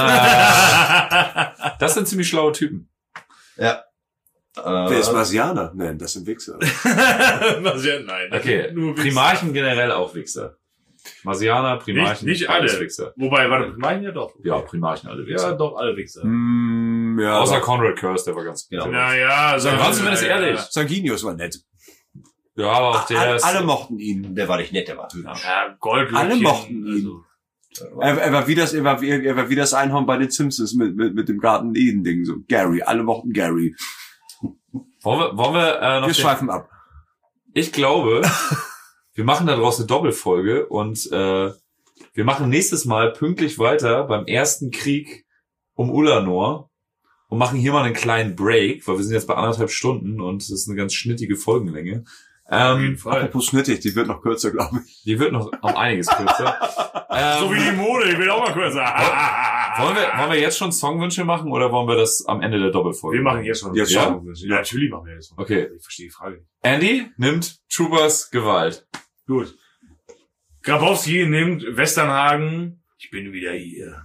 Ah, das sind ziemlich schlaue Typen. Ja. Äh, Wer ist Marsianer? Nein, das sind Wichser. Marsianer, nein. das Okay, sind nur Wichser. Primarchen generell auch Wichser. Marsianer, Primarchen, Nicht- nicht alles alle. Wichser. Wobei, warte, Primarchen ja doch. Ja, Primarchen alle Ja, Wichser. doch, alle Wichser. Hm, ja. Außer doch. Conrad Curse, der war ganz Genau. gut. Naja, Wir waren zumindest ehrlich. Sanguinius war nett. Ja, aber auch der alle, ist... alle mochten ihn. Der war nicht nett, der war hübsch. Ja, Goldlöckchen. Alle mochten ihn. Also. Er, er war wie das, er war wie, er war wie das Einhorn bei den Simpsons mit, mit, mit dem Garten Eden Ding, so. Gary. Alle mochten Gary. Wollen wir, wollen wir äh, noch... Wir den- schweifen ab. Ich glaube, wir machen daraus eine Doppelfolge und äh, wir machen nächstes Mal pünktlich weiter beim ersten Krieg um Ulanor und machen hier mal einen kleinen Break, weil wir sind jetzt bei anderthalb Stunden und es ist eine ganz schnittige Folgenlänge. Auf jeden Ähm, Fall. Apropos schnittig, die wird noch kürzer, glaube ich. die wird noch um einiges kürzer. ähm, So wie die Mode, ich will auch mal kürzer. wollen, wir, wollen wir jetzt schon Songwünsche machen oder wollen wir das am Ende der Doppelfolge Wir machen jetzt schon. Jetzt ja? schon? Ja, natürlich machen wir jetzt schon. Okay. Ich verstehe die Frage nicht. Andy nimmt Troopers Gewalt. Gut. Grabowski nimmt Westernhagen. Ich bin wieder hier.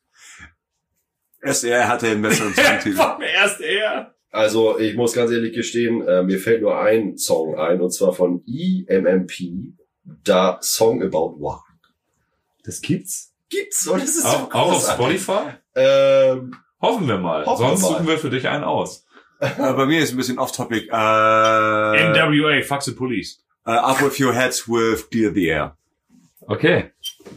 Erst er hatte den besseren Songtitel. Fuck, erst er. Also, ich muss ganz ehrlich gestehen, äh, mir fällt nur ein Song ein, und zwar von E M M P, da Song About War. Das gibt's? Gibt's, und das ist so Auch, auch auf großartig. Spotify? Ähm, Hoffen wir mal. Hoffen wir Sonst mal. suchen wir für dich einen aus. äh, bei mir ist ein bisschen off-topic. Äh, N W A, fuck the police. uh, up with your heads with Clear the Air. Okay.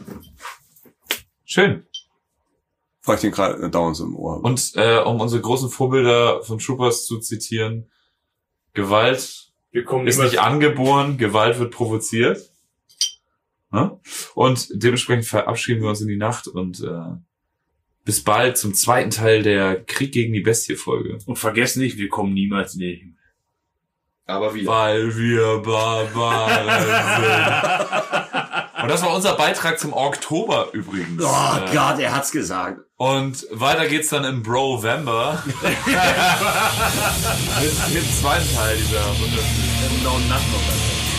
Schön. Weil ich den gerade dauernd so im Ohr habe. Und äh, um unsere großen Vorbilder von Troopers zu zitieren, Gewalt Wir kommen ist immer nicht angeboren, Gewalt wird provoziert. Ne? Und dementsprechend verabschieden wir uns in die Nacht und äh, bis bald zum zweiten Teil der Krieg gegen die Bestie-Folge. Und vergesst nicht, wir kommen niemals in den Himmel. aber wieder. Weil wir Barbaren sind. Und das war unser Beitrag zum Oktober übrigens. Oh Äh, Gott, er hat's gesagt. Und weiter geht's dann im Bro-Vember. mit, mit dem zweiten Teil dieser wunderschönen No, nothing.